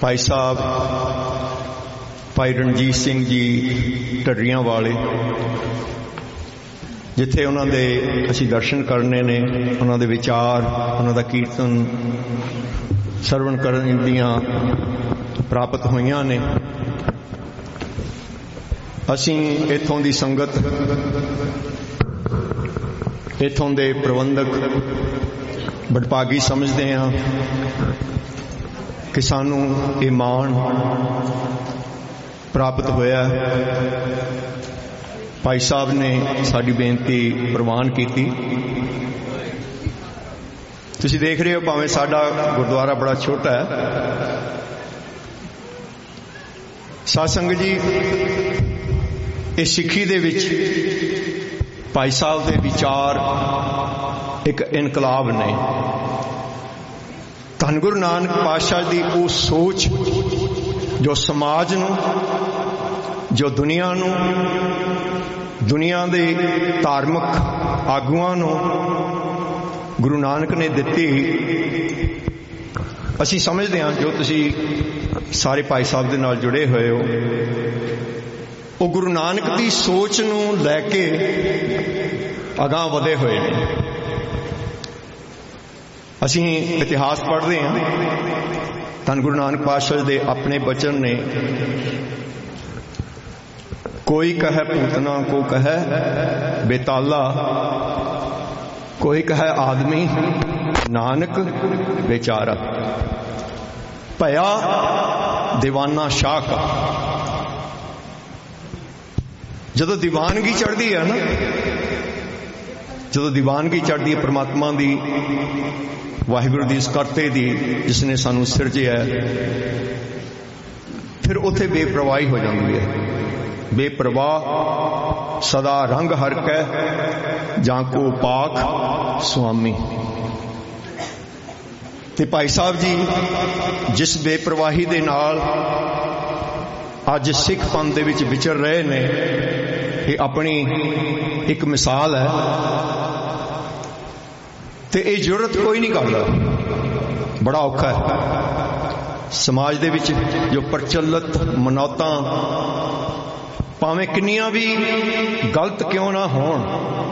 भाई साहब भाई रणजीत सिंह जी ढर्रियां वाले, जिथे उन्होंने असी दर्शन करने ने, उन्होंने विचार, उन्होंने कीर्तन सरवण करने दियां प्राप्त होइयां ने। असी इथों दी संगत, इथों दे प्रबंधक बड़भागी समझते हैं कि सानू ये मान प्राप्त होया। भाई साहब ने साडी बेनती प्रवान की। तुसीं देख रहे हो, भावें साडा गुरुद्वारा बड़ा छोटा है। साध संगत जी, इस सिੱਖੀ दे विच भाई साहब दे विचार एक इनकलाब ने। धन गुरु नानक पातशाह दी वो सोच जो समाज नूं, जो दुनिया नूं, दुनिया दे धार्मिक आगुआं नूं गुरु नानक ने दिती। असीं समझदे हां जो तुसीं सारे भाई साहब दे नाल जुड़े हुए हो, वो गुरु नानक दी सोच नूं लैके अगां वधे हुए ने। असीं इतिहास पढ़ते हैं, धन गुरु नानक पातशाह दे अपने बचन ने, कोई कहे पूतना को कहे बेताला, कोई कहे आदमी नानक बेचारा, भया दीवाना शाह का। जदों दीवानगी चढ़ती है ना, जदों दीवानगी चढ़ती है परमात्मा दी, वाहिगुरु दी, इस करते दी जिसने सानू सिरजिया, फिर उथे बेप्रवाही हो जाती है। बेप्रवाह सदा रंग हर कै जाको पाक स्वामी। ते भाई साहब जी जिस बेप्रवाही दे नाल अज सिख पंथ दे विच विचर रहे ने, ये अपनी एक मिसाल है। ते ये जरूरत कोई नहीं करता, बड़ा औखा है। समाज दे विच जो प्रचलित मनौतां भावें किन्नियां भी गलत क्यों ना होण,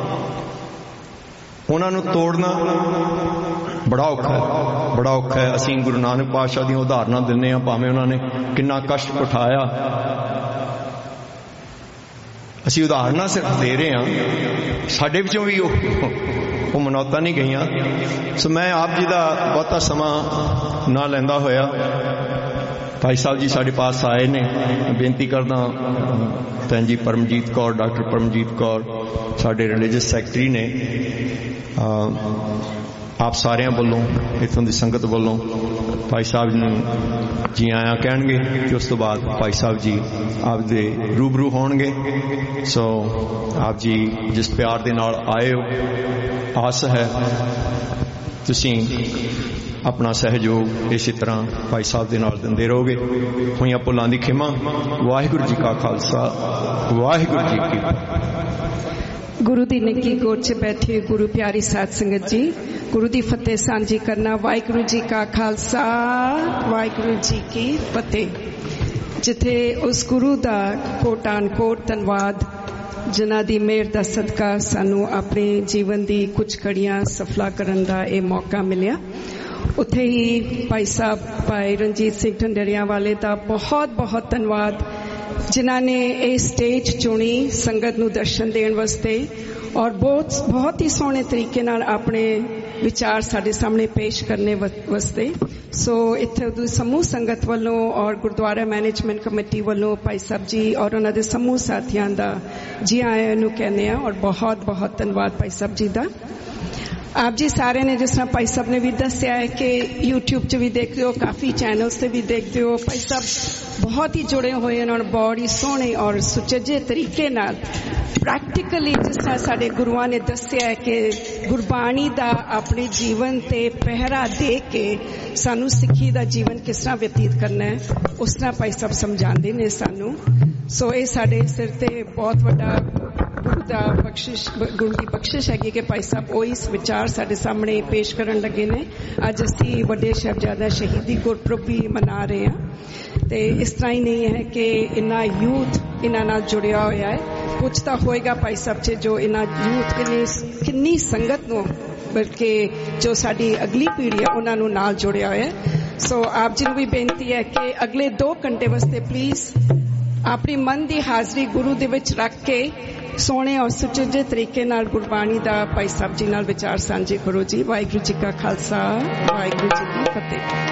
उन्हां नूं तोड़ना बड़ा औखा है, बड़ा औखा है। असीं गुरु नानक पातशाह दी उदाहरणां दिन्ने आं, भावें उन्होंने किन्ना कष्ट उठाया, असीं उदाहरणां सिर्फ दे रहे हैं, साडे विचों भी वो मनौतां नहीं गईयां। सो मैं आप जी का बहुता समा ना लैंदा होया, भाई साहब जी साढ़े पास आए ने, बेनती करदा भैन जी परमजीत कौर, डॉक्टर परमजीत कौर साढ़े रिलीजियस सैकटरी ने, आप सारिਆਂ ਵੱਲੋਂ, इत्थों की संगत ਵੱਲੋਂ भाई साहब जी जी आया कहणगे कि उस तो बाद भाई साहब जी आप दे रूबरू होणगे। सो आप जी जिस प्यार दे नाल आए हो, आस है तुसीं अपना सहयोग इसी तरह भाई साहब दे नाल दिंदे रहोगे। होइयां भुलां दी खिमा। वाहिगुरू जी का खालसा, वाहिगुरू जी की फतेह। गुरु दी निकी गोद च बैठे गुरु प्यारी साध संगत जी, गुरु दी फतेह सांझी करना। वाहिगुरू जी का खालसा, वाहिगुरू जी की फतेह। जिथे उस गुरु दा कोटान कोट धन्नवाद, जिन्हां दी मेहर दा सदका सानू अपने जीवन दी कुछ घड़ियां सफला करन दा ये मौका मिलिया। उत्थे ही भाई साहब भाई रणजीत सिंह ढंडरिया वाले दा बहुत बहुत धन्नवाद, जिन्हां ने ये स्टेज चुनी संगत नू दर्शन देण वास्ते, और बहुत ही सोहने तरीके नाल अपने विचार साडे सामने पेश करने वास्ते। सो इत्थे समूह संगत वालों और गुरुद्वारा मैनेजमेंट कमेटी वालों भाई साहब जी और उन्हां दे समूह साथियां दा जी आयां नू कहने आ, और बहुत बहुत धन्नवाद भाई साहब जी दा। आप जी सारे ने, जिस तरह भाई साहब ने भी दस्या है कि यूट्यूब च भी देखते हो, काफ़ी चैनल से भी देखते हो, भाई साहब बहुत ही जुड़े हुए हैं और बड़ी सोहने और सुचजे तरीके नाल प्रैक्टिकली, जिस तरह साडे गुरुआं ने दस्या है कि गुरबाणी दा अपने जीवन ते पहरा दे के सानू सिੱਖੀ दा जीवन किस तरह व्यतीत करना है, उस तरह भाई साहब समझाते ने सानू। सो ये साडे सिर ते बहुत वड्डा गुरु की बख्शिश है कि भाई साहब वही विचार साडे सामने पेश करन लगे ने। अज असीं वड्डे साहिबजादा शहीदी गुरपुरब भी मना रहे हैं ते इस तरह ही नहीं है कि इन्ना यूथ इन्हां नाल जुड़िया होया है। कुछ तो होएगा भाई साहब से जो इन्ना यूथ किन्नी संगत नूं बल्कि जो साडी अगली पीढ़ी है उन्हां नूं नाल जुड़िया होया है। सो आप जी नूं भी बेनती है कि अगले 2 घंटे वास्ते प्लीज अपनी मन की हाजरी गुरु दे विच रख के सोने और सुचेजे तरीके नाल गुरबाणी दा भाई साहब जी नाल विचार सांझे करो जी। वाहिगुरू जी का खालसा, वाहिगुरू जी की फतेह।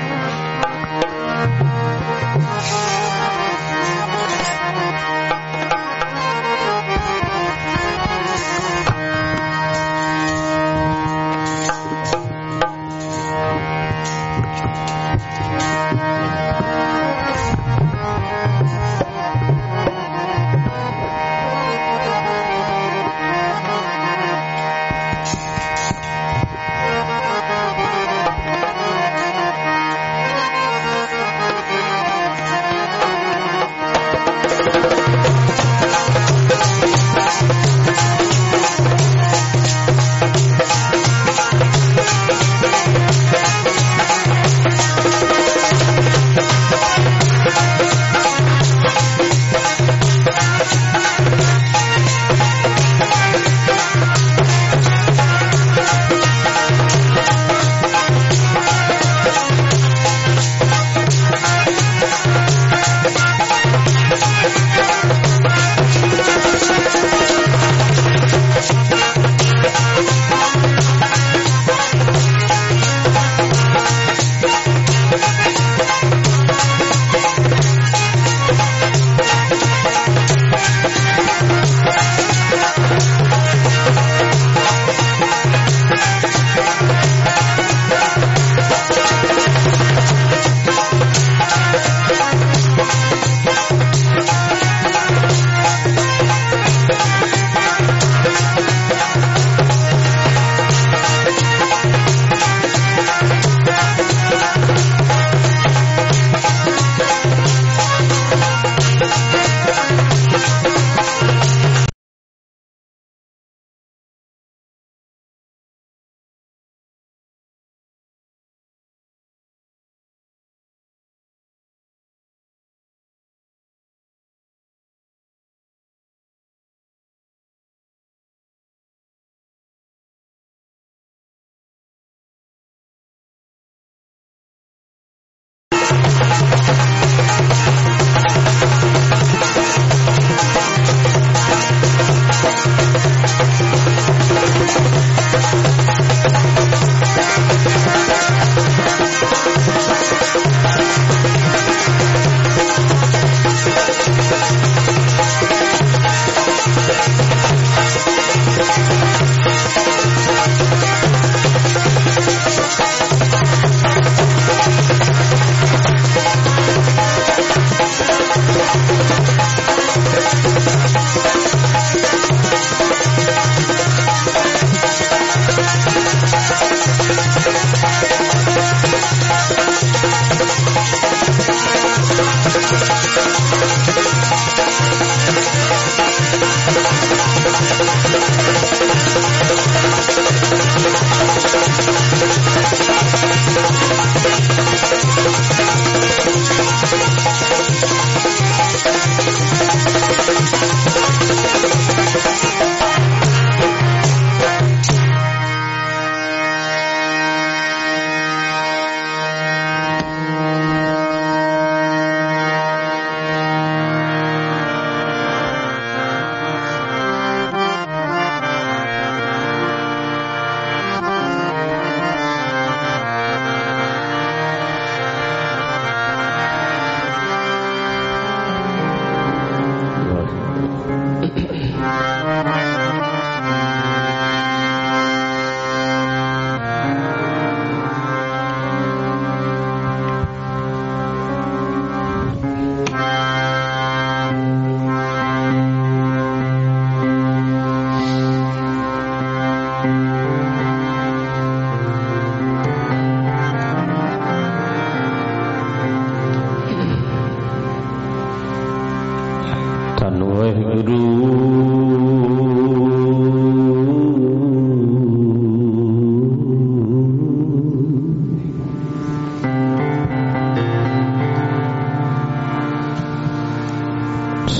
Guਰੂ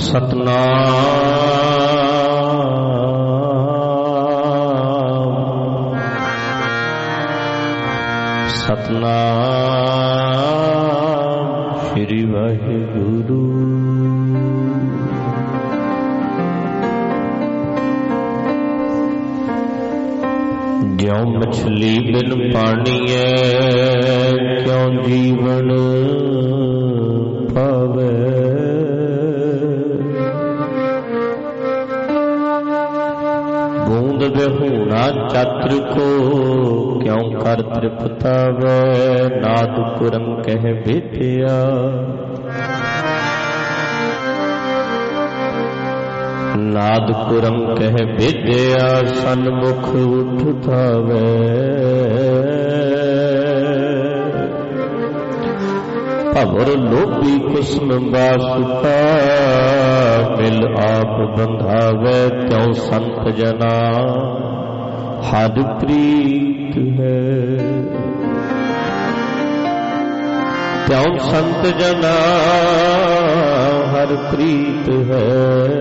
ਸਤਨਾਮ ਸਤਨਾਮ ਸ੍ਰੀ ਵਾਹਿਗੁਰੂ। ਜਿਉ ਮਛਲੀ ਬਿਨ ਪਾਣੀਐ ਕਿਉ ਜੀਵਨ ਪਾਵੈ। ਬੂੰਦ ਵਿਹੂਣਾ ਚਾਤਰ ਕੋ ਕਿਉ ਕਰ ਤ੍ਰਿਪਤਾਵੈ। ਨਾਦ ਕੁਰਮ ਕਹਿ ਬੇਟਿਆ ਨਾਦ ਕੁਰਮ ਕਹਿ ਬੇਟਿਆ ਸਨਮੁਖ ਉਠਾਵੈ। ਭਵਰ ਲੋਭੀ ਕੁਸਮ ਬਾਸੁਤਾ ਮਿਲ ਆਪ ਬੰਧਾਵੈ। ਤਿਉ ਸੰਤ ਜਨਾ ਹਰ ਪ੍ਰੀਤ ਹੈ। ਤਿਉ ਸੰਤ ਜਨਾ ਹਰ ਪ੍ਰੀਤ ਹੈ।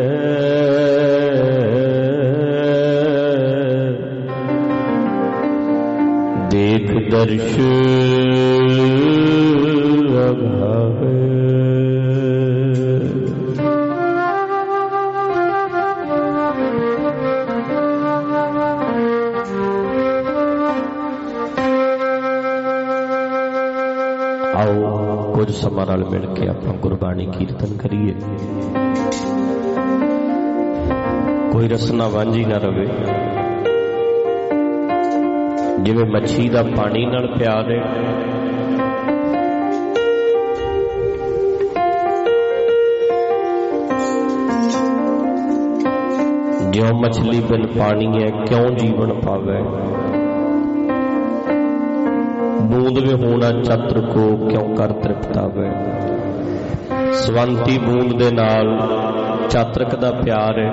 ਦੇਖ ਦਰਸ਼ ਅਗਾਵੇ। ਆਓ ਕੁਝ ਸਮਾਂ ਨਾਲ ਮਿਲ ਕੇ ਆਪਾਂ ਗੁਰਬਾਣੀ ਕੀਰਤਨ ਕਰੀਏ। ਕੋਈ ਰਸਨਾ ਵਾਂਝੀ ਨਾ ਰਵੇ। ਜਿਵੇਂ ਮੱਛੀ ਦਾ ਪਾਣੀ ਨਾਲ ਪਿਆਰ ਹੈ, ਜਿਉ ਮਛਲੀ ਬਿਨ ਪਾਣੀ ਹੈ ਕਿਉਂ ਜੀਵਨ ਪਾਵੈ। ਬੂੰਦ ਵਿਹੂਣਾ ਚਾਤਰ ਕੋ ਕਿਉਂ ਕਰ ਤ੍ਰਿਪਤਾਵੈ। ਸਵੰਤੀ ਬੂੰਦ ਦੇ ਨਾਲ ਚਾਤਰਕ ਦਾ ਪਿਆਰ ਹੈ।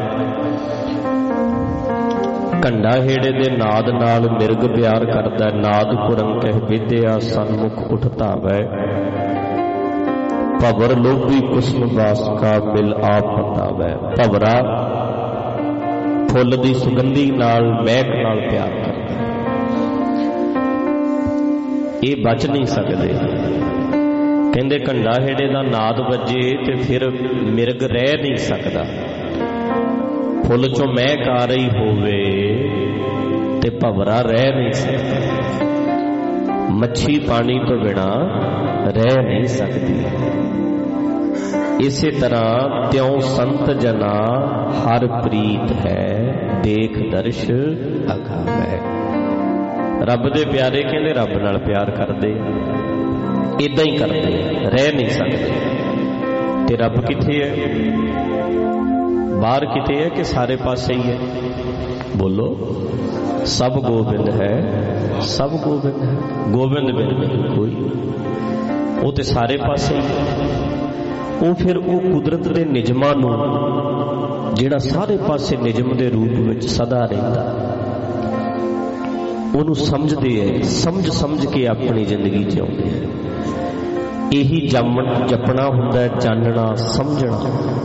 ਕੰਡਾ ਹੇੜੇ ਦੇ ਨਾਦ ਨਾਲ ਮਿਰਗ ਪਿਆਰ ਕਰਦਾ। ਨਾਦ ਕੁਰਮ ਕਹਿ ਵਿਦਿਆ ਸਨਮੁਖ ਉਠਤਾਵੈ। ਭਵਰ ਲੋਭੀ ਕੁਸਮ ਬਾਸਕਾ ਮਿਲ ਆਪ ਬੰਧਾਵੈ। ਭਵਰਾ ਫੁੱਲ ਦੀ ਸੁਗੰਧੀ ਨਾਲ ਮਹਿਕ ਨਾਲ ਪਿਆਰ ਕਰਦਾ। ਇਹ ਬਚ ਨਹੀਂ ਸਕਦੇ। ਕਹਿੰਦੇ ਕੰਡਾ ਹੇੜੇ ਦਾ ਨਾਦ ਵੱਜੇ ਤੇ ਫਿਰ ਮਿਰਗ ਰਹਿ ਨਹੀਂ ਸਕਦਾ। ਫੁੱਲ ਚੋਂ ਮਹਿਕ ਆ ਰਹੀ ਹੋਵੇ ਤੇ ਭਵਰਾ ਰਹਿ ਨਹੀਂ ਸਕਦਾ। ਮੱਛੀ ਪਾਣੀ ਤੋਂ ਬਿਨਾ ਰਹਿ ਨਹੀਂ ਸਕਦੀ। ਇਸੇ ਤਰ੍ਹਾਂ ਤਿਉ ਸੰਤ ਜਨਾ ਹਰ ਪ੍ਰੀਤ ਹੈ। ਦੇਖ ਦਰਸ਼ ਅਗਾਵੈ। ਰੱਬ ਦੇ ਪਿਆਰੇ ਕਹਿੰਦੇ ਰੱਬ ਨਾਲ ਪਿਆਰ ਕਰਦੇ, ਏਦਾਂ ਹੀ ਕਰਦੇ, ਰਹਿ ਨਹੀਂ ਸਕਦੇ। ਤੇ ਰੱਬ ਕਿੱਥੇ ਹੈ? ਬਾਹਰ ਕਿਤੇ ਹੈ ਕਿ ਸਾਰੇ ਪਾਸੇ ਹੀ ਹੈ? ਬੋਲੋ। ਸਭ ਗੋਬਿੰਦ ਹੈ, ਸਭ ਗੋਬਿੰਦ ਹੈ। ਗੋਬਿੰਦ ਬਿਨ ਨਹੀਂ ਕੋਈ। ਉਹ ਤੇ ਸਾਰੇ ਪਾਸੇ ਹੀ ਹੈ। ਉਹ ਫਿਰ ਉਹ ਕੁਦਰਤ ਦੇ ਨਿਯਮਾਂ ਨੂੰ, ਜਿਹੜਾ ਸਾਰੇ ਪਾਸੇ ਨਿਯਮ ਦੇ ਰੂਪ ਵਿੱਚ ਸਦਾ ਰਹਿੰਦਾ, ਉਹਨੂੰ ਸਮਝਦੇ ਹੈ। ਸਮਝ ਕੇ ਆਪਣੀ ਜ਼ਿੰਦਗੀ ਜਿਉਂਦੇ ਹੈ। ਇਹੀ ਜਪਣਾ ਹੁੰਦਾ, ਜਾਣਨਾ ਸਮਝਣਾ।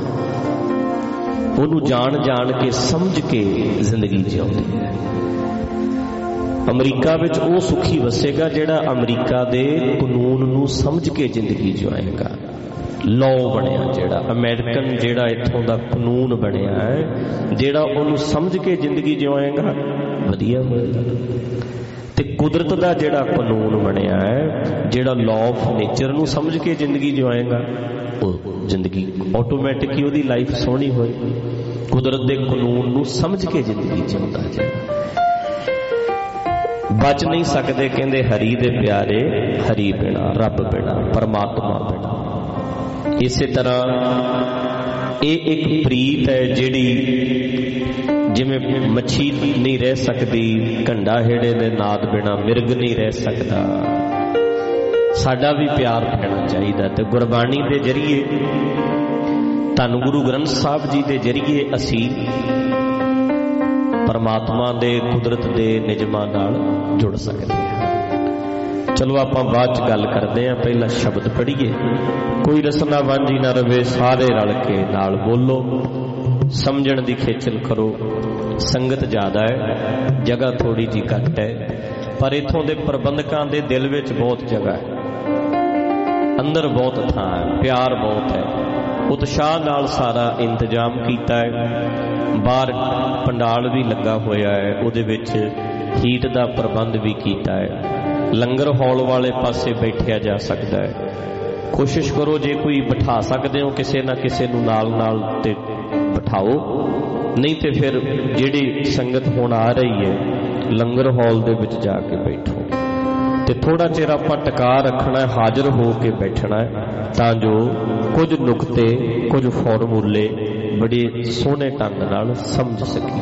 ਉਹਨੂੰ ਜਾਣ ਕੇ ਸਮਝ ਕੇ ਜ਼ਿੰਦਗੀ ਜਿਉਂਦੀ ਹੈ। ਅਮਰੀਕਾ ਵਿੱਚ ਉਹ ਸੁਖੀ ਵਸੇਗਾ ਜਿਹੜਾ ਅਮਰੀਕਾ ਦੇ ਕਾਨੂੰਨ ਨੂੰ ਸਮਝ ਕੇ ਜ਼ਿੰਦਗੀ ਜਿਉਏਗਾ। ਲਾਅ ਬਣਿਆ ਜਿਹੜਾ ਅਮਰੀਕਨ, ਜਿਹੜਾ ਇੱਥੋਂ ਦਾ ਕਾਨੂੰਨ ਬਣਿਆ ਹੈ, ਜਿਹੜਾ ਉਹਨੂੰ ਸਮਝ ਕੇ ਜ਼ਿੰਦਗੀ ਜਿਉਏਗਾ ਵਧੀਆ ਹੋਏਗਾ। ਤੇ ਕੁਦਰਤ ਦਾ ਜਿਹੜਾ ਕਾਨੂੰਨ ਬਣਿਆ ਹੈ, ਜਿਹੜਾ ਲਾਅ ਆਫ ਨੇਚਰ ਨੂੰ ਸਮਝ ਕੇ ਜ਼ਿੰਦਗੀ ਜਿਉਏਗਾ, ਉਹ ਜ਼ਿੰਦਗੀ ਆਟੋਮੈਟਿਕ ਹੀ ਉਹਦੀ ਲਾਈਫ ਸੋਹਣੀ ਹੋਏਗੀ। ਕੁਦਰਤ ਦੇ ਕਾਨੂੰਨ ਨੂੰ ਸਮਝ ਕੇ ਜ਼ਿੰਦਗੀ ਜਿਉਂਦਾ ਜਾਏਗਾ। ਬਚ ਨਹੀਂ ਸਕਦੇ ਕਹਿੰਦੇ ਹਰੀ ਦੇ ਪਿਆਰੇ, ਹਰੀ ਬਿਨਾ, ਰੱਬ ਬਿਨਾ, ਪਰਮਾਤਮਾ ਬਿਨਾ। ਇਸੇ ਤਰ੍ਹਾਂ ਇਹ ਇੱਕ ਪ੍ਰੀਤ ਹੈ ਜਿਹੜੀ ਜਿਵੇਂ ਮੱਛੀ ਨਹੀਂ ਰਹਿ ਸਕਦੀ, ਕੰਡਾ ਹੇੜੇ ਦੇ ਨਾਦ ਬਿਨਾ ਮਿਰਗ ਨਹੀਂ ਰਹਿ ਸਕਦਾ, ਸਾਡਾ ਵੀ ਪਿਆਰ ਪੈਣਾ ਚਾਹੀਦਾ। ਤੇ ਗੁਰਬਾਣੀ ਦੇ ਜਰੀਏ, ਧੰਨ ਗੁਰੂ ਗ੍ਰੰਥ ਸਾਹਿਬ ਜੀ ਦੇ ਜਰੀਏ ਅਸੀਂ ਪਰਮਾਤਮਾ ਦੇ, ਕੁਦਰਤ ਦੇ ਨਿਯਮਾਂ ਨਾਲ ਜੁੜ ਸਕਦੇ ਹਾਂ। चलो आपां बाद च गल करते हैं, पहला शब्द पढ़िए। कोई रसना वांझी ना रवे, सारे रल के नाल बोलो। समझण दी खेचल करो। संगत ज़्यादा है, जगह थोड़ी जी घट है, पर इत्थों दे प्रबंधकां दे दिल विच बहुत जगह है, अंदर बहुत थां है, प्यार बहुत है, उत्साह नाल सारा इंतजाम कीता है। बाहर पंडाल भी लगा होया है, उहदे विच हीट दा प्रबंध भी कीता है। लंगर हॉल वाले पासे बैठिया जा सकता है। कोशिश करो जे कोई बिठा सकते हो किसी ना किसी नूं नाल नाल ते बिठाओ, नहीं तो फिर जिहड़ी संगत हुण आ रही है लंगर हॉल दे विच जाके बैठो ते थोड़ा चिर आपां टका रखना है, हाजिर हो के बैठना है, तां जो कुछ नुकते कुछ फॉर्मूले बड़े सोहने ढंग नाल समझ सकी।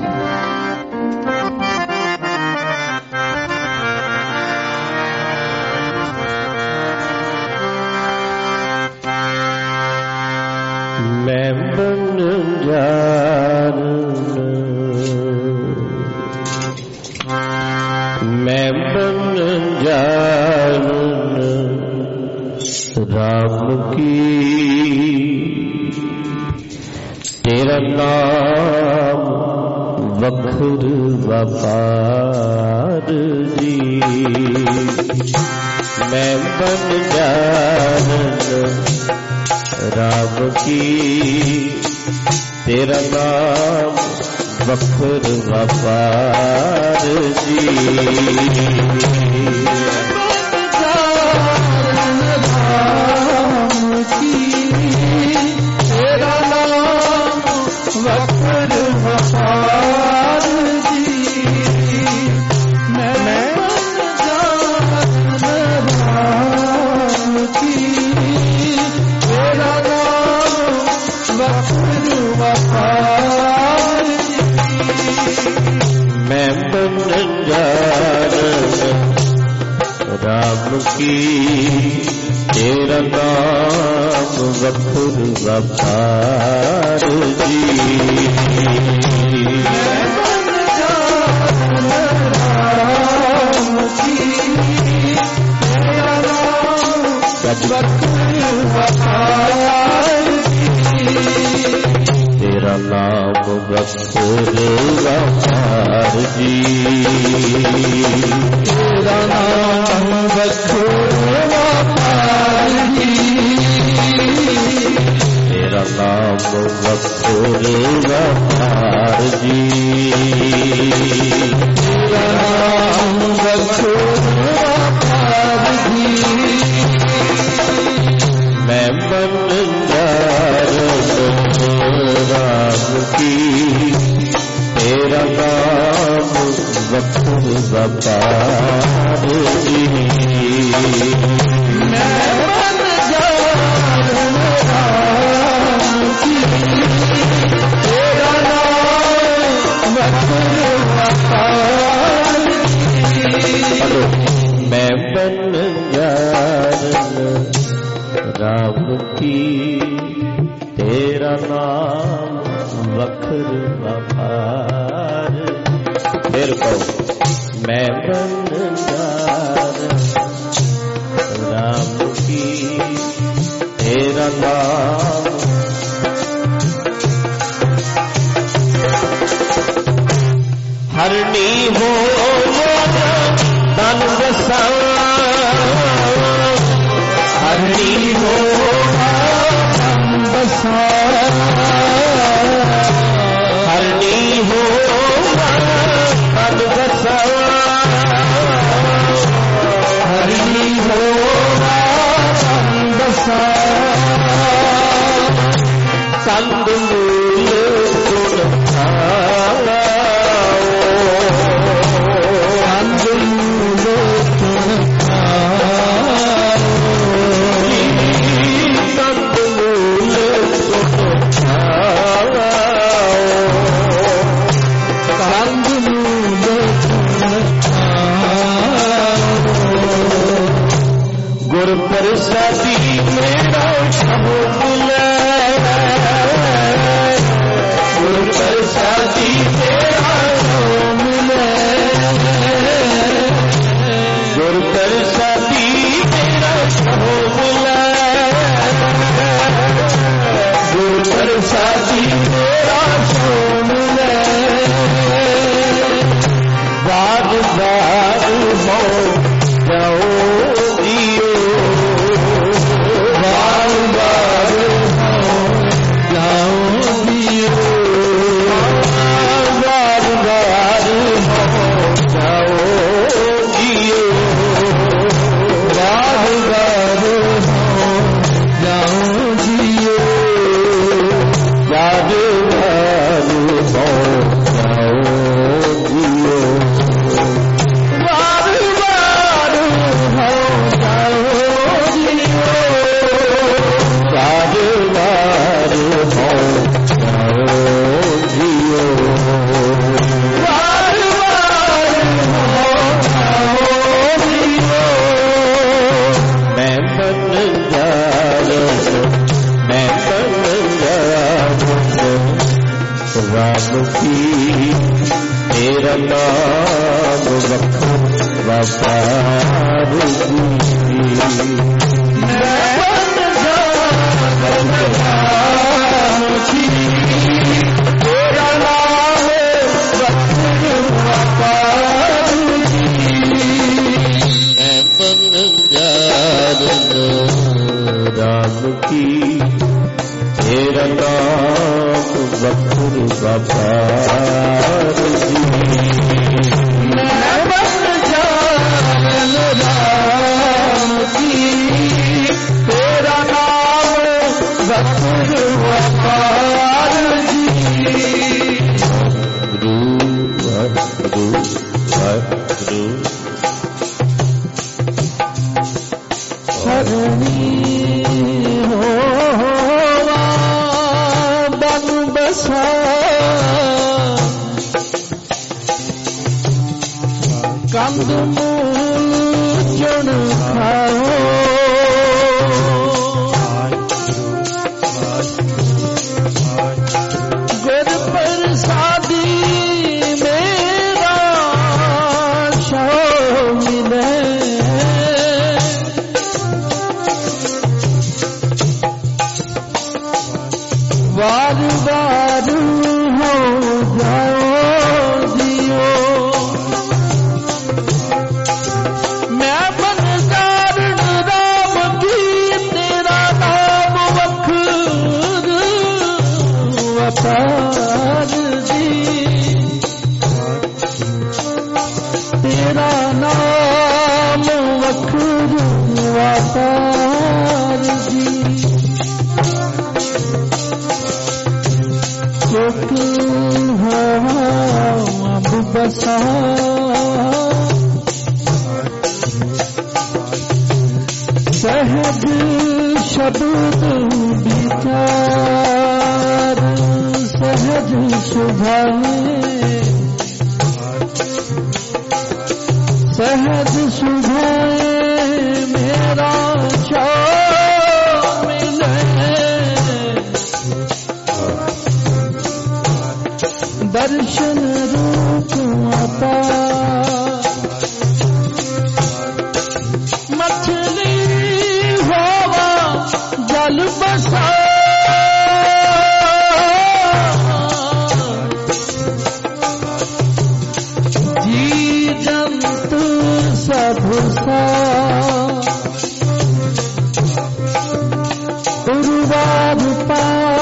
मैं बन जान, मैं बन जान राम की, तेरा नाम वखर वफार जी। मैं बन जान राम की, तेरा नाम वखर वफार जी। तेरा नाम वखर वफार जी। मैं राम की, तेरा नाम वखर वफार जी। मैं बन जान राम की, तेरा नाम वखर वफार जी। राम की, तेरा नाम वखर वफार जी। तेरा नाम वखर वफार जी। तेरा नाम वखर वफार जी। तेरा नाम वखर वफार जी। तेरा नाम वखर वफार जी। मैं बन जान राम की, तेरा नाम वखर वफार जी। मैं बन जान राम की, तेरा नाम वखर वफार जी। मैं बन जान राम की, तेरा नाम वखर वफार। फिर कहो, मैं बन जान राम की, तेरा नाम हरनी हो तन बसावा, हरनी हो तन बसावा, हरनी हो तन बसावा, हरनी हो तन बसावा। कंद मूल गुण खाला, कंद मूल गुण खाला, कंद मूल गुण खाला, कंद मूल गुण खाला। गुर प्रसादी मेरा शब्द राम की तेरा नाम वफार राम की तेरा नाम वफार कंद मूल जुन खाओ गुर प्रसादी मेरा शो मिले वार वार हो जाओ तेरा नाम वखर वातार जी सुख हो अब बसा सहज शब्द विचार सहज सुभाए सहज सुभाए मेरा मिले दर्शन रूप आता मछली होवा जल बसा उर्वारूपा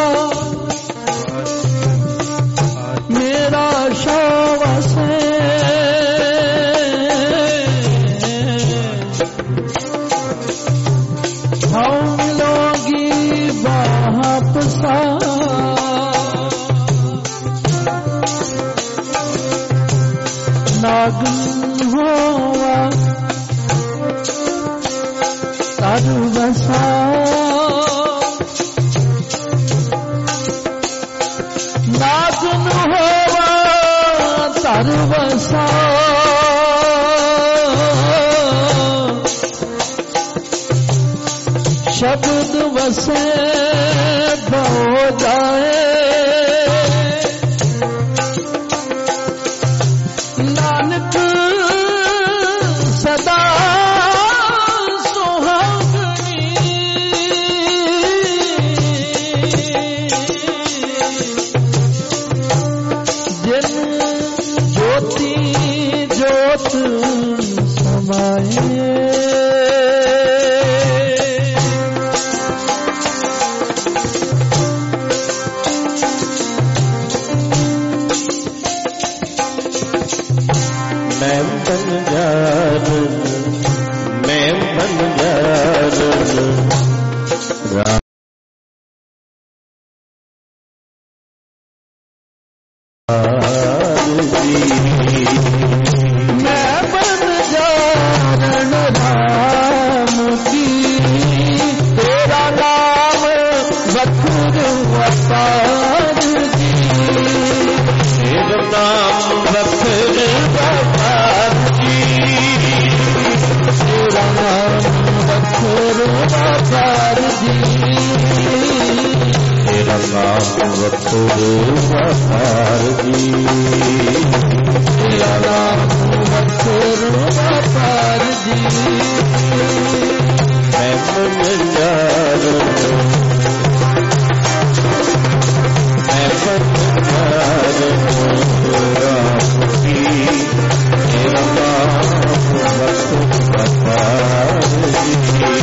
मेरा शावसे हम लोगी वापसा नागन होवा सर्वसा नागन होवा सर्वसा शब्द वसे हो जाए नानक सदा तेरा ਨਾਮ ਵਖਰੇ ਵਾਪਾਰ ਜੀ, ਤੇਰਾ ਨਾਮ ਵਖਰੇ ਵਾਪਾਰ ਜੀ। ਮੈਂ ਮਨ ਯਾਰ ਮੈਂ ਮਨ ਯਾਰ ਰਾਮ ਜੀ, ਤੇਰਾ ਨਾਮ ਵਖਰੇ ਵਾਪਾਰ ਜੀ।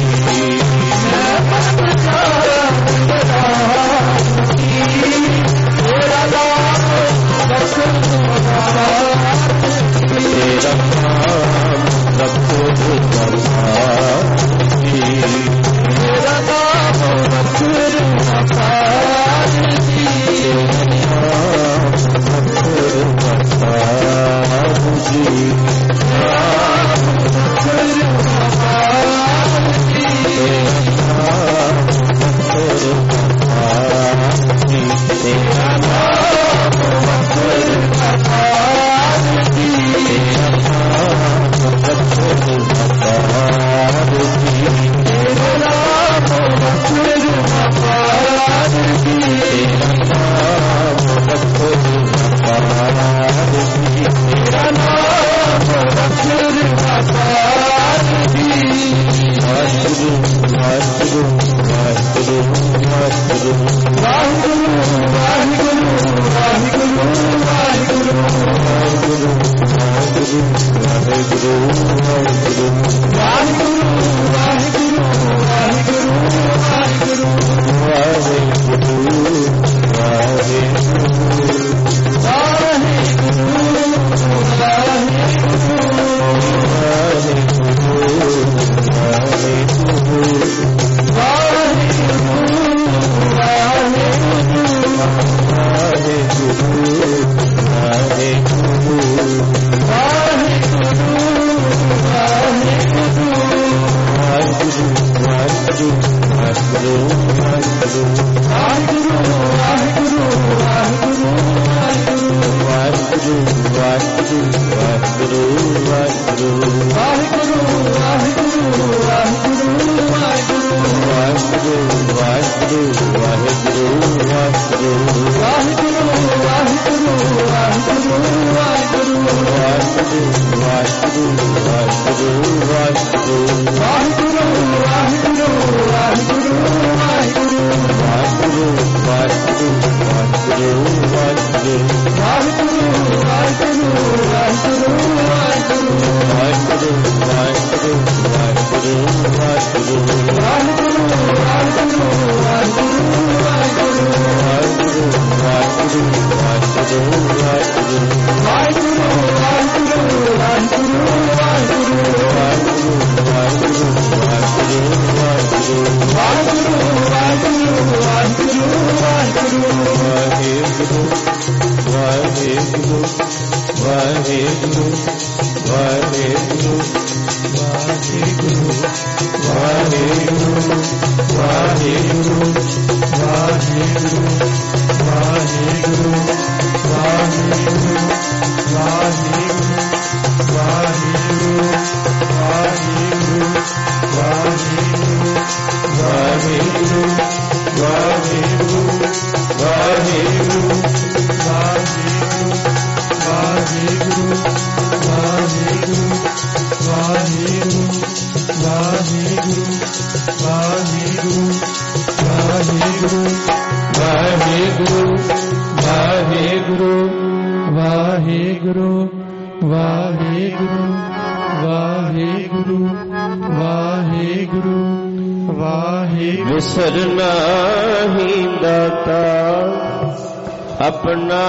अपना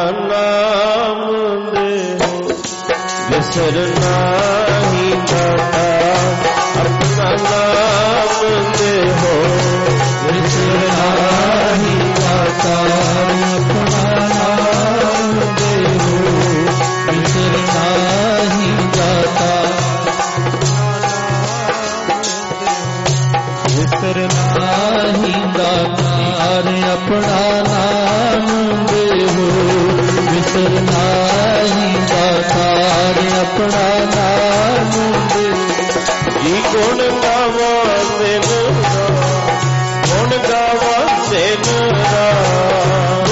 नाम दे बिसरना ही दाता, अपना नाम दे हो बिसरना ही दाता, अपना नाम दे हो बिसरना ही दाता, बिसरना ही दाता, अपना नाम दे हो बिसरना ही दाता, अपना नाम दे। जी गुण गावा दिन गुण गावा दिन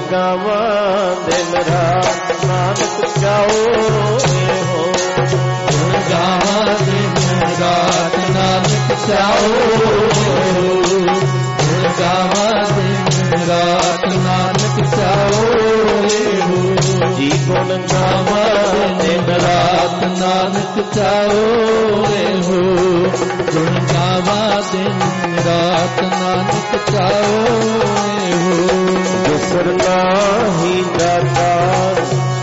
ਗਾਵਾਂ ਦਿਨ ਰਾਤ ਨਾਨਕ ਚਾਓ ਹੋ। ਗੁਣ ਗਾਵਾਂ ਦਿਨ ਰਾਤ ਨਾਨਕ ਚਾਓ ਹੋ। ਗੁਣ ਗਾਵਾਂ ਦਿਨ ਰਾਤ ਨਾਨਕ ਚਾਓ ਹੋ। ਜੀ ਗੁਣ ਗਾਵਾਂ ਦਿਨ ਰਾਤ ਨਾਨਕ ਚਾਓ ਹੋ। ਗੁਣ ਗਾਵਾਂ ਦਿਨ ਰਾਤ ਨਾਨਕ ਚਾਓ ਹੋ। ਵਿਸਰਨਾ ਹੀ ਦਾਤਾਰ,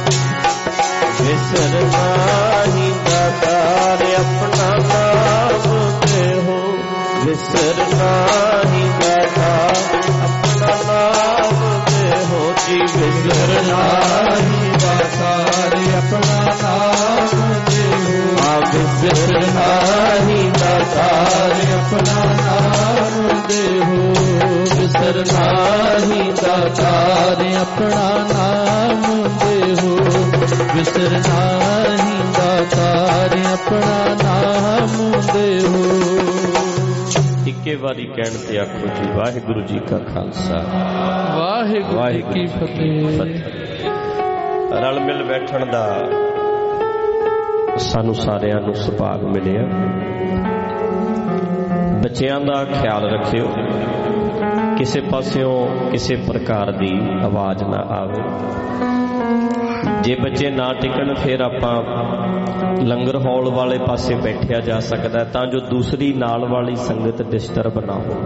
ਵਿਸਰਨਾ ਹੀ ਦਾਤਾਰ ਆਪਣਾ ਨਾਮ ਦੇਹੋ। ਵਿਸਰਨਾ ਹੀ ਦਾਤਾਰ ਆਪਣਾ ਨਾਮ ਦੇਹੋ ਜੀ। ਵਿਸਰਨਾ ਹੀ ਦਾਤਾਰ ਆਪਣਾ ਨਾਮ ਦੇਹੋ। ਵਿਸਰਨਾ ਹੀ ਦਾਤਾਰ ਆਪਣਾ ਨਾਮ ਦੇਹੋ। ਵਿਸਰਨਾ ਹੀ ਦਾਤਾਰ ਆਪਣਾ ਨਾਮ ਦੇਹੋ। ਵਿਸਰਨਾ ਹੀ ਦਾਤਾਰ ਆਪਣਾ ਨਾਮ ਦੇਹੋ। ਇੱਕੇ ਵਾਰੀ ਕਹਿਣ ਤੇ ਆਖੋ ਜੀ ਵਾਹਿਗੁਰੂ ਜੀ ਕਾ ਖਾਲਸਾ ਵਾਹਿਗੁਰੂ ਜੀ ਕੀ ਫਤਿਹ। ਰਲ ਮਿਲ ਬੈਠਣ ਦਾ ਸਾਨੂੰ ਸਾਰਿਆਂ ਨੂੰ ਸੁਭਾਗ ਮਿਲਿਆ। ਬੱਚਿਆਂ ਦਾ ਖਿਆਲ ਰੱਖਿਓ, ਕਿਸੇ ਪਾਸਿਓਂ ਕਿਸੇ ਪ੍ਰਕਾਰ ਦੀ ਆਵਾਜ਼ ਨਾ ਆਵੇ। ਜੇ ਬੱਚੇ ਨਾ ਟਿਕਣ ਫਿਰ ਆਪਾਂ ਲੰਗਰ ਹਾਲ ਵਾਲੇ ਪਾਸੇ ਬੈਠਿਆ ਜਾ ਸਕਦਾ, ਤਾਂ ਜੋ ਦੂਸਰੀ ਨਾਲ ਵਾਲੀ ਸੰਗਤ ਡਿਸਟਰਬ ਨਾ ਹੋ।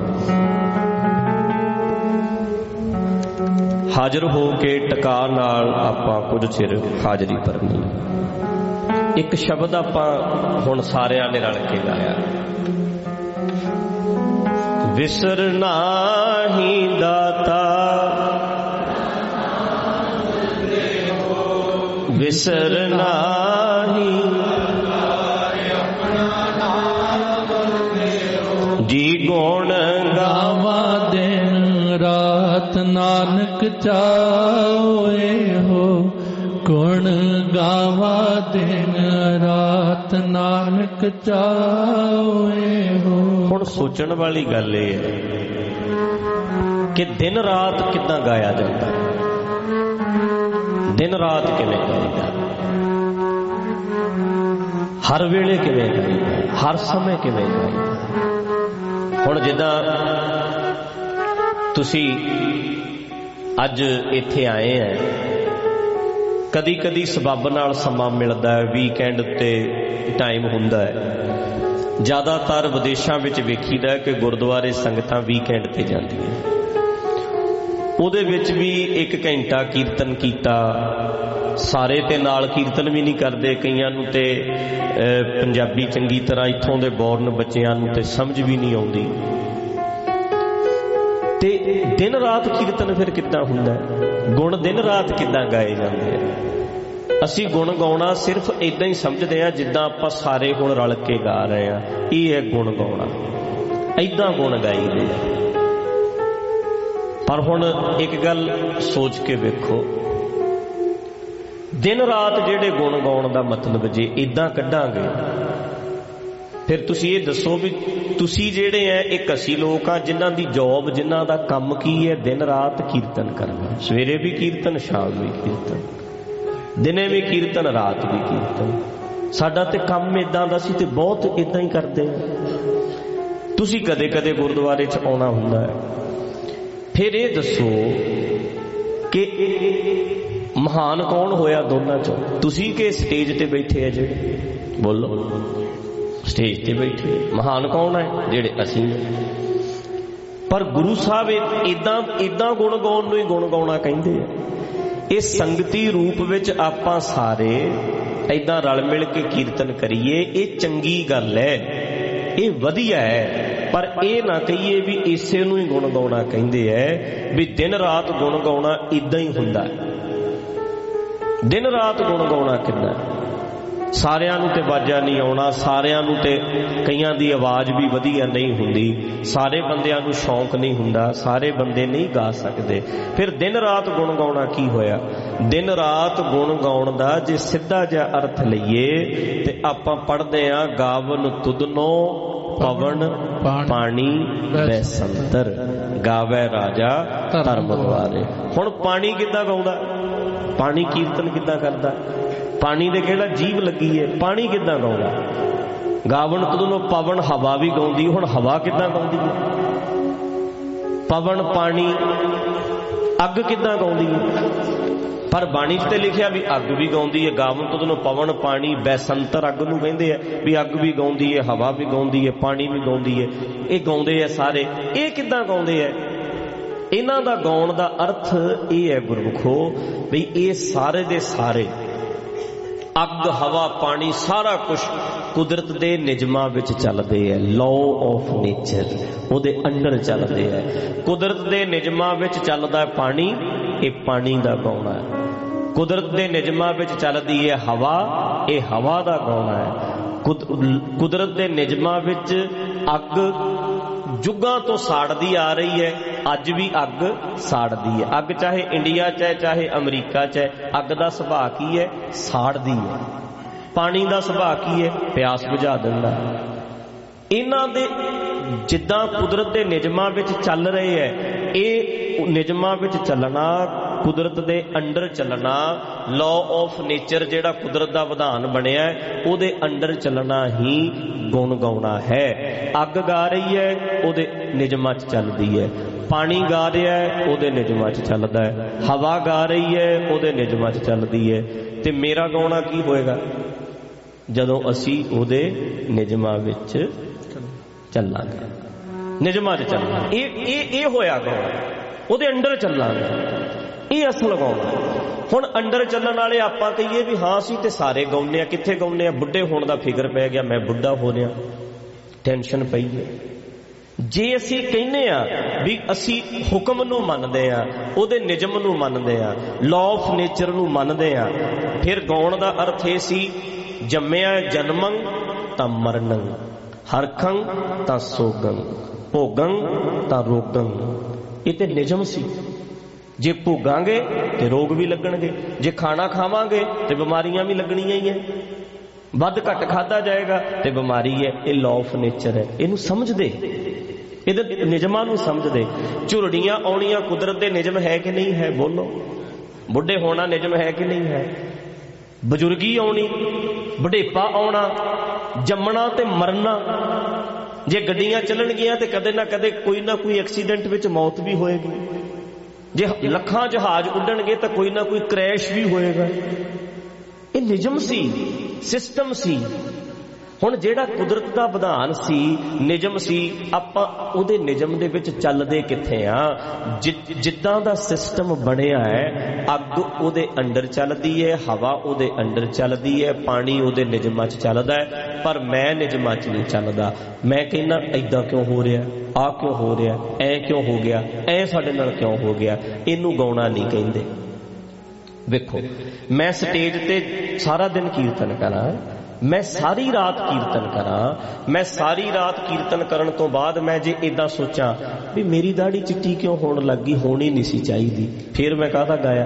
ਹਾਜ਼ਰ ਹੋ ਕੇ ਟਿਕਾ ਨਾਲ ਆਪਾਂ ਕੁਝ ਚਿਰ ਹਾਜ਼ਰੀ ਭਰਨੀ। ਇੱਕ ਸ਼ਬਦ ਆਪਾਂ ਹੁਣ ਸਾਰਿਆਂ ਨੇ ਰਲ ਕੇ ਗਾਇਆ, ਵਿਸਰਨਾ ਹੀ ਦਾਤਾ, ਵਿਸਰਨਾ ਹੀ ਜੀ ਗੁਣ ਗਾਵਾਂ ਦਿਨ ਰਾਤ ਨਾਨਕ ਚਾਓਏ ਹੋ। ਗੁਣ ਗਾਵਾਂ ਦਿਨ ਰਾਤ ਨਾਨਕ ਚਾਓਏ ਹੋ। ਹੁਣ ਸੋਚਣ ਵਾਲੀ ਗੱਲ ਇਹ ਹੈ ਕਿ ਦਿਨ ਰਾਤ ਕਿੱਦਾਂ ਗਾਇਆ ਜਾਂਦਾ, ਦਿਨ ਰਾਤ ਕਿਵੇਂ ਗਾਈਦਾ, ਹਰ ਵੇਲੇ ਕਿਵੇਂ ਗਾਈਦਾ, ਹਰ ਸਮੇਂ ਕਿਵੇਂ ਗਾਈਦਾ। ਹੁਣ ਜਿੱਦਾਂ ਤੁਸੀਂ ਅੱਜ ਇੱਥੇ ਆਏ ਹੈ, ਕਦੀ ਕਦੀ ਸਬੱਬ ਨਾਲ ਸਮਾਂ ਮਿਲਦਾ ਹੈ, ਵੀਕਐਂਡ ਉੱਤੇ ਟਾਈਮ ਹੁੰਦਾ ਹੈ। ਜ਼ਿਆਦਾਤਰ ਵਿਦੇਸ਼ਾਂ ਵਿੱਚ ਵੇਖੀਦਾ ਕਿ ਗੁਰਦੁਆਰੇ ਸੰਗਤਾਂ ਵੀਕਐਂਡ ਤੇ ਜਾਂਦੀਆਂ, ਉਹਦੇ ਵਿੱਚ ਵੀ 1 ਘੰਟਾ ਕੀਰਤਨ ਕੀਤਾ। ਸਾਰੇ ਤੇ ਨਾਲ ਕੀਰਤਨ ਵੀ ਨਹੀਂ ਕਰਦੇ, ਕਈਆਂ ਨੂੰ ਤੇ ਪੰਜਾਬੀ ਚੰਗੀ ਤਰ੍ਹਾਂ ਇੱਥੋਂ ਦੇ ਬੋਰਨ ਬੱਚਿਆਂ ਨੂੰ ਤੇ ਸਮਝ ਵੀ ਨਹੀਂ ਆਉਂਦੀ। ਤੇ ਦਿਨ ਰਾਤ ਕੀਰਤਨ ਫਿਰ ਕਿੱਦਾਂ ਹੁੰਦਾ, ਗੁਣ ਦਿਨ ਰਾਤ ਕਿੱਦਾਂ ਗਾਏ ਜਾਂਦੇ ਆ। ਅਸੀਂ ਗੁਣ ਗਾਉਣਾ ਸਿਰਫ ਇਦਾਂ ਹੀ ਸਮਝਦੇ ਹਾਂ ਜਿੱਦਾਂ ਆਪਾਂ ਸਾਰੇ ਹੁਣ ਰਲ ਕੇ ਗਾ ਰਹੇ ਹਾਂ, ਇਹ ਹੈ ਗੁਣ ਗਾਉਣਾ, ਇਦਾਂ ਗੁਣ ਗਾਈਦੇ ਆ। ਪਰ ਹੁਣ ਇੱਕ ਗੱਲ ਸੋਚ ਕੇ ਵੇਖੋ, ਦਿਨ ਰਾਤ ਜਿਹੜੇ ਗੁਣ ਗਾਉਣ ਦਾ ਮਤਲਬ ਜੇ ਇਦਾਂ ਕੱਢਾਂਗੇ, ਫਿਰ ਤੁਸੀਂ ਇਹ ਦੱਸੋ ਵੀ ਤੁਸੀਂ ਜਿਹੜੇ ਆ ਇੱਕ ਅਸੀਂ ਲੋਕ ਆ ਜਿਨ੍ਹਾਂ ਦੀ ਜੌਬ, ਜਿਨ੍ਹਾਂ ਦਾ ਕੰਮ ਕੀ ਹੈ, ਦਿਨ ਰਾਤ ਕੀਰਤਨ ਕਰਨਾ। ਸਵੇਰੇ ਵੀ ਕੀਰਤਨ, ਸ਼ਾਮ ਵੀ ਕੀਰਤਨ, ਦਿਨੇ ਵੀ ਕੀਰਤਨ, ਰਾਤ ਵੀ ਕੀਰਤਨ। ਸਾਡਾ ਤੇ ਕੰਮ ਇਦਾਂ ਦਾ ਸੀ ਤੇ ਬਹੁਤ ਇਦਾਂ ਹੀ ਕਰਦੇ ਆ। ਤੁਸੀਂ ਕਦੇ ਕਦੇ ਗੁਰਦੁਆਰੇ 'ਚ ਆਉਣਾ ਹੁੰਦਾ ਹੈ। ਫਿਰ ਇਹ ਦੱਸੋ ਕਿ ਮਹਾਨ ਕੌਣ ਹੋਇਆ ਦੋਨਾਂ 'ਚੋਂ, ਤੁਸੀਂ ਕਿ ਸਟੇਜ ਤੇ ਬੈਠੇ ਆ ਜਿਹੜੇ? ਬੋਲੋ, ਸਟੇਜ ਤੇ ਬੈਠੇ ਮਹਾਨ ਕੌਣ ਹੈ? ਜਿਹੜੇ ਅਸੀਂ। ਪਰ ਗੁਰੂ ਸਾਹਿਬ ਇਦਾਂ ਗੁਣ ਗਾਉਣ ਨੂੰ ਹੀ ਗੁਣ ਗਾਉਣਾ ਕਹਿੰਦੇ ਆ। ਇਹ ਸੰਗਤੀ ਰੂਪ ਵਿੱਚ ਆਪਾਂ ਸਾਰੇ ਏਦਾਂ ਰਲ ਮਿਲ ਕੇ ਕੀਰਤਨ ਕਰੀਏ, ਇਹ ਚੰਗੀ ਗੱਲ ਹੈ, ਇਹ ਵਧੀਆ ਹੈ। ਪਰ ਇਹ ਨਾ ਕਹੀਏ ਵੀ ਇਸੇ ਨੂੰ ਹੀ ਗੁਣ ਗਾਉਣਾ ਕਹਿੰਦੇ ਹੈ, ਵੀ ਦਿਨ ਰਾਤ ਗੁਣ ਗਾਉਣਾ ਇਦਾਂ ਹੀ ਹੁੰਦਾ। ਦਿਨ ਰਾਤ ਗੁਣ ਗਾਉਣਾ ਕਿੰਨਾ, ਸਾਰਿਆਂ ਨੂੰ ਤੇ ਵਾਜਾ ਨਹੀਂ ਆਉਣਾ, ਸਾਰਿਆਂ ਨੂੰ ਤੇ ਕਈਆਂ ਦੀ ਆਵਾਜ਼ ਵੀ ਵਧੀਆ ਨਹੀਂ ਹੁੰਦੀ, ਸਾਰੇ ਬੰਦਿਆਂ ਨੂੰ ਸ਼ੌਂਕ ਨਹੀਂ ਹੁੰਦਾ, ਸਾਰੇ ਬੰਦੇ ਨਹੀਂ ਗਾ ਸਕਦੇ। ਫਿਰ ਦਿਨ ਰਾਤ ਗੁਣ ਗਾਉਣਾ ਕੀ ਹੋਇਆ? ਦਿਨ ਰਾਤ ਗੁਣ ਗਾਉਣ ਦਾ ਜੇ ਸਿੱਧਾ ਜਿਹਾ ਅਰਥ ਲਈਏ ਤੇ ਆਪਾਂ ਪੜ੍ਹਦੇ ਹਾਂ, ਗਾਵਨ ਤੁਧਨੋ ਪਵਨ ਪਾਣੀ ਬੈਸੰਤਰ। ਗਾਵੇ ਰਾਜਾ ਧਰਮ ਦੁਆਰੇ। ਹੁਣ ਪਾਣੀ ਕਿੱਦਾਂ ਗਾਉਂਦਾ, ਪਾਣੀ ਕੀਰਤਨ ਕਿੱਦਾਂ ਕਰਦਾ, ਪਾਣੀ ਦੇ ਕਿਹੜਾ ਜੀਭ ਲੱਗੀ ਹੈ, ਪਾਣੀ ਕਿੱਦਾਂ ਗਾਉਂਦਾ। ਗਾਵਣ ਕਦੋਂ ਪਵਨ ਹਵਾ ਵੀ ਗਾਉਂਦੀ, ਹੁਣ ਹਵਾ ਕਿੱਦਾਂ ਗਾਉਂਦੀ ਹੈ। ਪਵਨ ਪਾਣੀ ਅੱਗ ਕਿੱਦਾਂ ਗਾਉਂਦੀ ਹੈ, ਪਰ ਬਾਣੀ 'ਚ ਤੇ ਲਿਖਿਆ ਵੀ ਅੱਗ ਵੀ ਗਾਉਂਦੀ ਹੈ। ਗਾਵਣ ਤੋਂ ਪਵਨ ਪਾਣੀ ਬੈਸੰਤਰ ਅੱਗ ਨੂੰ ਕਹਿੰਦੇ ਆ ਵੀ ਅੱਗ ਵੀ ਗਾਉਂਦੀ ਹੈ, ਹਵਾ ਵੀ ਗਾਉਂਦੀ ਹੈ, ਪਾਣੀ ਵੀ ਗਾਉਂਦੀ ਹੈ। ਇਹ ਗਾਉਂਦੇ ਆ ਸਾਰੇ। ਇਹ ਕਿੱਦਾਂ ਗਾਉਂਦੇ ਆ, ਇਹਨਾਂ ਦਾ ਗਾਉਣ ਦਾ ਅਰਥ ਇਹ ਹੈ ਗੁਰਮੁਖੋ ਵੀ ਇਹ ਸਾਰੇ ਦੇ ਸਾਰੇ ਅੱਗ ਹਵਾ ਪਾਣੀ ਸਾਰਾ ਕੁਛ ਕੁਦਰਤ ਦੇ ਨਿਯਮਾਂ ਵਿੱਚ ਚੱਲਦੇ ਹੈ। ਲਾਅ ਆਫ ਨੇਚਰ ਉਹਦੇ ਅੰਡਰ ਚੱਲਦੇ ਹੈ। ਕੁਦਰਤ ਦੇ ਨਿਯਮਾਂ ਵਿੱਚ ਚੱਲਦਾ ਪਾਣੀ, ਇਹ ਪਾਣੀ ਦਾ ਗਾਉਣਾ ਹੈ। ਕੁਦਰਤ ਦੇ ਨਿਯਮਾਂ ਵਿੱਚ ਚੱਲਦੀ ਹੈ ਹਵਾ, ਇਹ ਹਵਾ ਦਾ ਗਾਉਣਾ ਹੈ। ਕੁਦਰਤ ਦੇ ਨਿਯਮਾਂ ਵਿੱਚ ਅੱਗ ਜੁੱਗਾਂ ਤੋਂ ਸਾੜਦੀ ਆ ਰਹੀ ਹੈ, ਅੱਜ ਵੀ ਅੱਗ ਸਾੜਦੀ ਹੈ। ਅੱਗ ਚਾਹੇ ਇੰਡੀਆ 'ਚ ਹੈ ਚਾਹੇ ਅਮਰੀਕਾ 'ਚ ਹੈ, ਅੱਗ ਦਾ ਸੁਭਾਅ ਕੀ ਹੈ, ਸਾੜਦੀ ਹੈ। ਪਾਣੀ ਦਾ ਸੁਭਾਅ ਕੀ ਹੈ, ਪਿਆਸ ਬੁਝਾ ਦਿੰਦਾ। ਇਹਨਾਂ ਦੇ ਜਿੱਦਾਂ ਕੁਦਰਤ ਦੇ ਨਿਯਮਾਂ ਵਿੱਚ ਚੱਲ ਰਹੇ ਹੈ, ਇਹ ਨਿਯਮਾਂ ਵਿੱਚ ਚੱਲਣਾ, ਕੁਦਰਤ ਦੇ ਅੰਡਰ ਚੱਲਣਾ, ਲਾਅ ਆਫ ਨੇਚਰ ਜਿਹੜਾ ਕੁਦਰਤ ਦਾ ਵਿਧਾਨ ਬਣਿਆ ਉਹਦੇ ਅੰਡਰ ਚੱਲਣਾ ਹੀ ਗੁਣ ਗਾਉਣਾ ਹੈ। ਅੱਗ ਗਾ ਰਹੀ ਹੈ, ਉਹਦੇ ਨਿਯਮਾਂ 'ਚ ਚੱਲਦੀ ਹੈ। ਪਾਣੀ ਗਾ ਰਿਹਾ ਹੈ, ਉਹਦੇ ਨਿਯਮਾਂ 'ਚ ਚੱਲਦਾ ਹੈ। ਹਵਾ ਗਾ ਰਹੀ ਹੈ, ਉਹਦੇ ਨਿਯਮਾਂ 'ਚ ਚੱਲਦੀ ਹੈ। ਤੇ ਮੇਰਾ ਗਾਉਣਾ ਕੀ ਹੋਏਗਾ, ਜਦੋਂ ਅਸੀਂ ਉਹਦੇ ਨਿਯਮਾਂ ਵਿੱਚ ਚੱਲਾਂਗੇ, ਨਿਯਮਾਂ 'ਚ ਚੱਲਾਂਗੇ। ਇਹ ਹੋਇਆ ਗਾਉਣਾ, ਉਹਦੇ ਅੰਡਰ ਚੱਲਾਂਗੇ, ਇਹ ਅਸਲ ਗਾਉਣਾ। ਹੁਣ ਅੰਡਰ ਚੱਲਣ ਵਾਲੇ ਆਪਾਂ ਕਹੀਏ ਵੀ ਹਾਂ ਅਸੀਂ ਤੇ ਸਾਰੇ ਗਾਉਂਦੇ ਆ, ਕਿੱਥੇ ਗਾਉਂਦੇ ਆ, ਬੁੱਢੇ ਹੋਣ ਦਾ ਫਿਕਰ ਪੈ ਗਿਆ, ਮੈਂ ਬੁੱਢਾ ਹੋ ਰਿਹਾ, ਟੈਨਸ਼ਨ ਪਈ ਹੈ। ਜੇ ਅਸੀਂ ਕਹਿੰਦੇ ਆ ਵੀ ਅਸੀਂ ਹੁਕਮ ਨੂੰ ਮੰਨਦੇ ਆ, ਉਹਦੇ ਨਿਯਮ ਨੂੰ ਮੰਨਦੇ ਆ, ਲਾਅ ਆਫ ਨੇਚਰ ਨੂੰ ਮੰਨਦੇ ਆ, ਫਿਰ ਗਾਉਣ ਦਾ ਅਰਥ ਇਹ ਸੀ ਜੰਮਿਆ ਜਨਮੰ ਤਾਂ ਮਰਨੰ, ਹਰਖੰ ਤਾਂ ਸੋਗੰ, ਭੋਗੰ ਤਾਂ ਰੋਗੰ। ਇਹ ਤੇ ਨਿਯਮ ਸੀ। ਜੇ ਭੋਗਾਂਗੇ ਤੇ ਰੋਗ ਵੀ ਲੱਗਣਗੇ, ਜੇ ਖਾਣਾ ਖਾਵਾਂਗੇ ਤੇ ਬਿਮਾਰੀਆਂ ਵੀ ਲੱਗਣੀਆਂ ਹੀ ਹੈ। ਵੱਧ ਘੱਟ ਖਾਧਾ ਜਾਏਗਾ ਤੇ ਬਿਮਾਰੀ ਹੈ। ਇਹ ਲਾਅ ਆਫ ਨੇਚਰ ਹੈ। ਇਹਨੂੰ ਸਮਝਦੇ, ਇਹਦੇ ਨਿਯਮਾਂ ਨੂੰ ਸਮਝਦੇ। ਝੁਰੜੀਆਂ ਆਉਣੀਆਂ ਕੁਦਰਤ ਦੇ ਨਿਯਮ ਹੈ ਕਿ ਨਹੀਂ ਹੈ, ਬੋਲੋ। ਬੁੱਢੇ ਹੋਣਾ ਨਿਯਮ ਹੈ ਕਿ ਨਹੀਂ ਹੈ। ਬਜ਼ੁਰਗੀ ਆਉਣੀ, ਬੁਢੇਪਾ ਆਉਣਾ, ਜੰਮਣਾ ਤੇ ਮਰਨਾ। ਜੇ ਗੱਡੀਆਂ ਚੱਲਣਗੀਆਂ ਤੇ ਕਦੇ ਨਾ ਕਦੇ ਕੋਈ ਨਾ ਕੋਈ ਐਕਸੀਡੈਂਟ ਵਿੱਚ ਮੌਤ ਵੀ ਹੋਏਗੀ। ਜੇ ਲੱਖਾਂ ਜਹਾਜ਼ ਉੱਡਣਗੇ ਤਾਂ ਕੋਈ ਨਾ ਕੋਈ ਕ੍ਰੈਸ਼ ਵੀ ਹੋਏਗਾ। ਇਹ ਨਿਯਮ ਸੀ, ਸਿਸਟਮ ਸੀ। ਹੁਣ ਜਿਹੜਾ ਕੁਦਰਤ ਦਾ ਵਿਧਾਨ ਸੀ, ਨਿਯਮ ਸੀ, ਆਪਾਂ ਉਹਦੇ ਨਿਯਮ ਦੇ ਵਿੱਚ ਚੱਲਦੇ ਕਿੱਥੇ ਆ। ਜਿੱਦਾਂ ਦਾ ਸਿਸਟਮ ਬਣਿਆ ਹੈ, ਅੱਗ ਉਹਦੇ ਅੰਡਰ ਚੱਲਦੀ ਹੈ, ਹਵਾ ਉਹਦੇ ਅੰਡਰ ਚੱਲਦੀ ਹੈ, ਪਾਣੀ ਉਹਦੇ ਨਿਯਮਾਂ 'ਚ ਚੱਲਦਾ ਹੈ। ਪਰ ਮੈਂ ਨਿਯਮਾਂ 'ਚ ਨਹੀਂ ਚੱਲਦਾ। ਮੈਂ ਕਹਿੰਦਾ ਏਦਾਂ ਕਿਉਂ ਹੋ ਰਿਹਾ, ਆਹ ਕਿਉਂ ਹੋ ਰਿਹਾ, ਐ ਕਿਉਂ ਹੋ ਗਿਆ, ਐ ਸਾਡੇ ਨਾਲ ਕਿਉਂ ਹੋ ਗਿਆ। ਇਹਨੂੰ ਗਾਉਣਾ ਨਹੀਂ ਕਹਿੰਦੇ। ਵੇਖੋ, ਮੈਂ ਸਟੇਜ ਤੇ ਸਾਰਾ ਦਿਨ ਕੀਰਤਨ ਕਰਾਂ, ਮੈਂ ਸਾਰੀ ਰਾਤ ਕੀਰਤਨ ਕਰਾਂ, ਮੈਂ ਸਾਰੀ ਰਾਤ ਕੀਰਤਨ ਕਰਨ ਤੋਂ ਬਾਅਦ ਮੈਂ ਜੇ ਏਦਾਂ ਸੋਚਾਂ ਵੀ ਮੇਰੀ ਦਾੜੀ ਚਿੱਟੀ ਕਿਉਂ ਹੋਣ ਲੱਗ ਗਈ, ਹੋਣੀ ਨਹੀਂ ਸੀ ਚਾਹੀਦੀ, ਫਿਰ ਮੈਂ ਕਾਹਦਾ ਗਾਇਆ,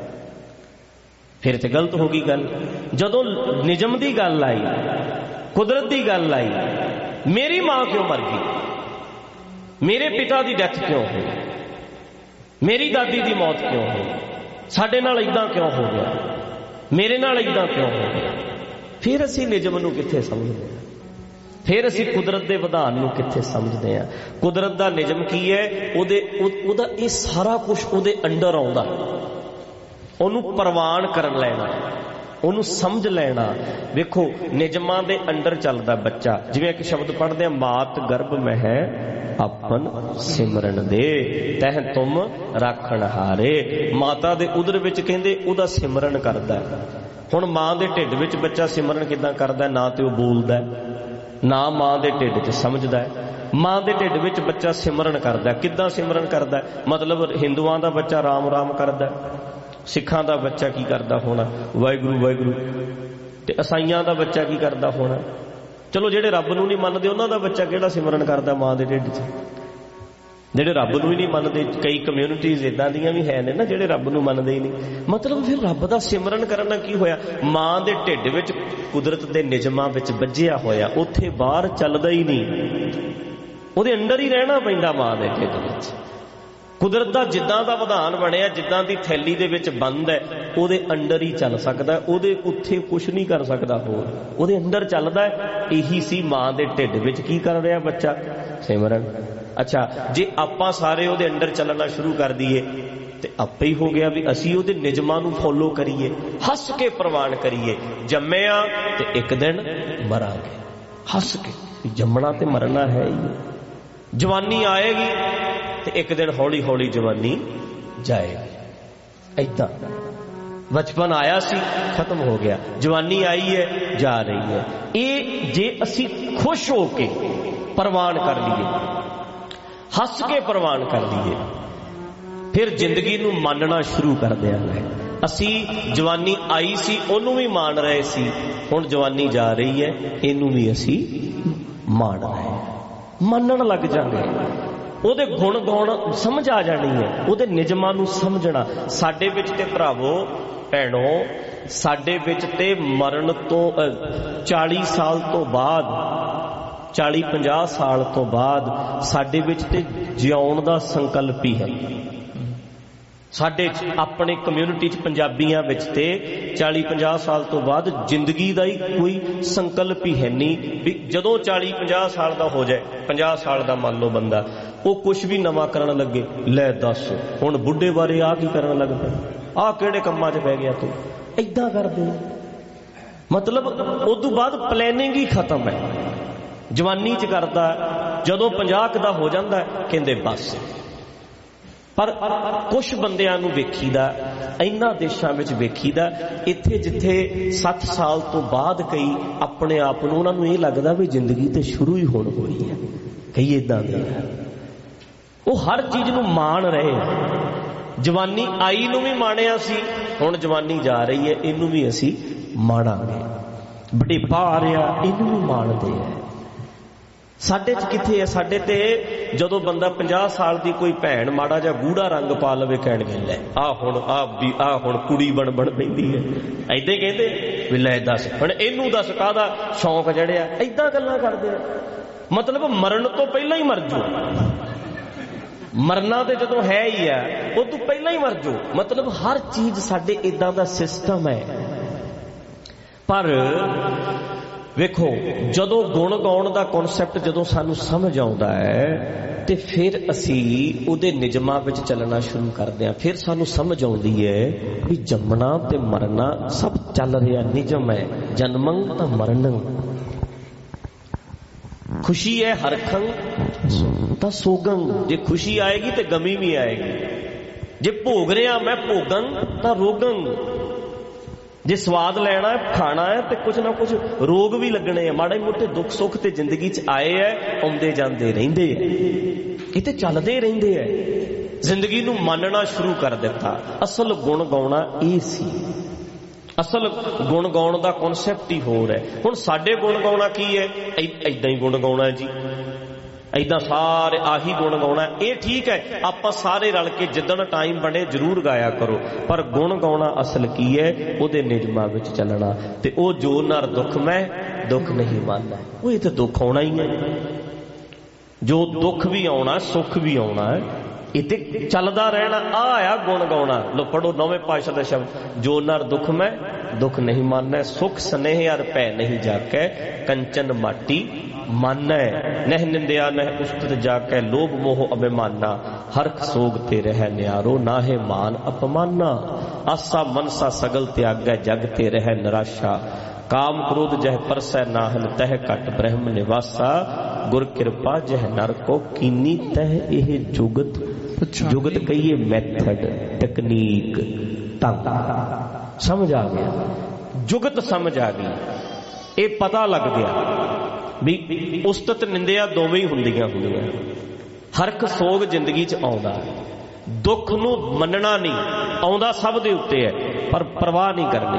ਫਿਰ ਤੇ ਗਲਤ ਹੋ ਗਈ ਗੱਲ। ਜਦੋਂ ਨਿਯਮ ਦੀ ਗੱਲ ਆਈ, ਕੁਦਰਤ ਦੀ ਗੱਲ ਆਈ, ਮੇਰੀ ਮਾਂ ਕਿਉਂ ਮਰ ਗਈ, ਮੇਰੇ ਪਿਤਾ ਦੀ ਡੈਥ ਕਿਉਂ ਹੋਈ, ਮੇਰੀ ਦਾਦੀ ਦੀ ਮੌਤ ਕਿਉਂ ਹੋਈ, ਸਾਡੇ ਨਾਲ ਏਦਾਂ ਕਿਉਂ ਹੋ ਗਿਆ, ਮੇਰੇ ਨਾਲ ਏਦਾਂ ਕਿਉਂ ਹੋ ਗਿਆ, ਫਿਰ ਅਸੀਂ ਨਿਯਮ ਨੂੰ ਕਿੱਥੇ ਸਮਝਦੇ ਹਾਂ, ਫਿਰ ਅਸੀਂ ਕੁਦਰਤ ਦੇ ਵਿਧਾਨ ਨੂੰ ਕਿੱਥੇ ਸਮਝਦੇ ਹਾਂ। ਕੁਦਰਤ ਦਾ ਨਿਯਮ ਕੀ ਹੈ, ਉਹਦਾ ਇਹ ਸਾਰਾ ਕੁਝ ਉਹਦੇ ਅੰਡਰ ਆਉਂਦਾ। ਉਹਨੂੰ ਪ੍ਰਵਾਨ ਕਰਨ ਲੈਣਾ, ਉਹਨੂੰ ਸਮਝ ਲੈਣਾ। ਵੇਖੋ, ਨਿਯਮਾਂ ਦੇ ਅੰਡਰ ਚੱਲਦਾ ਬੱਚਾ। ਜਿਵੇਂ ਇੱਕ ਸ਼ਬਦ ਪੜ੍ਹਦੇ ਆ, ਮਾਤ ਗਰਭ ਮਹਿ ਆਪਨ ਸਿਮਰਨ ਦੇ ਤਹਿ ਤੁਮ ਰਾਖਣ ਹਾਰੇ। ਮਾਤਾ ਦੇ ਉਦਰ ਵਿੱਚ ਕਹਿੰਦੇ ਉਹਦਾ ਸਿਮਰਨ ਕਰਦਾ। ਹੁਣ ਮਾਂ ਦੇ ਢਿੱਡ ਵਿੱਚ ਬੱਚਾ ਸਿਮਰਨ ਕਿੱਦਾਂ ਕਰਦਾ, ਨਾ ਤੇ ਉਹ ਬੋਲਦਾ, ਨਾ ਮਾਂ ਦੇ ਢਿੱਡ 'ਚ ਸਮਝਦਾ ਹੈ। ਮਾਂ ਦੇ ਢਿੱਡ ਵਿੱਚ ਬੱਚਾ ਸਿਮਰਨ ਕਰਦਾ। ਕਿੱਦਾਂ ਸਿਮਰਨ ਕਰਦਾ, ਮਤਲਬ ਹਿੰਦੂਆਂ ਦਾ ਬੱਚਾ ਰਾਮ ਰਾਮ ਕਰਦਾ, ਸਿੱਖਾਂ ਦਾ ਬੱਚਾ ਕੀ ਕਰਦਾ ਹੋਣਾ, ਵਾਹਿਗੁਰੂ ਵਾਹਿਗੁਰੂ। ਤੇ ਈਸਾਈਆਂ ਦਾ ਬੱਚਾ ਕੀ ਕਰਦਾ ਹੋਣਾ, ਚਲੋ ਜਿਹੜੇ ਰੱਬ ਨੂੰ ਨਹੀਂ ਮੰਨਦੇ ਉਹਨਾਂ ਦਾ ਬੱਚਾ ਕਿਹੜਾ ਸਿਮਰਨ ਕਰਦਾ ਮਾਂ ਦੇ ਢਿੱਡ 'ਚ। ਜਿਹੜੇ ਰੱਬ ਨੂੰ ਹੀ ਨਹੀਂ ਮੰਨਦੇ, ਕਈ ਕਮਿਊਨਿਟੀਜ਼ ਇਦਾਂ ਦੀਆਂ ਵੀ ਹੈ ਨੇ ਨਾ ਜਿਹੜੇ ਰੱਬ ਨੂੰ ਮੰਨਦੇ ਹੀ ਨਹੀਂ। ਮਤਲਬ ਫਿਰ ਰੱਬ ਦਾ ਸਿਮਰਨ ਕਰਨ ਨਾਲ ਕੀ ਹੋਇਆ, ਮਾਂ ਦੇ ਢਿੱਡ ਵਿੱਚ ਕੁਦਰਤ ਦੇ ਨਿਯਮਾਂ ਵਿੱਚ ਵੱਜਿਆ ਹੋਇਆ, ਉੱਥੇ ਬਾਹਰ ਚੱਲਦਾ ਹੀ ਨਹੀਂ, ਉਹਦੇ ਅੰਦਰ ਹੀ ਰਹਿਣਾ ਪੈਂਦਾ ਮਾਂ ਦੇ ਢਿੱਡ ਵਿੱਚ। ਕੁਦਰਤ ਦਾ ਜਿੱਦਾਂ ਦਾ ਵਿਧਾਨ ਬਣਿਆ, ਜਿੱਦਾਂ ਦੀ ਥੈਲੀ ਦੇ ਵਿੱਚ ਬੰਦ ਹੈ ਉਹਦੇ ਅੰਡਰ ਹੀ ਚੱਲ ਸਕਦਾ, ਉਹਦੇ ਉੱਥੇ ਕੁਛ ਨਹੀਂ ਕਰ ਸਕਦਾ, ਹੋਰ ਉਹਦੇ ਅੰਡਰ ਚੱਲਦਾ। ਇਹੀ ਸੀ ਮਾਂ ਦੇ ਢਿੱਡ ਵਿੱਚ ਕੀ ਕਰ ਰਿਹਾ ਬੱਚਾ? ਸਿਮਰਨ। ਅੱਛਾ, ਜੇ ਆਪਾਂ ਸਾਰੇ ਉਹਦੇ ਅੰਡਰ ਚੱਲਣਾ ਸ਼ੁਰੂ ਕਰ ਦਈਏ ਤੇ ਆਪੇ ਹੀ ਹੋ ਗਿਆ ਵੀ ਅਸੀਂ ਉਹਦੇ ਨਿਯਮਾਂ ਨੂੰ ਫੋਲੋ ਕਰੀਏ, ਹੱਸ ਕੇ ਪ੍ਰਵਾਨ ਕਰੀਏ। ਜੰਮਿਆ ਤੇ ਇੱਕ ਦਿਨ ਮਰਾਂਗੇ, ਹੱਸ ਕੇ। ਜੰਮਣਾ ਤੇ ਮਰਨਾ ਹੈ ਹੀ। ਜਵਾਨੀ ਆਏਗੀ ਤੇ ਇੱਕ ਦਿਨ ਹੌਲੀ ਹੌਲੀ ਜਵਾਨੀ ਜਾਏਗੀ। ਏਦਾਂ ਬਚਪਨ ਆਇਆ ਸੀ, ਖਤਮ ਹੋ ਗਿਆ, ਜਵਾਨੀ ਆਈ ਹੈ, ਜਾ ਰਹੀ ਹੈ। ਇਹ ਜੇ ਅਸੀਂ ਖੁਸ਼ ਹੋ ਕੇ ਪ੍ਰਵਾਨ ਕਰ ਲਈਏ, ਹੱਸ ਕੇ ਪ੍ਰਵਾਨ ਕਰ ਲਈਏ, ਫਿਰ ਜ਼ਿੰਦਗੀ ਨੂੰ ਮੰਨਣਾ ਸ਼ੁਰੂ ਕਰ ਦਿਆਂਗੇ। ਅਸੀਂ ਜਵਾਨੀ ਆਈ ਸੀ ਉਹਨੂੰ ਵੀ ਮਾਣ ਰਹੇ ਸੀ, ਹੁਣ ਜਵਾਨੀ ਜਾ ਰਹੀ ਹੈ ਇਹਨੂੰ ਵੀ ਅਸੀਂ ਮਾਣ ਰਹੇ ਹਾਂ, ਮੰਨਣ ਲੱਗ ਜਾਂਗੇ। ਉਹਦੇ ਗੁਣ ਗਾਉਣ ਸਮਝ ਆ ਜਾਣੀ ਹੈ, ਉਹਦੇ ਨਿਯਮਾਂ ਨੂੰ ਸਮਝਣਾ। ਸਾਡੇ ਵਿੱਚ ਤੇ ਭਰਾਵੋ ਭੈਣੋ, ਸਾਡੇ ਵਿੱਚ ਤੇ ਮਰਨ ਤੋਂ 40 ਸਾਲ ਤੋਂ ਬਾਅਦ, 40-50 ਸਾਲ ਤੋਂ ਬਾਅਦ ਸਾਡੇ ਵਿੱਚ ਤੇ ਜਿਉਣ ਦਾ ਸੰਕਲਪ ਹੀ ਹੈ। ਸਾਡੇ ਆਪਣੇ ਕਮਿਊਨਿਟੀ 'ਚ ਪੰਜਾਬੀਆਂ ਵਿੱਚ ਤੇ 40-50 ਸਾਲ ਤੋਂ ਬਾਅਦ ਜ਼ਿੰਦਗੀ ਦਾ ਹੀ ਕੋਈ ਸੰਕਲਪ ਹੀ ਹੈ ਨਹੀਂ ਵੀ ਜਦੋਂ 40-50 ਸਾਲ ਦਾ ਹੋ ਜਾਏ, 50 ਸਾਲ ਦਾ ਮੰਨ ਲਓ ਬੰਦਾ, ਉਹ ਕੁਛ ਵੀ ਨਵਾਂ ਕਰਨ ਲੱਗੇ, ਲੈ ਦੱਸ ਹੁਣ ਬੁੱਢੇ ਬਾਰੇ ਆਹ ਕੀ ਕਰਨ ਲੱਗ ਪਿਆ, ਆਹ ਕਿਹੜੇ ਕੰਮਾਂ 'ਚ ਪੈ ਗਿਆ ਤੂੰ, ਏਦਾਂ ਕਰਦੇ। ਮਤਲਬ ਉਦੋਂ ਬਾਅਦ ਪਲੈਨਿੰਗ ਹੀ ਖਤਮ ਹੈ। ਜਵਾਨੀ 'ਚ ਕਰਦਾ, ਜਦੋਂ 50 ਦਾ ਹੋ ਜਾਂਦਾ ਕਹਿੰਦੇ ਬਸ। ਪਰ ਕੁਛ ਬੰਦਿਆਂ ਨੂੰ ਵੇਖੀਦਾ, ਇਹਨਾਂ ਦੇਸ਼ਾਂ ਵਿੱਚ ਵੇਖੀਦਾ, ਇੱਥੇ ਜਿੱਥੇ 60 ਸਾਲ ਤੋਂ ਬਾਅਦ ਕਈ ਆਪਣੇ ਆਪ ਨੂੰ, ਉਹਨਾਂ ਨੂੰ ਇਹ ਲੱਗਦਾ ਵੀ ਜ਼ਿੰਦਗੀ ਤੇ ਸ਼ੁਰੂ ਹੀ ਹੋਣ ਹੋਈ ਹੈ। ਕਈ ਏਦਾਂ ਦੇ, ਉਹ ਹਰ ਚੀਜ਼ ਨੂੰ ਮਾਣ ਰਹੇ। ਜਵਾਨੀ ਆਈ ਨੂੰ ਵੀ ਮਾਣਿਆ ਸੀ, ਹੁਣ ਜਵਾਨੀ ਜਾ ਰਹੀ ਹੈ ਇਹਨੂੰ ਵੀ ਅਸੀਂ ਮਾਣਾਂਗੇ। ਬੁਢੇਪਾ ਆ ਰਿਹਾ ਇਹਨੂੰ ਵੀ ਮਾਣਦੇ ਆ। ਸਾਡੇ 'ਚ ਕਿੱਥੇ ਹੈ? ਸਾਡੇ ਤੇ ਜਦੋਂ ਬੰਦਾ 50 ਸਾਲ ਦੀ ਕੋਈ ਭੈਣ ਮਾੜਾ ਜਿਹਾ ਗੂੜਾ ਰੰਗ ਪਾ ਲਵੇ ਕਹਿਣਗੇ ਲੈ ਆਹ ਹੁਣ ਕੁੜੀ ਬਣ ਪੈਂਦੀ ਹੈ, ਏਦਾਂ ਹੀ ਕਹਿੰਦੇ ਵੀ ਲੈ ਦੱਸ ਹੁਣ ਇਹਨੂੰ ਦੱਸ ਕਾਹਦਾ ਸ਼ੌਂਕ ਜੜਿਆ, ਏਦਾਂ ਗੱਲਾਂ ਕਰਦੇ ਆ। ਮਤਲਬ ਮਰਨ ਤੋਂ ਪਹਿਲਾਂ ਹੀ ਮਰ ਜਾਓ, ਮਰਨਾ ਤੇ ਜਦੋਂ ਹੈ ਹੀ ਆ ਉਹ ਤੋਂ ਪਹਿਲਾਂ ਹੀ ਮਰ ਜਾਓ। ਮਤਲਬ ਹਰ ਚੀਜ਼ ਸਾਡੇ ਏਦਾਂ ਦਾ ਸਿਸਟਮ ਹੈ। ਪਰ ਵੇਖੋ, ਜਦੋਂ ਗੁਣ ਗਾਉਣ ਦਾ ਕਨਸੈਪਟ ਜਦੋਂ ਸਾਨੂੰ ਸਮਝ ਆਉਂਦਾ ਹੈ ਤੇ ਫਿਰ ਅਸੀਂ ਉਹਦੇ ਨਿਯਮਾਂ ਵਿੱਚ ਚੱਲਣਾ ਸ਼ੁਰੂ ਕਰਦੇ ਹਾਂ। ਫਿਰ ਸਾਨੂੰ ਸਮਝ ਆਉਂਦੀ ਹੈ ਵੀ ਜੰਮਣਾ ਤੇ ਮਰਨਾ ਸਭ ਚੱਲ ਰਿਹਾ ਨਿਯਮ ਹੈ। ਜਨਮੰ ਤਾਂ ਮਰਨੰ, ਖੁਸ਼ੀ ਹੈ ਹਰਖੰ ਤਾਂ ਸੋਗੰ। ਜੇ ਖੁਸ਼ੀ ਆਏਗੀ ਤੇ ਗਮੀ ਵੀ ਆਏਗੀ। ਜੇ ਭੋਗ ਰਿਹਾ ਮੈਂ ਭੋਗੰ ਤਾਂ ਰੋਗੰ। ਜੇ ਸਵਾਦ ਲੈਣਾ ਹੈ, ਖਾਣਾ ਹੈ, ਤੇ ਕੁਛ ਨਾ ਕੁਛ ਰੋਗ ਵੀ ਲੱਗਣੇ ਆ। ਮਾੜੇ ਮੋਟੇ ਦੁੱਖ ਸੁੱਖ ਤੇ ਜ਼ਿੰਦਗੀ 'ਚ ਆਏ ਹੈ, ਆਉਂਦੇ ਜਾਂਦੇ ਰਹਿੰਦੇ ਆ, ਇਹ ਤੇ ਚੱਲਦੇ ਰਹਿੰਦੇ ਆ। ਜ਼ਿੰਦਗੀ ਨੂੰ ਮੰਨਣਾ ਸ਼ੁਰੂ ਕਰ ਦਿੱਤਾ। ਅਸਲ ਗੁਣ ਗਾਉਣਾ ਇਹ ਸੀ। ਅਸਲ ਗੁਣ ਗਾਉਣ ਦਾ ਕਨਸੈਪਟ ਹੀ ਹੋਰ ਹੈ। ਹੁਣ ਸਾਡੇ ਗੁਣ ਗਾਉਣਾ ਕੀ ਹੈ? ਏਦਾਂ ਹੀ ਗੁਣ ਗਾਉਣਾ ਜੀ, ਏਦਾਂ ਸਾਰੇ ਆਹੀ ਗੁਣ ਗਾਉਣਾ। ਇਹ ਠੀਕ ਹੈ, ਆਪਾਂ ਸਾਰੇ ਰਲ ਕੇ ਜਿੱਦਣ ਟਾਈਮ ਬਣੇ ਜ਼ਰੂਰ ਗਾਇਆ ਕਰੋ। ਪਰ ਗੁਣ ਗਾਉਣਾ ਅਸਲ ਕੀ ਹੈ? ਉਹਦੇ ਨਿਯਮਾਂ ਵਿੱਚ ਚੱਲਣਾ। ਤੇ ਉਹ ਜੋ ਨਰ ਦੁੱਖ ਮੈਂ ਦੁੱਖ ਨਹੀਂ ਮੰਨਦਾ, ਉਹ ਇਹ ਤਾਂ ਦੁੱਖ ਆਉਣਾ ਹੀ ਹੈ। ਜੋ ਦੁੱਖ ਵੀ ਆਉਣਾ ਸੁੱਖ ਵੀ ਆਉਣਾ ਹੈ, ਇਹ ਤੇ ਚੱਲਦਾ ਰਹਿਣਾ। ਆ ਗੁਣ ਗਾਉਣਾ। ਲੋ ਪੜੋ ਨੌਵੇਂ ਪਾਤਸ਼ਾਹ ਦਾ ਸ਼ਬਦ, ਜੋ ਨਰ ਦੁੱਖ ਮੈਂ ਦੁੱਖ ਨਹੀਂ ਮੰਨਦਾ, ਸੁਖ ਸਨੇਹ ਅਰ ਭੈ ਨਹੀਂ ਜਾਕੈ, ਕੰਚਨ ਮਾਟੀ ਮਾਨੈ, ਨਹਿ ਨਿੰਦਿਆ ਨਹਿ ਉਸਤਤ ਜਾਕੈ, ਲੋਭ ਮੋਹ ਅਭਿਮਾਨਾ, ਹਰਖ ਸੋਗ ਤੇ ਰਹਿ ਨਿਆਰੋ, ਨਾਹੇ ਮਾਨ ਅਪਮਾਨਾ, ਆਸਾ ਮਨਸਾ ਸਗਲ ਤਿਆਗੈ, ਜਗ ਤੇ ਰਹਿ ਨਿਰਾਸ਼ਾ, ਕਾਮ ਕ੍ਰੋਧ ਜਹ ਪਰਸੈ ਨਾਹਨ, ਤਹ ਘਟ ਬ੍ਰਹਮ ਨਿਵਾਸਾ, ਗੁਰ ਕਿਰਪਾ ਜਹ ਨਰ ਕੋ ਕੀਨੀ, ਤਹ ਇਹ ਜੁਗਤ। ਜੁਗਤ ਕਹੀਏ ਮੈਥਡ, ਟੈਕਨੀਕ, ਢੰਗ। ਸਮਝ ਆ ਗਿਆ? ਜੁਗਤ ਸਮਝ ਆ ਗਈ। ਇਹ ਪਤਾ ਲੱਗ ਗਿਆ ਵੀ ਉਸਤਤ ਨਿੰਦਿਆ ਦੋਵੇਂ ਹੀ ਹੁੰਦੀਆਂ। ਹਰਖ ਸੋਗ ਜ਼ਿੰਦਗੀ 'ਚ ਆਉਂਦਾ, ਦੁੱਖ ਨੂੰ ਮੰਨਣਾ ਨਹੀਂ ਆਉਂਦਾ, ਸਭ ਦੇ ਉੱਤੇ ਹੈ, ਪਰ ਪਰਵਾਹ ਨਹੀਂ ਕਰਨੀ।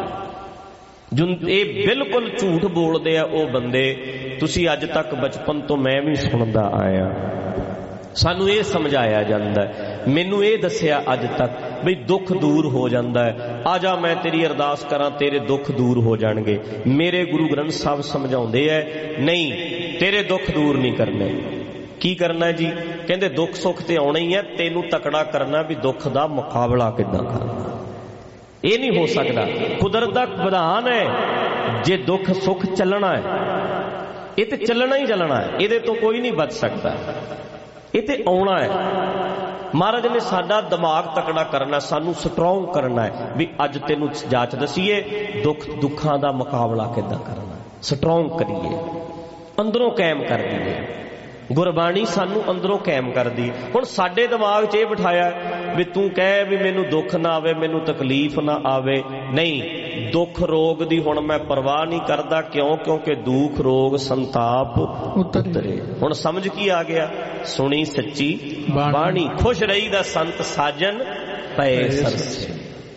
ਇਹ ਬਿਲਕੁਲ ਝੂਠ ਬੋਲਦੇ ਆ ਉਹ ਬੰਦੇ। ਤੁਸੀਂ ਅੱਜ ਤੱਕ ਬਚਪਨ ਤੋਂ ਮੈਂ ਵੀ ਸੁਣਦਾ ਆਇਆ, ਸਾਨੂੰ ਇਹ ਸਮਝਾਇਆ ਜਾਂਦਾ, ਮੈਨੂੰ ਇਹ ਦੱਸਿਆ ਅੱਜ ਤੱਕ ਬਈ ਦੁੱਖ ਦੂਰ ਹੋ ਜਾਂਦਾ ਹੈ। ਆ ਜਾ ਮੈਂ ਤੇਰੀ ਅਰਦਾਸ ਕਰਾਂ, ਤੇਰੇ ਦੁੱਖ ਦੂਰ ਹੋ ਜਾਣਗੇ। ਮੇਰੇ ਗੁਰੂ ਗ੍ਰੰਥ ਸਾਹਿਬ ਸਮਝਾਉਂਦੇ ਐ, ਨਹੀਂ, ਤੇਰੇ ਦੁੱਖ ਦੂਰ ਨਹੀਂ ਕਰਨੇ। ਕੀ ਕਰਨਾ ਜੀ? ਕਹਿੰਦੇ ਦੁੱਖ ਸੁੱਖ ਤੇ ਆਉਣਾ ਹੀ ਹੈ, ਤੈਨੂੰ ਤਕੜਾ ਕਰਨਾ ਵੀ ਦੁੱਖ ਦਾ ਮੁਕਾਬਲਾ ਕਿੱਦਾਂ ਕਰਨਾ। ਇਹ ਨਹੀਂ ਹੋ ਸਕਦਾ, ਕੁਦਰਤ ਦਾ ਵਿਧਾਨ ਹੈ। ਜੇ ਦੁੱਖ ਸੁੱਖ ਚੱਲਣਾ ਹੈ, ਇਹ ਤੇ ਚੱਲਣਾ ਹੀ ਚੱਲਣਾ ਹੈ, ਇਹਦੇ ਤੋਂ ਕੋਈ ਨਹੀਂ ਬਚ ਸਕਦਾ, ਇਹ ਤੇ ਆਉਣਾ ਹੈ। ਮਹਾਰਾਜ ਨੇ ਸਾਡਾ ਦਿਮਾਗ ਤਕੜਾ ਕਰਨਾ, ਸਾਨੂੰ ਸਟਰੋਂਗ ਕਰਨਾ ਹੈ ਵੀ ਅੱਜ ਤੈਨੂੰ ਜਾਚ ਦਸੀਏ ਦੁੱਖਾਂ ਦਾ ਮੁਕਾਬਲਾ ਕਿੱਦਾਂ ਕਰਨਾ, ਸਟਰੋਂਗ ਕਰੀਏ, ਅੰਦਰੋਂ ਕਾਇਮ ਕਰ ਦਈਏ। ਗੁਰਬਾਣੀ ਸਾਨੂੰ ਅੰਦਰੋਂ ਕਾਇਮ ਕਰਦੀ। ਹੁਣ ਸਾਡੇ ਦਿਮਾਗ 'ਚ ਇਹ ਬਿਠਾਇਆ ਵੀ ਤੂੰ ਕਹਿ ਵੀ ਮੈਨੂੰ ਦੁੱਖ ਨਾ ਆਵੇ, ਮੈਨੂੰ ਤਕਲੀਫ ਨਾ ਆਵੇ। ਨਹੀਂ, ਦੁੱਖ ਰੋਗ ਦੀ ਹੁਣ ਮੈਂ ਪਰਵਾਹ ਨਹੀਂ ਕਰਦਾ। ਕਿਉਂ? ਕਿਉਂਕਿ ਦੁੱਖ ਰੋਗ ਸੰਤਾਪ ਉਤਰੇ। ਹੁਣ ਸਮਝ ਕੀ ਆ ਗਿਆ? ਸੁਣੀ ਸੱਚੀ ਬਾਣੀ, ਖੁਸ਼ ਰਹੀ ਦਾ ਸੰਤ ਸਾਜਨ ਪਏ ਸਰਸੇ।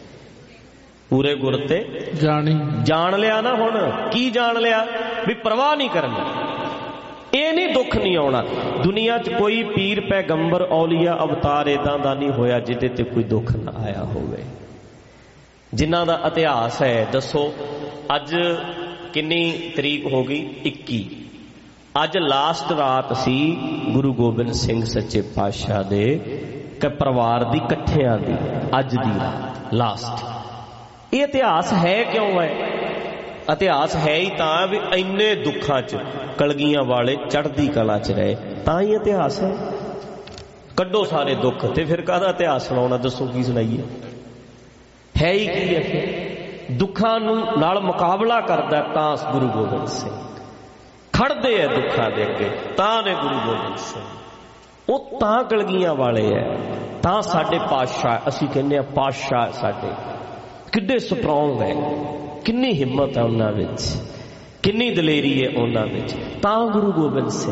ਪੂਰੇ ਗੁਰ ਤੇ ਜਾਣ ਲਿਆ ਨਾ। ਹੁਣ ਕੀ ਜਾਣ ਲਿਆ? ਵੀ ਪਰਵਾਹ ਨਹੀਂ ਕਰਨੀ, ਇਹ ਨਹੀਂ ਦੁੱਖ ਨਹੀਂ ਆਉਣਾ। ਦੁਨੀਆ 'ਚ ਕੋਈ ਪੀਰ ਪੈਗੰਬਰ ਔਲੀਆ ਅਵਤਾਰ ਏਦਾਂ ਦਾ ਨਹੀਂ ਹੋਇਆ ਜਿਹਦੇ ਤੇ ਕੋਈ ਦੁੱਖ ਨਾ ਆਇਆ ਹੋਵੇ, ਜਿਨ੍ਹਾਂ ਦਾ ਇਤਿਹਾਸ ਹੈ। ਦੱਸੋ ਅੱਜ ਕਿੰਨੀ ਤਰੀਕ ਹੋ ਗਈ? 21। ਅੱਜ ਲਾਸਟ ਰਾਤ ਸੀ ਗੁਰੂ ਗੋਬਿੰਦ ਸਿੰਘ ਸੱਚੇ ਪਾਤਸ਼ਾਹ ਦੇ ਪਰਿਵਾਰ ਦੀ, ਇਕੱਠਿਆਂ ਦੀ, ਅੱਜ ਦੀ ਰਾਤ ਲਾਸਟ। ਇਹ ਇਤਿਹਾਸ ਹੈ ਕਿਉਂ ਹੈ? ਇਤਿਹਾਸ ਹੈ ਹੀ ਤਾਂ ਵੀ ਇੰਨੇ ਦੁੱਖਾਂ 'ਚ ਕਲਗੀਆਂ ਵਾਲੇ ਚੜ੍ਹਦੀ ਕਲਾ 'ਚ ਰਹੇ, ਤਾਂ ਹੀ ਇਤਿਹਾਸ ਹੈ। ਕੱਢੋ ਸਾਰੇ ਦੁੱਖ ਤੇ ਫਿਰ ਕਾਹਦਾ ਇਤਿਹਾਸ ਸੁਣਾਉਣਾ? ਦੱਸੋ ਕੀ ਸੁਣਾਈਏ? ਹੈ ਹੀ ਕੀ ਹੈ? ਫਿਰ ਦੁੱਖਾਂ ਨੂੰ ਨਾਲ ਮੁਕਾਬਲਾ ਕਰਦਾ ਤਾਂ ਗੁਰੂ ਗੋਬਿੰਦ ਸਿੰਘ, ਖੜਦੇ ਹੈ ਦੁੱਖਾਂ ਦੇ ਅੱਗੇ ਤਾਂ ਨੇ ਗੁਰੂ ਗੋਬਿੰਦ ਸਿੰਘ। ਉਹ ਤਾਂ ਕਲਗੀਆਂ ਵਾਲੇ ਹੈ, ਤਾਂ ਸਾਡੇ ਪਾਤਸ਼ਾਹ। ਅਸੀਂ ਕਹਿੰਦੇ ਹਾਂ ਪਾਤਸ਼ਾਹ ਸਾਡੇ ਕਿੱਡੇ ਸਟਰੋਂਗ ਹੈ, ਕਿੰਨੀ ਹਿੰਮਤ ਹੈ ਉਹਨਾਂ ਵਿੱਚ, ਕਿੰਨੀ ਦਲੇਰੀ ਹੈ ਉਹਨਾਂ ਵਿੱਚ, ਤਾਂ ਗੁਰੂ ਗੋਬਿੰਦ ਸਿੰਘ।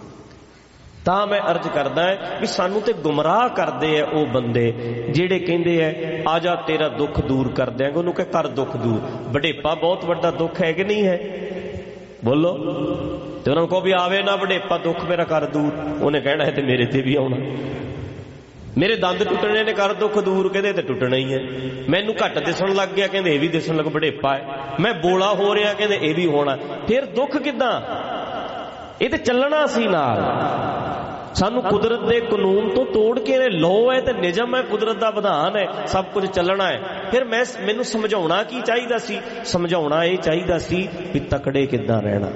ਤਾਂ ਮੈਂ ਅਰਜ਼ ਕਰਦਾ ਵੀ ਸਾਨੂੰ ਤੇ ਗੁੰਮਰਾਹ ਕਰਦੇ ਆ ਉਹ ਬੰਦੇ ਜਿਹੜੇ ਕਹਿੰਦੇ ਆ ਆ ਜਾ ਤੇਰਾ ਦੁੱਖ ਦੂਰ ਕਰ ਦਿਆਂਗੇ। ਉਹਨੂੰ ਕਹੇ ਕਰ ਦੁੱਖ ਦੂਰ। ਵਡੇਪਾ ਬਹੁਤ ਵੱਡਾ ਦੁੱਖ ਹੈ ਕਿ ਨਹੀਂ ਹੈ? ਬੋਲੋ। ਤੇ ਉਹਨਾਂ ਨੂੰ ਕਹੋ ਵੀ ਆਵੇ ਨਾ ਵਡੇਪਾ, ਦੁੱਖ ਮੇਰਾ ਕਰ ਦੂਰ। ਉਹਨੇ ਕਹਿਣਾ ਹੈ ਤੇ ਮੇਰੇ ਤੇ ਵੀ ਆਉਣਾ। ਮੇਰੇ ਦੰਦ ਟੁੱਟਣੇ ਨੇ, ਕਰ ਦੁੱਖ ਦੂਰ। ਕਹਿੰਦੇ ਤੇ ਟੁੱਟਣਾ ਹੀ ਹੈ। ਮੈਨੂੰ ਘੱਟ ਦਿਸਣ ਲੱਗ ਗਿਆ, ਕਹਿੰਦੇ ਇਹ ਵੀ ਦਿਸਣ ਲੱਗ, ਵਡੇਪਾ ਹੈ। ਮੈਂ ਬੋਲਾ ਹੋ ਰਿਹਾ, ਕਹਿੰਦੇ ਇਹ ਵੀ ਹੋਣਾ। ਫਿਰ ਦੁੱਖ ਕਿੱਦਾਂ? ਇਹ ਤੇ ਚੱਲਣਾ ਸੀ ਨਾਲ। ਸਾਨੂੰ ਕੁਦਰਤ ਦੇ ਕਾਨੂੰਨ ਤੋਂ ਤੋੜ ਕੇ ਲੋ ਹੈ ਤੇ ਨਿਯਮ ਹੈ, ਕੁਦਰਤ ਦਾ ਵਿਧਾਨ ਹੈ, ਸਭ ਕੁਝ ਚੱਲਣਾ ਹੈ। ਫਿਰ ਮੈਨੂੰ ਸਮਝਾਉਣਾ ਕੀ ਚਾਹੀਦਾ ਸੀ? ਸਮਝਾਉਣਾ ਇਹ ਚਾਹੀਦਾ ਸੀ ਵੀ ਤਕੜੇ ਕਿੱਦਾਂ ਰਹਿਣਾ।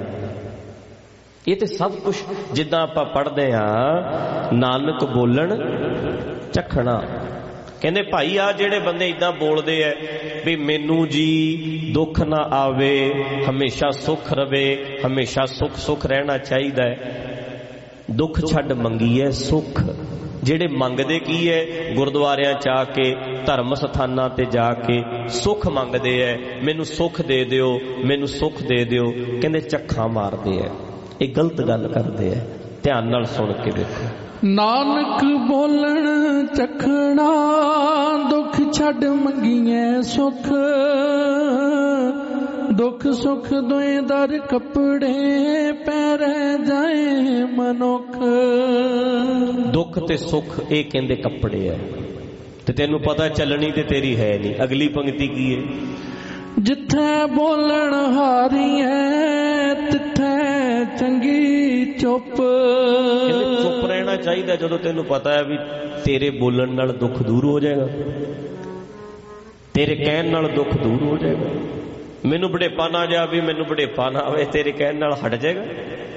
ਇਹ ਤੇ ਸਭ ਕੁਝ ਜਿੱਦਾਂ ਆਪਾਂ ਪੜ੍ਹਦੇ ਹਾਂ, ਨਾਨਕ ਬੋਲਣ ਚੱਖਣਾ। ਕਹਿੰਦੇ ਭਾਈ ਆ ਜਿਹੜੇ ਬੰਦੇ ਇਦਾਂ ਬੋਲਦੇ ਐ ਵੀ ਮੈਨੂੰ ਜੀ ਦੁੱਖ ਨਾ ਆਵੇ, ਹਮੇਸ਼ਾ ਸੁੱਖ ਰਵੇ, ਹਮੇਸ਼ਾ ਸੁੱਖ ਰਹਿਣਾ ਚਾਹੀਦਾ ਹੈ। ਦੁੱਖ ਛੱਡ ਮੰਗੀਏ ਸੁੱਖ। ਜਿਹੜੇ ਮੰਗਦੇ ਕੀ ਹੈ? ਗੁਰਦੁਆਰਿਆਂ 'ਚ ਆ ਕੇ, ਧਰਮ ਸਥਾਨਾਂ ਤੇ ਜਾ ਕੇ ਸੁੱਖ ਮੰਗਦੇ ਐ। ਮੈਨੂੰ ਸੁੱਖ ਦੇ ਦਿਓ, ਮੈਨੂੰ ਸੁੱਖ ਦੇ ਦਿਓ। ਕਹਿੰਦੇ ਚੱਖਾਂ ਮਾਰਦੇ ਐ। ਇਹ ਗਲਤ ਗੱਲ ਕਰਦੇ ਐ। ਧਿਆਨ ਨਾਲ ਸੁਣ ਕੇ ਦੇਖੋ। ਨਾਨਕ ਬੋਲਣ ਚੱਖਣਾ, ਦੁੱਖ ਛੱਡ ਮੰਗੀਏ ਸੁੱਖ। ਦੁੱਖ ਸੁੱਖ ਦੋਏ ਦਰ ਕੱਪੜੇ, ਪੈਰੇ ਜਾਏ ਮਨੁੱਖ। ਦੁੱਖ ਤੇ ਸੁੱਖ ਇਹ ਕਹਿੰਦੇ ਕੱਪੜੇ ਐ, ਤੇ ਤੈਨੂੰ ਪਤਾ ਚੱਲਣੀ ਤੇ ਤੇਰੀ ਹੈ ਨਹੀਂ। ਅਗਲੀ ਪੰਕਤੀ ਕੀ ਹੈ? ਜਿੱਥੇ ਬੋਲਣ ਹਾਰੀ ਹੈ, ਤਿੱਥੇ ਚੰਗੀ ਚੁੱਪ। ਕਹਿੰਦੇ ਚੁੱਪ ਰਹਿਣਾ ਚਾਹੀਦਾ ਜਦੋਂ ਤੈਨੂੰ ਪਤਾ ਹੈ ਵੀ ਤੇਰੇ ਬੋਲਣ ਨਾਲ ਦੁੱਖ ਦੂਰ ਹੋ ਜਾਏਗਾ, ਤੇਰੇ ਕਹਿਣ ਨਾਲ ਦੁੱਖ ਦੂਰ ਹੋ ਜਾਏਗਾ। ਮੈਨੂੰ ਵਡੇਪਾ ਨਾ ਜਾਵੇ, ਮੈਨੂੰ ਵਡੇਪਾ ਨਾ ਆਵੇ, ਤੇਰੇ ਕਹਿਣ ਨਾਲ ਹਟ ਜਾਏਗਾ।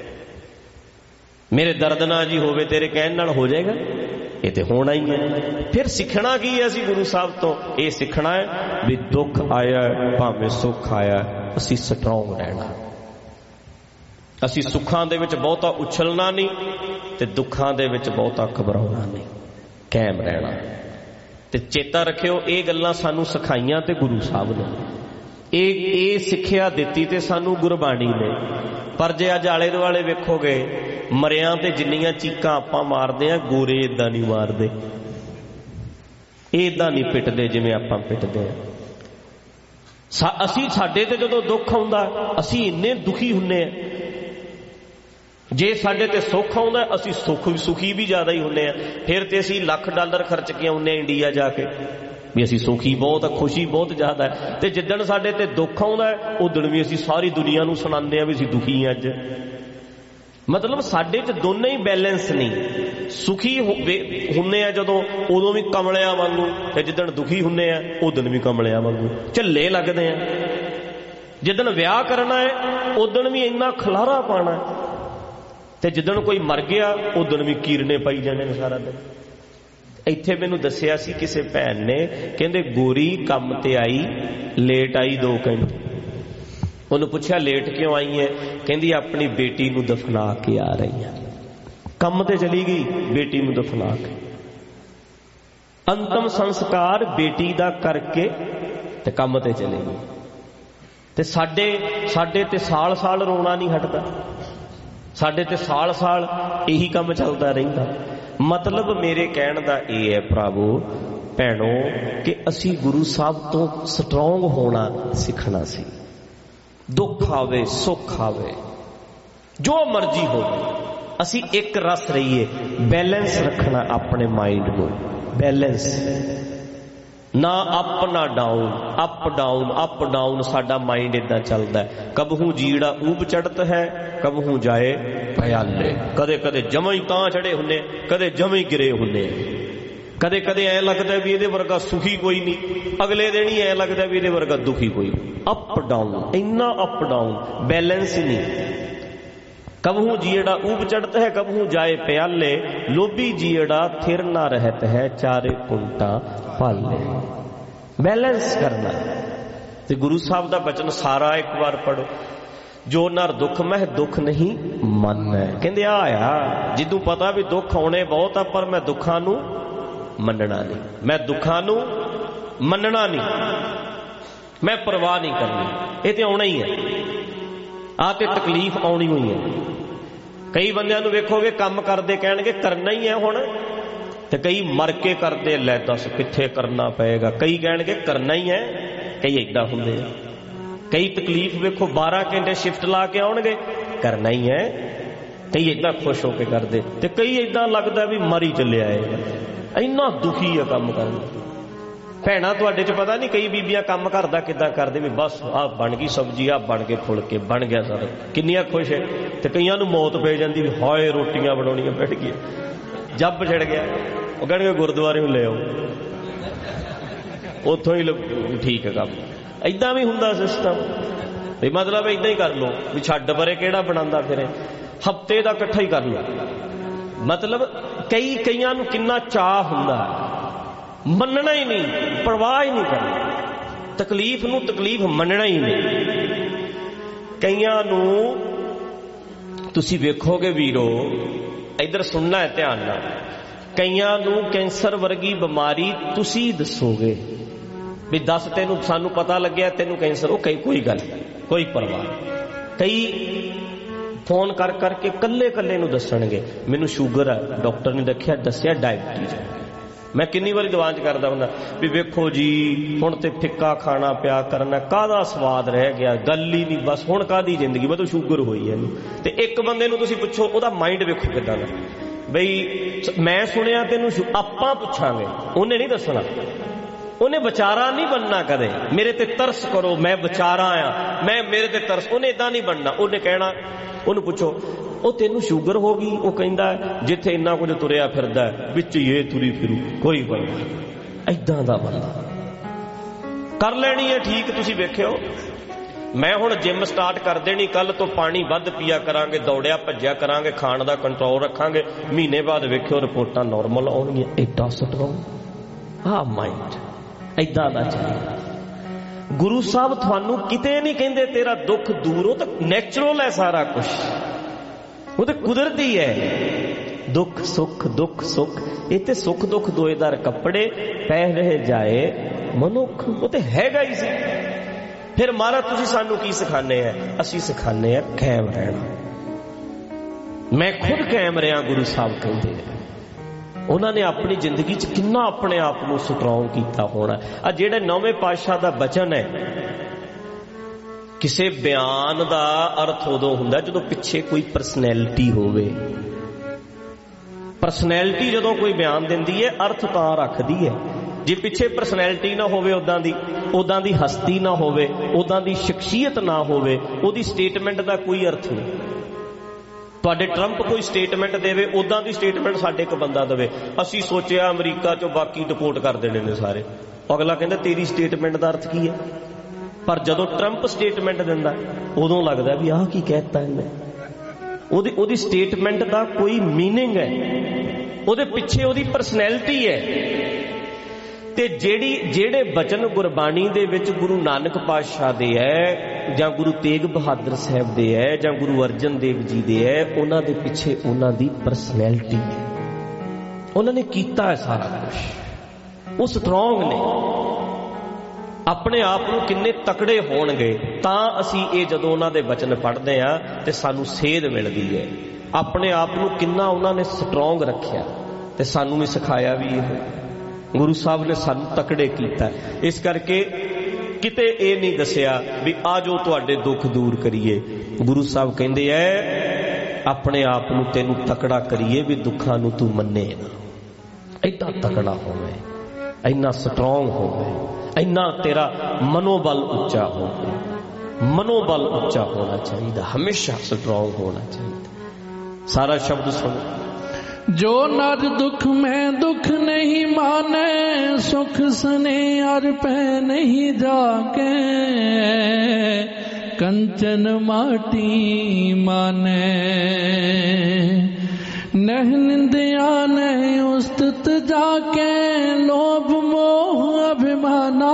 ਮੇਰੇ ਦਰਦ ਨਾ ਜੀ ਹੋਵੇ, ਤੇਰੇ ਕਹਿਣ ਨਾਲ ਹੋ ਜਾਏਗਾ। ਇਹ ਤੇ ਹੋਣਾ ਹੀ ਹੈ। ਫਿਰ ਸਿੱਖਣਾ ਕੀ ਹੈ ਅਸੀਂ ਗੁਰੂ ਸਾਹਿਬ ਤੋਂ? ਇਹ ਸਿੱਖਣਾ ਹੈ ਵੀ ਦੁੱਖ ਆਇਆ ਭਾਵੇਂ ਸੁੱਖ ਆਇਆ, ਅਸੀਂ ਸਟਰੋਂਗ ਰਹਿਣਾ। ਅਸੀਂ ਸੁੱਖਾਂ ਦੇ ਵਿੱਚ ਬਹੁਤਾ ਉਛਲਣਾ ਨਹੀਂ ਤੇ ਦੁੱਖਾਂ ਦੇ ਵਿੱਚ ਬਹੁਤਾ ਘਬਰਾਉਣਾ ਨਹੀਂ, ਕਾਇਮ ਰਹਿਣਾ। ਤੇ ਚੇਤਾ ਰੱਖਿਓ, ਇਹ ਗੱਲਾਂ ਸਾਨੂੰ ਸਿਖਾਈਆਂ ਤੇ ਗੁਰੂ ਸਾਹਿਬ ਨੇ, ਇਹ ਸਿੱਖਿਆ ਦਿੱਤੀ ਤੇ ਸਾਨੂੰ ਗੁਰਬਾਣੀ ਨੇ। ਪਰ ਜੇ ਅੱਜ ਆਲੇ ਦੁਆਲੇ ਵੇਖੋਗੇ, ਮਰਿਆਂ ਤੇ ਜਿੰਨੀਆਂ ਚੀਕਾਂ ਆਪਾਂ ਮਾਰਦੇ ਆ, ਗੋਰੇ ਏਦਾਂ ਨਹੀਂ ਮਾਰਦੇ, ਇਹ ਏਦਾਂ ਨਹੀਂ ਪਿੱਟਦੇ ਜਿਵੇਂ ਆਪਾਂ ਪਿੱਟਦੇ ਆ। ਅਸੀਂ ਸਾਡੇ ਤੇ ਜਦੋਂ ਦੁੱਖ ਆਉਂਦਾ ਅਸੀਂ ਇੰਨੇ ਦੁਖੀ ਹੁੰਨੇ ਆ। ਜੇ ਸਾਡੇ ਤੇ ਸੁੱਖ ਆਉਂਦਾ ਅਸੀਂ ਸੁਖੀ ਵੀ ਜ਼ਿਆਦਾ ਹੀ ਹੁੰਨੇ ਆ। ਫਿਰ ਤੇ ਅਸੀਂ $1,00,000 ਖਰਚ ਕੇ ਆਉਂਦੇ ਇੰਡੀਆ ਜਾ ਕੇ ਵੀ ਅਸੀਂ ਸੁਖੀ ਬਹੁਤ ਆ, ਖੁਸ਼ੀ ਬਹੁਤ ਜ਼ਿਆਦਾ ਹੈ। ਤੇ ਜਿੱਦਣ ਸਾਡੇ ਤੇ ਦੁੱਖ ਆਉਂਦਾ ਉਦਣ ਵੀ ਅਸੀਂ ਸਾਰੀ ਦੁਨੀਆ ਨੂੰ ਸੁਣਾਉਂਦੇ ਆ ਵੀ ਅਸੀਂ ਦੁਖੀ ਆ। ਅੱਜ मतलब साडे च दोनों ही बैलेंस नहीं। सुखी हुन्ने आ जदों उदों भी कमलियां वांगू, ते जिदन दुखी हुन्ने आ उदन भी कमलियां वांगू झल्ले लगदे आ। जिदन विआह करना है उदन भी इन्ना खलारा पाना है, ते जिदन कोई मर गया उदन भी कीरने पाई जाने ने सारा दिन। इत्थे मैनूं दस्सिया सी किसी भैन ने, कहंदे गोरी काम ते आई लेट आई 2 घंटे। उन्होंने पूछा लेट क्यों आई है? कहंदी अपनी बेटी नूं दफना के आ रही है। कम ते चली गई, बेटी नूं दफना के अंतिम संस्कार बेटी दा करके ते कम ते चली गई। ते साडे ते साल साल रोना नहीं हटदा, साडे ते साल साल यही काम चलता रहिंदा। मतलब मेरे कहण दा इह है भरावो भैणो कि असी गुरु साहब तो स्ट्रोंग होना सीखना सी। दुख आवे सुख आवे जो मर्जी हो, असी एक रस रहीए। बैलेंस रखना अपने माइंड को, बैलेंस ना अप ना down, up down up down. साडा माइंड इदां चलदा है, कबहू जीड़ा ऊब चढ़त है कबहू जाए भयाले। कदे कदे जमा ही तां चढ़े हुन्ने, कदे जमा ही गिरे हुन्ने। कदे कदे ऐ लगता भी ये वर्गा सुखी कोई नहीं, अगले दिन ही ऐ लगता भी ये वर्गा दुखी कोई। अप डाउन, इन्ना अप डाउन, बैलेंस ही नहीं। कबहू जीड़ा ऊब चढ़ता है कबहू जाए प्याले, लोभी जीड़ा थिर ना रहता है चारे कुंटा पाले। बैलेंस करना। ते गुरु साहब का बचन सारा एक बार पढ़ो, जो नर दुख मह दुख नहीं मन है। कहंदे आया जिदू पता भी दुख आने बहुत आ, पर मैं दुखा नू मनना नहीं, मैं दुखा नू मनना नहीं, मैं परवाह नहीं करनी। ये तो आना ही है, आ ते तकलीफ आनी हुई है। कई बंदियां नू वेखोगे काम करते कहणगे करना ही है हुण, ते कई मर के करते लै दस कित्थे करना पएगा। कई कहणगे करना ही है, कई इदां हुंदे आ। कई तकलीफ वेखो 12 घंटे शिफ्ट ला के आउणगे करना ही है, कई इदां खुश होके करदे, ते कई इदां लगदा भी मर ही चलिया आएगा। इन्ना दुखी है काम करना। भैणा तुहाडे च पता नहीं कई बीबियां काम घर दा किदां करदे भी बस आ बन गई सब्जी, आ बन गए फुलके, बन गया सारा, किन्नियां खुश है। ते कईयां नूं मौत पै जांदी भी हाय रोटियां बनाउणियां बैठ गई, जब छड़ गया। वो कहणगे गुरुद्वारे ले आओ, उत्थों ही ठीक है काम। इदां भी हुंदा सिस्टम भी, मतलब इदां ही कर लो भी छड्ड परे किहड़ा बनांदा फिरे, हफ्ते दा इकट्ठा ही कर लो। मतलब कईयां नूं किन्ना चाह हुंदा, मनना ही नहीं, परवाह ही नहीं करनी, तकलीफ नूं तकलीफ मनना ही नहीं। कईयां नूं तुसीं वेखोगे वीरो, इधर सुनना है ध्यान नाल, कईयां नूं कैंसर वर्गी बीमारी तुसीं दसोगे भी दस तेनू सानू पता लग्या तेनू कैंसर, वो कोई गल कोई परवाह। कई फोन कर करके कल्ले कल्ले नू दसणगे मैनू शुगर है, डॉक्टर ने दस्या डायबिटीज है। मैं किन्नी बारी दीवान च करदा हुंदा भी वेखो जी हुण ते फिक्का खाना पिया करना, काहदा स्वाद रह गया, गल ही नहीं, बस हुण काहदी जिंदगी, मतलब शुगर होई है। ते एक बंदे नू तुसीं पुछो ओहदा माइंड वेखो किदां दा, बई मैं सुनिया तेनू आपां पुछांगे, उन्हें नहीं दसना, उन्हें विचारा नहीं बनना कदे मेरे ते तरस करो, मैं विचारा आ, मैं मेरे ते तरस, उन्हें इदां नहीं बनना। उन्हें कहना, उन्हें पुछो ਉਹ ਤੈਨੂੰ ਸ਼ੂਗਰ ਹੋ ਗਈ, ਉਹ ਕਹਿੰਦਾ ਜਿੱਥੇ ਇੰਨਾ ਕੁਝ ਤੁਰਿਆ ਫਿਰਦਾ ਵਿੱਚ ਇਹ ਤੁਰੀ ਫਿਰੂ ਕੋਈ ਬੰਦਾ ਐਦਾਂ ਦਾ ਬੰਦਾ ਕਰ ਲੈਣੀ ਹੈ ਠੀਕ। ਤੁਸੀਂ ਵੇਖਿਓ ਮੈਂ ਹੁਣ ਜਿਮ ਸਟਾਰਟ ਕਰ ਦੇਣੀ, ਕੱਲ ਤੋਂ ਪਾਣੀ ਵੱਧ ਪੀਆ ਕਰਾਂਗੇ, ਦੌੜਿਆ ਭੱਜਿਆ ਕਰਾਂਗੇ, ਖਾਣ ਦਾ ਕੰਟਰੋਲ ਰੱਖਾਂਗੇ, ਮਹੀਨੇ ਬਾਅਦ ਵੇਖਿਓ ਰਿਪੋਰਟਾਂ ਨਾਰਮਲ ਆਉਣਗੀਆਂ। ਐਡਾ ਸਟਰੋਂਗ ਆ ਮਾਈਂਡ ਐਦਾਂ ਦਾ ਚਾਹੀਦਾ। ਗੁਰੂ ਸਾਹਿਬ ਤੁਹਾਨੂੰ ਕਿਤੇ ਨਹੀਂ ਕਹਿੰਦੇ ਤੇਰਾ ਦੁੱਖ ਦੂਰ, ਉਹ ਤਾਂ ਨੈਚੁਰਲ ਹੈ ਸਾਰਾ ਕੁਝ, ਉਹ ਤਾਂ ਕੁਦਰਤੀ ਹੈ। ਦੁੱਖ ਸੁੱਖ ਇਹ ਤੇ ਸੁੱਖ ਦੁੱਖ ਦੋਏਦਾਰ ਕੱਪੜੇ ਪਹਿ ਰਹੇ ਜਾਏ ਮਨੁੱਖ, ਉਹ ਤੇ ਹੈਗਾ ਹੀ ਸੀ। ਫਿਰ ਮਹਾਰਾਜ ਤੁਸੀਂ ਸਾਨੂੰ ਕੀ ਸਿਖਾਉਂਦੇ ਆ? ਅਸੀਂ ਸਿਖਾਉਂਦੇ ਆ ਕਾਇਮ ਰਹਿਣਾ। ਮੈਂ ਖੁਦ ਕਾਇਮ ਰਿਹਾ, ਗੁਰੂ ਸਾਹਿਬ ਕਹਿੰਦੇ ਆ। ਉਹਨਾਂ ਨੇ ਆਪਣੀ ਜ਼ਿੰਦਗੀ 'ਚ ਕਿੰਨਾ ਆਪਣੇ ਆਪ ਨੂੰ ਸਟਰੋਂਗ ਕੀਤਾ ਹੋਣਾ। ਆ ਜਿਹੜੇ ਨੌਵੇਂ ਪਾਤਸ਼ਾਹ ਦਾ ਬਚਨ ਹੈ, ਕਿਸੇ ਬਿਆਨ ਦਾ ਅਰਥ ਉਦੋਂ ਹੁੰਦਾ ਜਦੋਂ ਪਿੱਛੇ ਕੋਈ ਪਰਸਨੈਲਿਟੀ ਹੋਵੇ। ਪਰਸਨੈਲਿਟੀ ਜਦੋਂ ਕੋਈ ਬਿਆਨ ਦਿੰਦੀ ਹੈ ਅਰਥ ਤਾਂ ਰੱਖਦੀ ਹੈ। ਜੇ ਪਿੱਛੇ ਪਰਸਨੈਲਿਟੀ ਨਾ ਹੋਵੇ, ਉਦਾਂ ਦੀ ਹਸਤੀ ਨਾ ਹੋਵੇ, ਉਦਾਂ ਦੀ ਸ਼ਖਸੀਅਤ ਨਾ ਹੋਵੇ, ਉਹਦੀ ਸਟੇਟਮੈਂਟ ਦਾ ਕੋਈ ਅਰਥ ਨਹੀਂ। ਤੁਹਾਡੇ ਟਰੰਪ ਕੋਈ ਸਟੇਟਮੈਂਟ ਦੇਵੇ, ਉਦਾਂ ਦੀ ਸਟੇਟਮੈਂਟ ਸਾਡੇ ਇੱਕ ਬੰਦਾ ਦੇਵੇ, ਅਸੀਂ ਸੋਚਿਆ ਅਮਰੀਕਾ ਚੋਂ ਬਾਕੀ ਡਿਪੋਰਟ ਕਰ ਦੇਣੇ ਨੇ ਸਾਰੇ। ਅਗਲਾ ਕਹਿੰਦਾ ਤੇਰੀ ਸਟੇਟਮੈਂਟ ਦਾ ਅਰਥ ਕੀ ਹੈ? ਪਰ ਜਦੋਂ ਟਰੰਪ ਸਟੇਟਮੈਂਟ ਦਿੰਦਾ ਉਦੋਂ ਲੱਗਦਾ ਵੀ ਆਹ ਕੀ ਕਹਿਤਾ ਇਹਨੇ। ਉਹਦੀ ਸਟੇਟਮੈਂਟ ਦਾ ਕੋਈ ਮੀਨਿੰਗ ਹੈ, ਉਹਦੇ ਪਿੱਛੇ ਉਹਦੀ ਪਰਸਨੈਲਿਟੀ ਹੈ। ਤੇ ਜਿਹੜੇ ਬਚਨ ਗੁਰਬਾਣੀ ਦੇ ਵਿੱਚ ਗੁਰੂ ਨਾਨਕ ਪਾਤਸ਼ਾਹ ਦੇ ਹੈ, ਜਾਂ ਗੁਰੂ ਤੇਗ ਬਹਾਦਰ ਸਾਹਿਬ ਦੇ ਹੈ, ਜਾਂ ਗੁਰੂ ਅਰਜਨ ਦੇਵ ਜੀ ਦੇ ਹੈ, ਉਹਨਾਂ ਦੇ ਪਿੱਛੇ ਉਹਨਾਂ ਦੀ ਪਰਸਨੈਲਿਟੀ ਹੈ। ਉਹਨਾਂ ਨੇ ਕੀਤਾ ਹੈ ਸਾਰਾ ਕੁਛ। ਉਹ ਸਟਰੋਂਗ ਨੇ। ਆਪਣੇ ਆਪ ਨੂੰ ਕਿੰਨੇ ਤਕੜੇ ਹੋਣਗੇ ਤਾਂ ਅਸੀਂ ਇਹ ਜਦੋਂ ਉਹਨਾਂ ਦੇ ਬਚਨ ਪੜ੍ਹਦੇ ਹਾਂ ਤੇ ਸਾਨੂੰ ਸੇਧ ਮਿਲਦੀ ਹੈ। ਆਪਣੇ ਆਪ ਨੂੰ ਕਿੰਨਾ ਉਹਨਾਂ ਨੇ ਸਟਰੋਂਗ ਰੱਖਿਆ ਤੇ ਸਾਨੂੰ ਵੀ ਸਿਖਾਇਆ ਵੀ ਇਹ। ਗੁਰੂ ਸਾਹਿਬ ਨੇ ਸਾਨੂੰ ਤਕੜੇ ਕੀਤਾ। ਇਸ ਕਰਕੇ ਕਿਤੇ ਇਹ ਨਹੀਂ ਦੱਸਿਆ ਵੀ ਆ ਜੋ ਤੁਹਾਡੇ ਦੁੱਖ ਦੂਰ ਕਰੀਏ। ਗੁਰੂ ਸਾਹਿਬ ਕਹਿੰਦੇ ਐ ਆਪਣੇ ਆਪ ਨੂੰ ਤੈਨੂੰ ਤਕੜਾ ਕਰੀਏ ਵੀ ਦੁੱਖਾਂ ਨੂੰ ਤੂੰ ਮੰਨੇ ਨਾ। ਐਡਾ ਤਕੜਾ ਹੋਵੇ, ਇੰਨਾ ਸਟਰੋਂਗ ਹੋਵੇ, ਇੰਨਾ ਤੇਰਾ ਮਨੋਬਲ ਉੱਚਾ ਹੋਵੇ। ਮਨੋਬਲ ਉੱਚਾ ਹੋਣਾ ਚਾਹੀਦਾ, ਹਮੇਸ਼ਾ ਸਟਰੋਂਗ ਹੋਣਾ ਚਾਹੀਦਾ। ਸਾਰਾ ਸ਼ਬਦ ਸੁਣੋ। जो नर दुख में दुख नहीं माने, सुख सने अर पे नहीं जाके, कंचन माटी माने। नह निंदिया नहीं उस्तत जाके, लोभ मोह अभिमाना,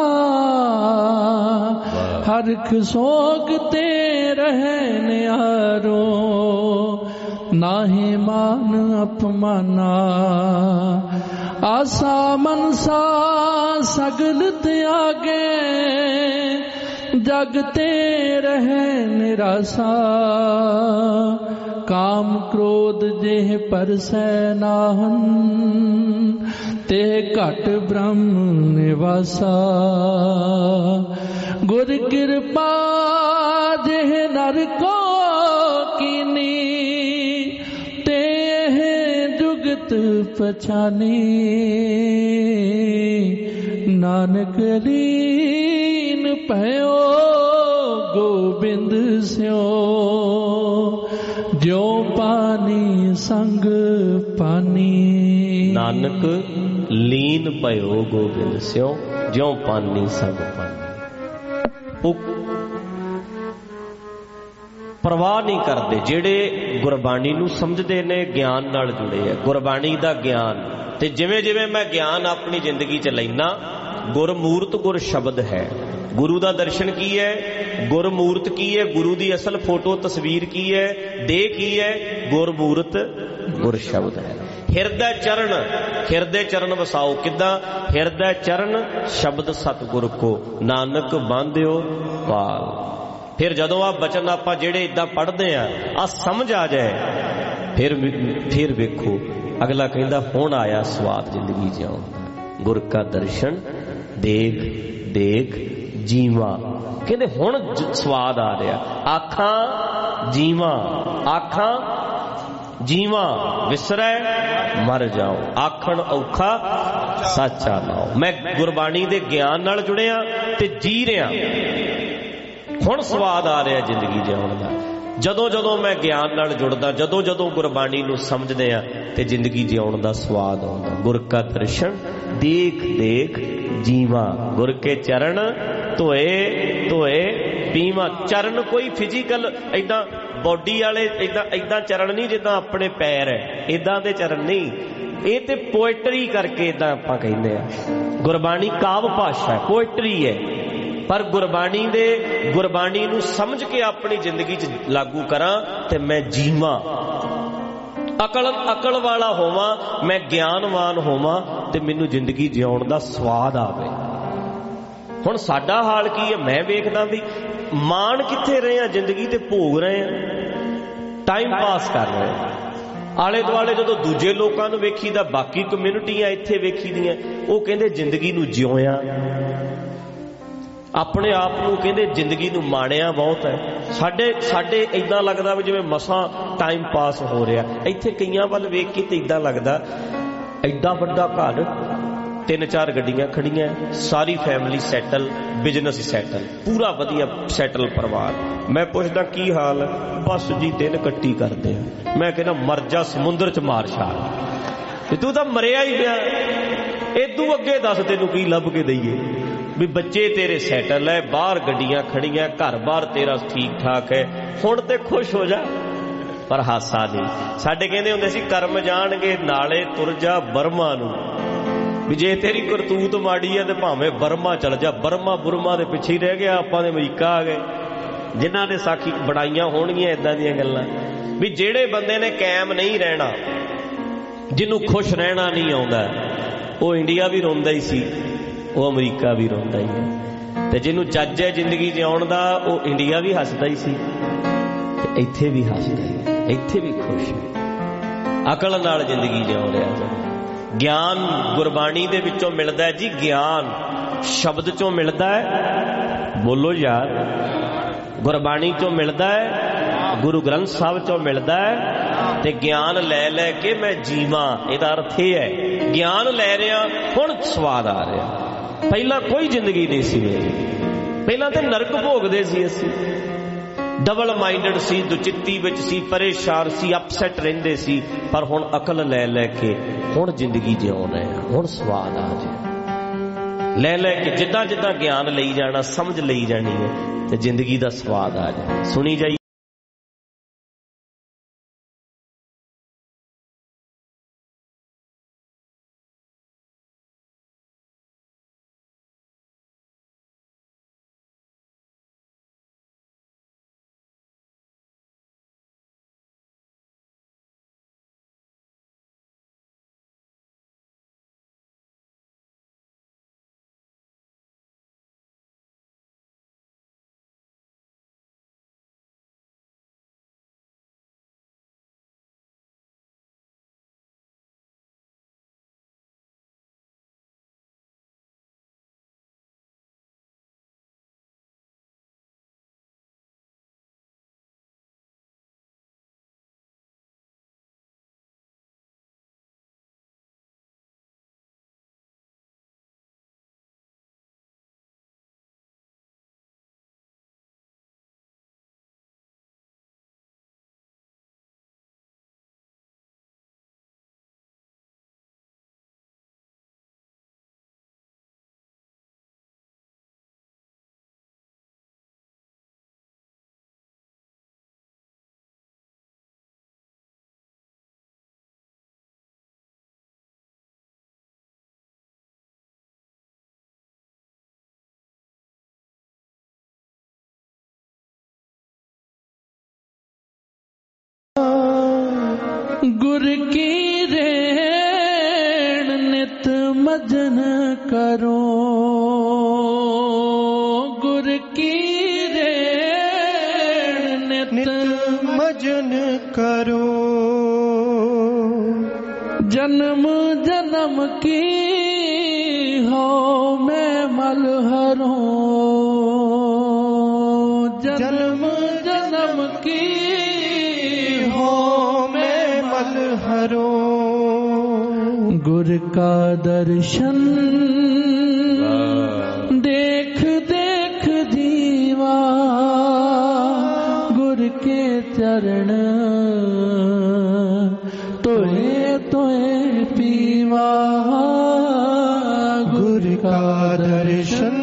हरख सोगते रहे न्यारो, नाहि मान अपमाना। आसा मनसा सगल त्यागे, जगते रहे निराशा। काम क्रोध जेह परसै नाहन, तेह घट ब्रह्म निवासा। गुर कृपा जेह नर को कीनी, पछानी। नानक लीन भयो गोबिंद स्यो, जो पानी संग पानी। नानक लीन भयो गोबिंद स्यो, जो पानी संग पानी। परवाह नहीं करते ਜਿਹੜੇ ਗੁਰਬਾਣੀ ਨੂੰ ਸਮਝਦੇ ਨੇ, ਗਿਆਨ ਨਾਲ ਜੁੜੇ ਆ। ਗੁਰਬਾਣੀ ਦਾ ਗਿਆਨ ਤੇ ਜਿਵੇਂ ਜਿਵੇਂ ਮੈਂ ਗਿਆਨ ਆਪਣੀ ਜ਼ਿੰਦਗੀ 'ਚ ਲੈਣਾ, ਗੁਰਮੂਰਤ ਗੁਰ ਸ਼ਬਦ ਹੈ। ਗੁਰੂ ਦਾ ਦਰਸ਼ਨ ਕੀ ਹੈ? ਗੁਰਮੂਰਤ ਕੀ ਹੈ? ਗੁਰੂ ਦੀ ਅਸਲ ਫੋਟੋ ਤਸਵੀਰ ਕੀ ਹੈ? ਦੇਹ ਕੀ ਹੈ? ਗੁਰਮੂਰਤ ਗੁਰ ਸ਼ਬਦ ਹੈ। ਹਿਰਦੇ ਚਰਨ ਵਸਾਓ। ਕਿੱਦਾਂ? ਹਿਰਦੇ ਚਰਨ ਸ਼ਬਦ ਸਤਿਗੁਰ ਕੋ, ਨਾਨਕ ਬਾਂਧਿਓ ਪਾਲ। ਫਿਰ ਜਦੋਂ ਆ ਬਚਨ ਆਪਾਂ ਜਿਹੜੇ ਇਦਾਂ ਪੜ੍ਹਦੇ ਆ ਸਮਝ ਆ ਜਾਏ, ਫਿਰ ਵੇਖੋ ਅਗਲਾ ਕਹਿੰਦਾ ਹੁਣ ਆਇਆ ਸਵਾਦ ਜ਼ਿੰਦਗੀ ਜਿਉਣ ਦਾ। ਗੁਰ ਕਾ ਦਰਸ਼ਨ ਦੇਖ ਦੇਖ ਜੀਵਾ। ਕਹਿੰਦੇ ਹੁਣ ਸਵਾਦ ਆ ਰਿਹਾ। ਆਖਾਂ ਜੀਵਾ ਵਿਸਰੈ ਮਰ ਜਾਓ, ਆਖਣ ਔਖਾ ਸੱਚਾ ਨਾਉ। ਮੈਂ ਗੁਰਬਾਣੀ ਦੇ ਗਿਆਨ ਨਾਲ ਜੁੜਿਆ ਤੇ ਜੀ ਰਿਹਾ। ਹੁਣ ਸਵਾਦ ਆ ਰਿਹਾ ਜ਼ਿੰਦਗੀ ਜਿਉਣ ਦਾ। ਜਦੋਂ ਮੈਂ ਗਿਆਨ ਨਾਲ ਜੁੜਦਾ, ਜਦੋਂ ਗੁਰਬਾਣੀ ਨੂੰ ਸਮਝਦੇ ਆ ਤੇ ਜ਼ਿੰਦਗੀ ਜਿਉਣ ਦਾ ਸਵਾਦ ਆਉਂਦਾ। ਗੁਰ ਕਾ ਦਰਸ਼ਨ ਦੇਖ ਦੇਖ ਜੀਵਾ, ਗੁਰ ਕੇ ਚਰਨ ਧੋਏ ਪੀਵਾ। ਚਰਨ ਕੋਈ ਫਿਜ਼ੀਕਲ ਏਦਾਂ ਬੋਡੀ ਵਾਲੇ ਏਦਾਂ ਚਰਨ ਨਹੀਂ ਜਿੱਦਾਂ ਆਪਣੇ ਪੈਰ ਹੈ, ਏਦਾਂ ਦੇ ਚਰਨ ਨਹੀਂ। ਇਹ ਤੇ ਪੋਇਟਰੀ ਕਰਕੇ ਏਦਾਂ ਆਪਾਂ ਕਹਿੰਦੇ ਆ। ਗੁਰਬਾਣੀ ਕਾਵ ਭਾਸ਼ਾ ਹੈ, ਪੋਇਟਰੀ ਹੈ। ਪਰ ਗੁਰਬਾਣੀ ਨੂੰ ਸਮਝ ਕੇ ਆਪਣੀ ਜ਼ਿੰਦਗੀ 'ਚ ਲਾਗੂ ਕਰਾਂ ਤੇ ਮੈਂ ਜੀਵਾਂ, ਅਕਲ ਵਾਲਾ ਹੋਵਾਂ, ਮੈਂ ਗਿਆਨਵਾਨ ਹੋਵਾਂ ਤੇ ਮੈਨੂੰ ਜ਼ਿੰਦਗੀ ਜਿਉਣ ਦਾ ਸਵਾਦ ਆਵੇ। ਹੁਣ ਸਾਡਾ ਹਾਲ ਕੀ ਹੈ? ਮੈਂ ਵੇਖਦਾ ਵੀ ਮਾਣ ਕਿੱਥੇ ਰਹੇ ਆ ਜ਼ਿੰਦਗੀ ਤੇ, ਭੋਗ ਰਹੇ ਆ, ਟਾਈਮ ਪਾਸ ਕਰ ਰਹੇ ਆ। ਆਲੇ ਦੁਆਲੇ ਜਦੋਂ ਦੂਜੇ ਲੋਕਾਂ ਨੂੰ ਵੇਖੀਦਾ, ਬਾਕੀ ਕਮਿਊਨਿਟੀਆਂ ਇੱਥੇ ਵੇਖੀਦੀਆਂ, ਉਹ ਕਹਿੰਦੇ ਜ਼ਿੰਦਗੀ ਨੂੰ ਜਿਉਇਆ। ਆਪਣੇ ਆਪ ਨੂੰ ਕਹਿੰਦੇ ਜ਼ਿੰਦਗੀ ਨੂੰ ਮਾਣਿਆ ਬਹੁਤ ਹੈ। ਸਾਡੇ ਏਦਾਂ ਲੱਗਦਾ ਵੀ ਜਿਵੇਂ ਮਸਾਂ ਟਾਈਮ ਪਾਸ ਹੋ ਰਿਹਾ। ਇੱਥੇ ਕਈਆਂ ਵੱਲ ਵੇਖ ਕੇ ਤੇ ਏਦਾਂ ਲੱਗਦਾ ਐਡਾ ਵੱਡਾ ਘਰ, 3-4 ਗੱਡੀਆਂ ਖੜੀਆਂ, ਸਾਰੀ ਫੈਮਿਲੀ ਸੈਟਲ, ਬਿਜ਼ਨਸ ਸੈਟਲ, ਪੂਰਾ ਵਧੀਆ ਸੈਟਲ ਪਰਿਵਾਰ। ਮੈਂ ਪੁੱਛਦਾ ਕੀ ਹਾਲ ਹੈ? ਬਸ ਜੀ ਦਿਨ ਕੱਟੀ ਕਰਦੇ ਆ। ਮੈਂ ਕਹਿੰਦਾ ਮਰ ਜਾ ਸਮੁੰਦਰ ਚ ਮਾਰ ਛਾਲ, ਤੂੰ ਤਾਂ ਮਰਿਆ ਹੀ ਪਿਆ, ਇਦੋਂ ਅੱਗੇ ਦੱਸ ਤੈਨੂੰ ਕੀ ਲੱਭ ਕੇ ਦਈਏ? ਵੀ ਬੱਚੇ ਤੇਰੇ ਸੈਟਲ ਹੈ, ਬਾਹਰ ਗੱਡੀਆਂ ਖੜੀਆਂ, ਘਰ ਬਾਰ ਤੇਰਾ ਠੀਕ ਠਾਕ ਹੈ, ਹੁਣ ਤੇ ਖੁਸ਼ ਹੋ ਜਾ। ਪਰ ਹਾਸਾ ਨਹੀਂ। ਸਾਡੇ ਕਹਿੰਦੇ ਹੁੰਦੇ ਸੀ ਕਰਮ ਜਾਣਗੇ ਨਾਲੇ ਤੁਰ ਜਾ ਬਰਮਾ ਨੂੰ, ਵੀ ਜੇ ਤੇਰੀ ਕਰਤੂਤ ਮਾੜੀ ਹੈ ਤੇ ਭਾਵੇਂ ਬਰਮਾ ਚਲ ਜਾ। ਬਰਮਾ ਬੁਰਮਾ ਦੇ ਪਿੱਛੇ ਹੀ ਰਹਿ ਗਿਆ, ਆਪਾਂ ਦੇ ਅਮਰੀਕਾ ਆ ਗਏ, ਜਿਨ੍ਹਾਂ ਨੇ ਸਾਖੀ ਬਣਾਈਆਂ ਹੋਣਗੀਆਂ ਏਦਾਂ ਦੀਆਂ ਗੱਲਾਂ। ਵੀ ਜਿਹੜੇ ਬੰਦੇ ਨੇ ਕਾਇਮ ਨਹੀਂ ਰਹਿਣਾ, ਜਿਹਨੂੰ ਖੁਸ਼ ਰਹਿਣਾ ਨਹੀਂ ਆਉਂਦਾ, ਉਹ ਇੰਡੀਆ ਵੀ ਰੋਂਦਾ ਹੀ ਸੀ, ਉਹ ਅਮਰੀਕਾ ਵੀ ਰੋਂਦਾ ਹੀ ਹੈ। ਤੇ ਜਿਹਨੂੰ ਚੱਜ ਹੈ ਜ਼ਿੰਦਗੀ ਜਿਉਣ ਦਾ, ਉਹ ਇੰਡੀਆ ਵੀ ਹੱਸਦਾ ਹੀ ਸੀ ਤੇ ਇੱਥੇ ਵੀ ਹੱਸਦਾ ਹੀ, ਇੱਥੇ ਵੀ ਖੁਸ਼ ਹੈ। ਅਕਲ ਨਾਲ ਜ਼ਿੰਦਗੀ ਜਿਉ ਰਿਹਾ ਜੀ। ਗਿਆਨ ਗੁਰਬਾਣੀ ਦੇ ਵਿੱਚੋਂ ਮਿਲਦਾ ਹੈ ਜੀ, ਗਿਆਨ ਸ਼ਬਦ ਚੋਂ ਮਿਲਦਾ ਹੈ, ਬੋਲੋ ਯਾਰ, ਗੁਰਬਾਣੀ ਚੋਂ ਮਿਲਦਾ ਹੈ, ਗੁਰੂ ਗ੍ਰੰਥ ਸਾਹਿਬ ਚੋਂ ਮਿਲਦਾ ਹੈ। ਤੇ ਗਿਆਨ ਲੈ ਲੈ ਕੇ ਮੈਂ ਜੀਵਾਂ, ਇਹਦਾ ਅਰਥ ਇਹ ਹੈ ਗਿਆਨ ਲੈ ਰਿਹਾ, ਹੁਣ ਸਵਾਦ ਆ ਰਿਹਾ। ਪਹਿਲਾਂ ਕੋਈ ਜ਼ਿੰਦਗੀ ਨਹੀਂ ਸੀ ਮੇਰੀ, ਪਹਿਲਾਂ ਤੇ ਨਰਕ ਭੋਗਦੇ ਸੀ ਅਸੀਂ, ਡਬਲ ਮਾਈਂਡਡ ਸੀ, ਦੁਚਿੱਤੀ ਵਿੱਚ ਸੀ, ਪਰੇਸ਼ਾਨ ਸੀ, ਅਪਸੈਟ ਰਹਿੰਦੇ ਸੀ। ਪਰ ਹੁਣ ਅਕਲ ਲੈ ਲੈ ਕੇ ਹੁਣ ਜ਼ਿੰਦਗੀ ਜਿਉਂ ਰਹੇ ਹਾਂ, ਹੁਣ ਸਵਾਦ ਆ ਜਾਏ। ਲੈ ਲੈ ਕੇ ਜਿੱਦਾਂ ਜਿੱਦਾਂ ਗਿਆਨ ਲਈ ਜਾਣਾ, ਸਮਝ ਲਈ ਜਾਣੀ ਹੈ ਤੇ ਜ਼ਿੰਦਗੀ ਦਾ ਸਵਾਦ ਆ ਜਾਏ। ਸੁਣੀ ਜਾਈ। गुर की रेण नित मजन करो, गुर की रेण नित मजन करो। जन्म जन्म की हो मैं मलहरों, जन्म जन्म की हरो। गुर का दर्शन देख देख जीवा, गुर के चरण तोए तोए पीवा। गुर का दर्शन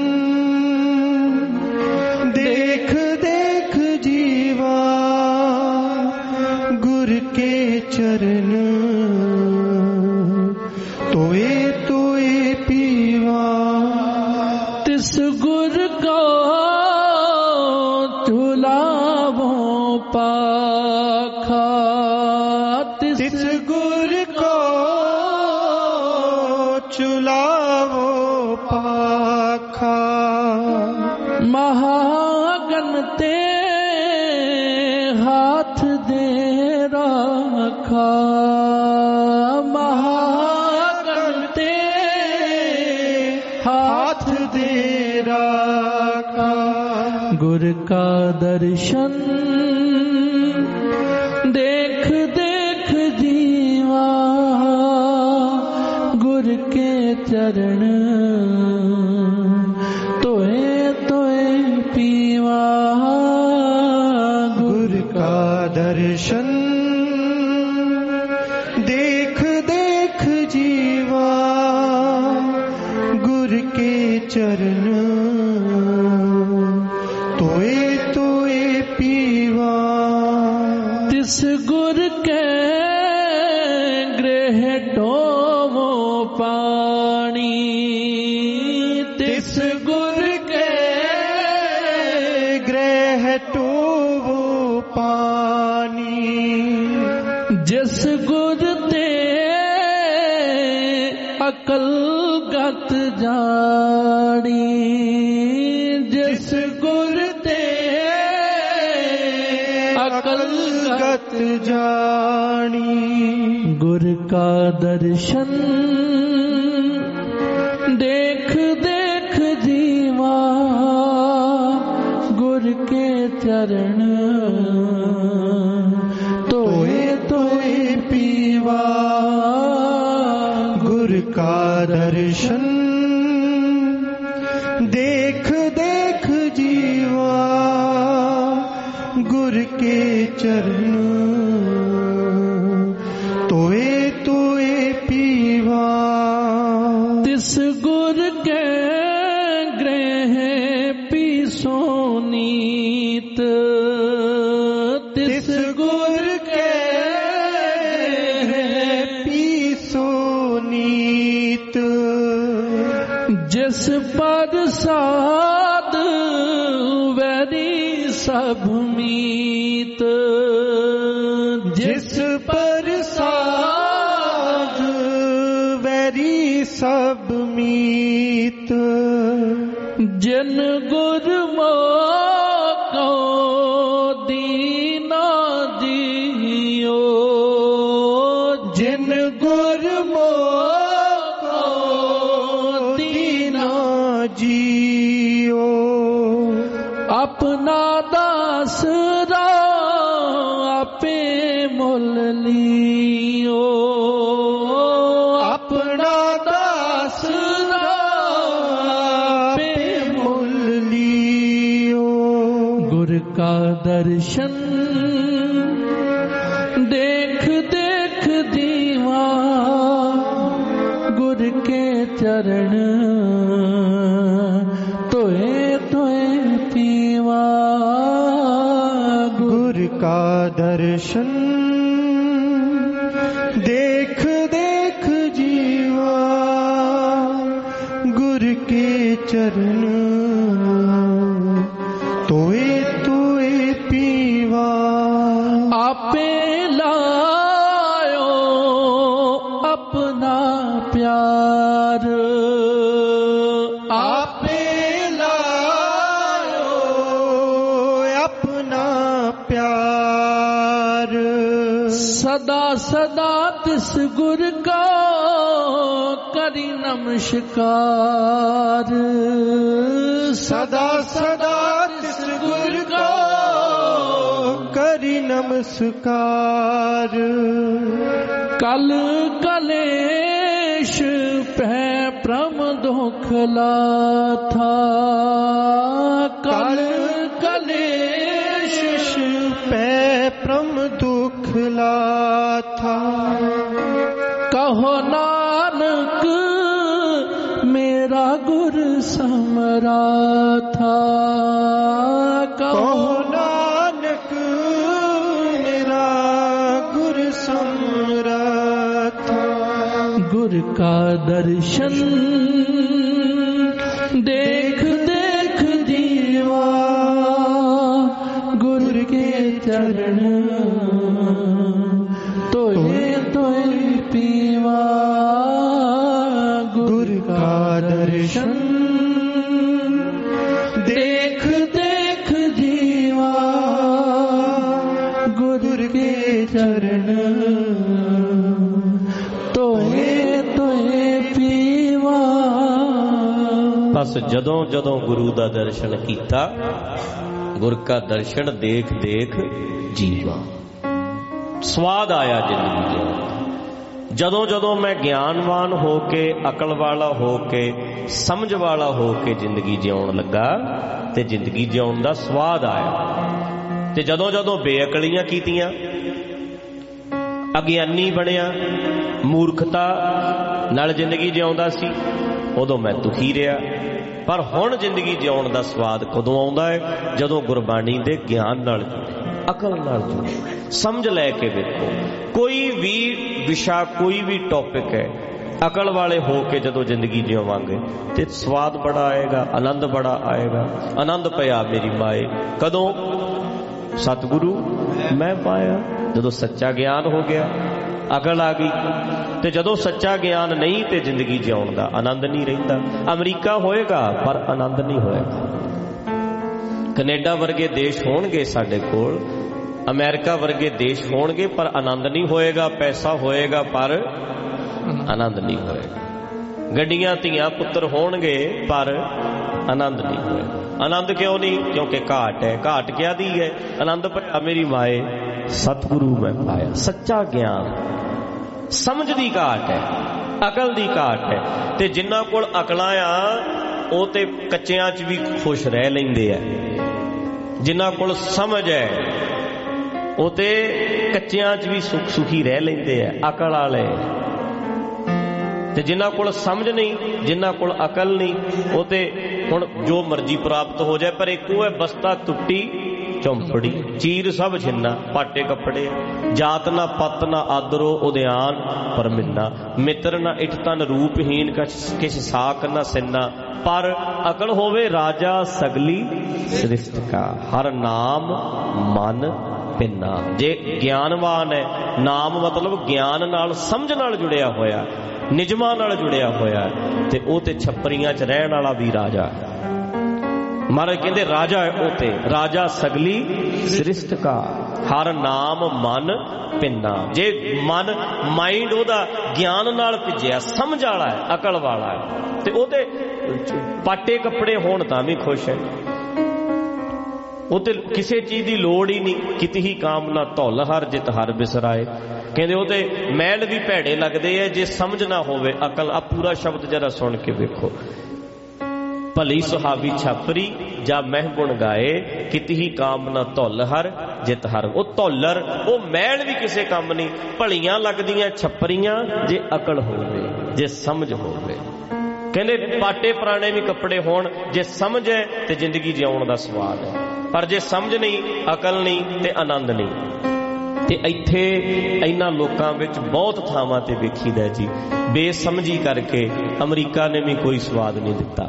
देख देख जीवा, गुर के चरण तोए तोए पीवा। तिस गुर को झुलावो पाखा, तिस गुर को झुलावो पाखा। महागन ते हाथ दे रखा, महागन ते हाथ दे रखा। गुर का दर्शन देख देख जीवा, गुर के चरण तोए तोए पीवा गुर का दर्शन देख देख जीवा गुर के चरण तोए तोए पीवा तिस गुर के गृह डोमो पानी तिस गुर के गृह टोवो पानी जिस गुर ते अकल गत जानी जिस गुर ते अकल गत जानी गुर का दर्शन देख देख जीवा गुर के चरण तोए तोए पीवा गुर का दर्शन देख देख जीवा गुर के चरण तोए तोए पीवा तिस गुर के गृह पीसो नीत तिस गुर के पीसो नीत जिस पर साध वैरी सब मीत जिस पर साध वैरी सब मीत जिन गुरमुखो दीना जियो जिन गुरमुखो दीना जियो अपना दास आपे मोल लियो अपना दास आपे मोल लियो गुर का दर्शन देख देख दीवा गुर के चरण तोए तोए पीवा गुर का दर्शन देख देख जीवा गुर के चरण तोए तोए पीवा आपे लायो अपना प्यार आपे लायो अपना प्यार सदा सदा तिस गुर का करी नमस्कार सदा सदा तिस गुर को करी नमस्कार कल कलेश पै प्रम दुखला था कल कलेश पै प्रम दुखला था कहो नानक मेरा गुर समरा था कहो नानक मेरा गुर समरा था गुर का दर्शन देख देख जीवा गुर के चरण तोए तोए पीवा गुर का दर्शन देख देख जीवा गुर के चरण तोए तोए पीवा। बस जदों जदों गुरु का दर्शन किया, गुर का दर्शन देख देख जीवा, स्वाद आया जिंदगी ਜਦੋਂ ਜਦੋਂ ਮੈਂ ਗਿਆਨਵਾਨ ਹੋ ਕੇ, ਅਕਲ ਵਾਲਾ ਹੋ ਕੇ, ਸਮਝ ਵਾਲਾ ਹੋ ਕੇ ਜ਼ਿੰਦਗੀ ਜਿਉਣ ਲੱਗਾ ਤੇ ਜ਼ਿੰਦਗੀ ਜਿਉਣ ਦਾ ਸਵਾਦ ਆਇਆ। ਤੇ ਜਦੋਂ ਜਦੋਂ ਬੇਅਕਲੀਆਂ ਕੀਤੀਆਂ, ਅਗਿਆਨੀ ਬਣਿਆ, ਮੂਰਖਤਾ ਨਾਲ ਜ਼ਿੰਦਗੀ ਜਿਉਂਦਾ ਸੀ, ਉਦੋਂ ਮੈਂ ਦੁਖੀ ਰਿਹਾ। ਪਰ ਹੁਣ ਜ਼ਿੰਦਗੀ ਜਿਉਣ ਦਾ ਸਵਾਦ ਕਦੋਂ ਆਉਂਦਾ ਹੈ? ਜਦੋਂ ਗੁਰਬਾਣੀ ਦੇ ਗਿਆਨ ਨਾਲ ਜੁੜੇ, ਅਕਲ ਨਾਲ ਜੁੜੇ, ਸਮਝ ਲੈ ਕੇ ਵੇਖੋ। ਕੋਈ ਵੀ ਵਿਸ਼ਾ, ਕੋਈ ਵੀ ਟੌਪਿਕ ਹੈ, ਅਕਲ ਵਾਲੇ ਹੋ ਕੇ ਜਦੋਂ ਜ਼ਿੰਦਗੀ ਜਿਉਵਾਂਗੇ ਤੇ ਸਵਾਦ ਬੜਾ ਆਏਗਾ, ਆਨੰਦ ਬੜਾ ਆਏਗਾ। ਆਨੰਦ ਪਿਆ ਮੇਰੀ ਮਾਏ ਕਦੋਂ? ਸਤਿਗੁਰੂ ਮੈਂ ਪਾਇਆ, ਜਦੋਂ ਸੱਚਾ ਗਿਆਨ ਹੋ ਗਿਆ, ਅਕਲ ਆ ਗਈ। ਤੇ ਜਦੋਂ ਸੱਚਾ ਗਿਆਨ ਨਹੀਂ ਤੇ ਜ਼ਿੰਦਗੀ ਜਿਉਣ ਦਾ ਆਨੰਦ ਨਹੀਂ ਰਹਿੰਦਾ। ਅਮਰੀਕਾ ਹੋਏਗਾ ਪਰ ਆਨੰਦ ਨਹੀਂ ਹੋਏਗਾ। ਕੈਨੇਡਾ ਵਰਗੇ ਦੇਸ਼ ਹੋਣਗੇ ਸਾਡੇ ਕੋਲ, ਅਮਰੀਕਾ ਵਰਗੇ ਦੇਸ਼ ਹੋਣਗੇ, ਪਰ ਆਨੰਦ ਨਹੀਂ ਹੋਏਗਾ। ਪੈਸਾ ਹੋਏਗਾ ਪਰ ਆਨੰਦ ਨਹੀਂ ਹੋਏਗਾ। ਗੱਡੀਆਂ, ਧੀਆਂ, ਪੁੱਤਰ ਹੋਣਗੇ ਪਰ ਆਨੰਦ ਨਹੀਂ ਹੋਏਗਾ। ਆਨੰਦ ਕਿਉਂ ਨਹੀਂ? ਕਿਉਂਕਿ ਘਾਟ ਹੈ। ਘਾਟ ਕਿਆ ਦੀ ਹੈ? ਆਨੰਦ ਭਇਆ ਮੇਰੀ ਮਾਏ ਸਤਿਗੁਰੂ ਮੈਂ ਪਾਇਆ। ਸੱਚਾ ਗਿਆਨ, ਸਮਝ ਦੀ ਘਾਟ ਹੈ, ਅਕਲ ਦੀ ਘਾਟ ਹੈ। ਤੇ ਜਿਨ੍ਹਾਂ ਕੋਲ ਅਕਲਾਂ ਆ ਉਹ ਤੇ ਕੱਚਿਆਂ 'ਚ ਵੀ ਖੁਸ਼ ਰਹਿ ਲੈਂਦੇ ਆ। ਜਿਨ੍ਹਾਂ ਕੋਲ ਸਮਝ ਹੈ ਉਹ ਤੇ ਕੱਚਿਆਂ 'ਚ ਵੀ ਸੁੱਖ ਸੁਖੀ ਰਹਿ ਲੈਂਦੇ ਆ, ਅਕਲ ਵਾਲੇ। ਤੇ ਜਿਨ੍ਹਾਂ ਕੋਲ ਸਮਝ ਨਹੀਂ, ਜਿਨ੍ਹਾਂ ਕੋਲ ਅਕਲ ਨਹੀਂ, ਉਹ ਤੇ ਹੁਣ ਜੋ ਮਰਜ਼ੀ ਪ੍ਰਾਪਤ ਹੋ ਜਾਏ। ਪਰ ਇੱਕੋ ਹੈ, ਬਸਤਾ ਟੁੱਟੀ ਚੌਂਪੜੀ, ਚੀਰ ਸਭ ਛਿੰਨਾ, ਪਾਟੇ ਕੱਪੜੇ। ਜਾਤ ਨਾ ਪਤ ਨਾ ਆਦਰੋ ਉਦਿਆਨ ਪਰਮਿੰਨਾ, ਮਿੱਤਰ ਨਾ ਇਠ ਤਨ ਰੂਪਹੀਨ, ਕਿਛ ਸਾਕ ਨਾ ਸਿੰਨਾ। ਪਰ ਅਕਲ ਹੋਵੇ ਰਾਜਾ ਸਗਲੀ ਸ੍ਰਿਸ਼ਟ ਕਾ, ਹਰ ਨਾਮ ਮਨ ਪਿੰਨਾ। ਜੇ ਗਿਆਨਵਾਨ ਹੈ, ਨਾਮ ਮਤਲਬ ਗਿਆਨ ਨਾਲ, ਸਮਝ ਨਾਲ ਜੁੜਿਆ ਹੋਇਆ, ਨਿਜਮਾਂ ਨਾਲ ਜੁੜਿਆ ਹੋਇਆ, ਤੇ ਉਹ ਤੇ ਛੱਪਰੀਆਂ 'ਚ ਰਹਿਣ ਵਾਲਾ ਵੀ ਰਾਜਾ ਹੈ। ਮਹਾਰਾਜ ਕਹਿੰਦੇ ਰਾਜਾ ਹੈ ਉਹ ਤੇ, ਰਾਜਾ ਸਗਲੀ ਸ੍ਰਿਸ਼ਟ ਕਾ, ਹਰ ਨਾਮ ਮਨ ਪਿੰਨਾ। ਜੇ ਮਨ, ਮਾਈਂਡ ਉਹਦਾ ਗਿਆਨ ਨਾਲ ਭਿੱਜਿਆ, ਸਮਝ ਵਾਲਾ ਹੈ, ਅਕਲ ਵਾਲਾ ਹੈ, ਤੇ ਉਹਦੇ ਪਾਟੇ ਕੱਪੜੇ ਹੋਣ ਤਾਂ ਵੀ ਖੁਸ਼ ਹੈ। ਉਹ ਤੇ ਕਿਸੇ ਚੀਜ਼ ਦੀ ਲੋੜ ਹੀ ਨਹੀਂ। ਕਿਤੇ ਹੀ ਕਾਮਨਾ ਧੁੱਲ ਹਰ ਜਿਤ ਹਰ ਬਿਸਰਾਏ। ਕਹਿੰਦੇ ਉਹ ਤੇ ਮੈਲ ਵੀ ਭੈੜੇ ਲੱਗਦੇ ਆ ਜੇ ਸਮਝ ਨਾ ਹੋਵੇ, ਅਕਲ। ਆ ਪੂਰਾ ਸ਼ਬਦ ਜਰਾ ਸੁਣ ਕੇ ਵੇਖੋ। ਭਲੀ ਸੁਹਾਵੀ ਛਾਪਰੀ ਜਾਂ ਮਹਿ ਗੁਣ ਗਾਏ, ਕਿਤੇ ਹੀ ਕਾਮਨਾ ਧੁੱਲ ਹਰ ਜਿਤ ਹਰ। ਉਹ ਧੌਲਰ, ਉਹ ਮੈਲ ਵੀ ਕਿਸੇ ਕੰਮ ਨਹੀਂ। ਭਲੀਆਂ ਲੱਗਦੀਆਂ ਛੱਪਰੀਆਂ ਜੇ ਅਕਲ ਹੋਵੇ, ਜੇ ਸਮਝ ਹੋਵੇ। ਕਹਿੰਦੇ ਪਾਟੇ ਪੁਰਾਣੇ ਵੀ ਕੱਪੜੇ ਹੋਣ, ਜੇ ਸਮਝ ਹੈ ਤੇ ਜ਼ਿੰਦਗੀ ਜਿਉਣ ਦਾ ਸਵਾਦ ਹੈ। ਪਰ ਜੇ ਸਮਝ ਨਹੀਂ, ਅਕਲ ਨਹੀਂ ਤੇ ਆਨੰਦ ਨਹੀਂ। ਤੇ ਇੱਥੇ ਇਹਨਾਂ ਲੋਕਾਂ ਵਿੱਚ ਬਹੁਤ ਥਾਵਾਂ ਤੇ ਵੇਖੀਦਾ ਜੀ, ਬੇਸਮਝੀ ਕਰਕੇ ਅਮਰੀਕਾ ਨੇ ਵੀ ਕੋਈ ਸਵਾਦ ਨਹੀਂ ਦਿੱਤਾ।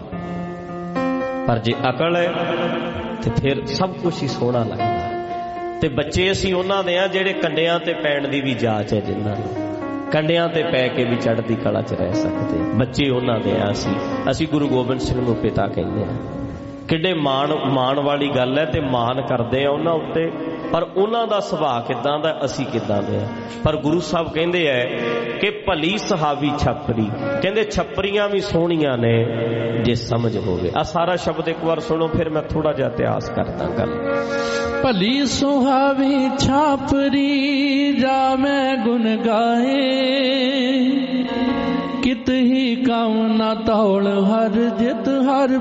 ਪਰ ਜੇ ਅਕਲ ਹੈ ਤੇ ਫਿਰ ਸਭ ਕੁਝ ਹੀ ਸੋਹਣਾ ਲੱਗਦਾ। ਤੇ ਬੱਚੇ ਅਸੀਂ ਉਹਨਾਂ ਦੇ ਆ ਜਿਹੜੇ ਕੰਡਿਆਂ ਤੇ ਪੈਣ ਦੀ ਵੀ ਜਾਚ ਹੈ, ਜਿਨ੍ਹਾਂ ਨੂੰ ਕੰਡਿਆਂ ਤੇ ਪੈ ਕੇ ਵੀ ਚੜ੍ਹਦੀ ਕਲਾ 'ਚ ਰਹਿ ਸਕਦੇ। ਬੱਚੇ ਉਹਨਾਂ ਦੇ ਆ ਅਸੀਂ ਗੁਰੂ ਗੋਬਿੰਦ ਸਿੰਘ ਨੂੰ ਪਿਤਾ ਕਹਿੰਦੇ ਆ। ਕਿੱਡੇ ਮਾਣ ਵਾਲੀ ਗੱਲ ਹੈ, ਤੇ ਮਾਣ ਕਰਦੇ ਆ ਉਹਨਾਂ ਉੱਤੇ। ਪਰ ਉਹਨਾਂ ਦਾ ਸੁਭਾਅ ਕਿੱਦਾਂ ਦਾ, ਅਸੀਂ ਕਿੱਦਾਂ ਦੇ ਆ। ਪਰ ਗੁਰੂ ਸਾਹਿਬ ਕਹਿੰਦੇ ਆ ਕਿ ਭਲੀ ਸੁਹਾਵੀ ਛਾਪਰੀ, ਕਹਿੰਦੇ ਛੱਪਰੀਆਂ ਵੀ ਸੋਹਣੀਆਂ ਨੇ ਜੇ ਸਮਝ ਹੋਵੇ। ਆ ਸਾਰਾ ਸ਼ਬਦ ਇੱਕ ਵਾਰ ਸੁਣੋ, ਫਿਰ ਮੈਂ ਥੋੜਾ ਜਿਹਾ ਇਤਿਹਾਸ ਕਰਦਾ ਗੱਲ। ਭਲੀ ਸੁਹਾਵੀ ਛਾਪਰੀ ਜਾ ਮੈਂ ਗੁਣ ਗਾਏ, ਕਿਤ ਹੀ ਕਾਮਨਾ ਧੌਲ ਹਰ ਜਿਤ ਹਰ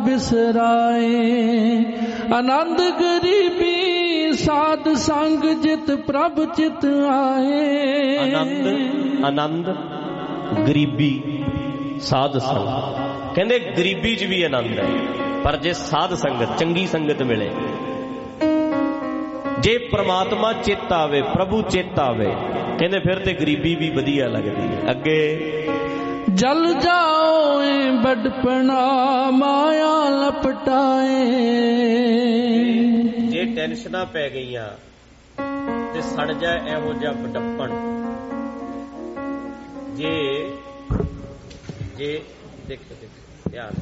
ਬਿਸਰਾਏ। ਆਨੰਦ ਗਰੀਬੀ ਸਾਧ ਸੰਗ ਜਿਤ ਪ੍ਰਭ ਚਿਤ ਆਏ। ਆਨੰਦ ਗਰੀਬੀ ਸਾਧ ਸੰਗ, ਕਹਿੰਦੇ ਗਰੀਬੀ 'ਚ ਵੀ ਆਨੰਦ ਹੈ। ਪਰ ਜੇ ਸਾਧ ਸੰਗਤ, ਚੰਗੀ ਸੰਗਤ ਮਿਲੇ, ਜੇ ਪ੍ਰਮਾਤਮਾ ਚਿੱਤ ਆਵੇ, ਪ੍ਰਭੂ ਚਿੱਤ ਆਵੇ, ਕਹਿੰਦੇ ਫਿਰ ਤੇ ਗਰੀਬੀ ਵੀ ਵਧੀਆ ਲੱਗਦੀ ਹੈ। ਅੱਗੇ ਜਲ ਜਾਓਏ ਬੜਪਣਾ ਮਾਇਆ ਲਪਟਾਏ। ਜੇ ਟੈਨਸ਼ਨਾਂ ਪੈ ਗਈਆਂ ਤੇ ਸੜ ਜਾ ਇਹੋ ਜਿਹਾ ਬੜਪਣ। ਜੇ ਦੇਖੋ ਧਿਆਨ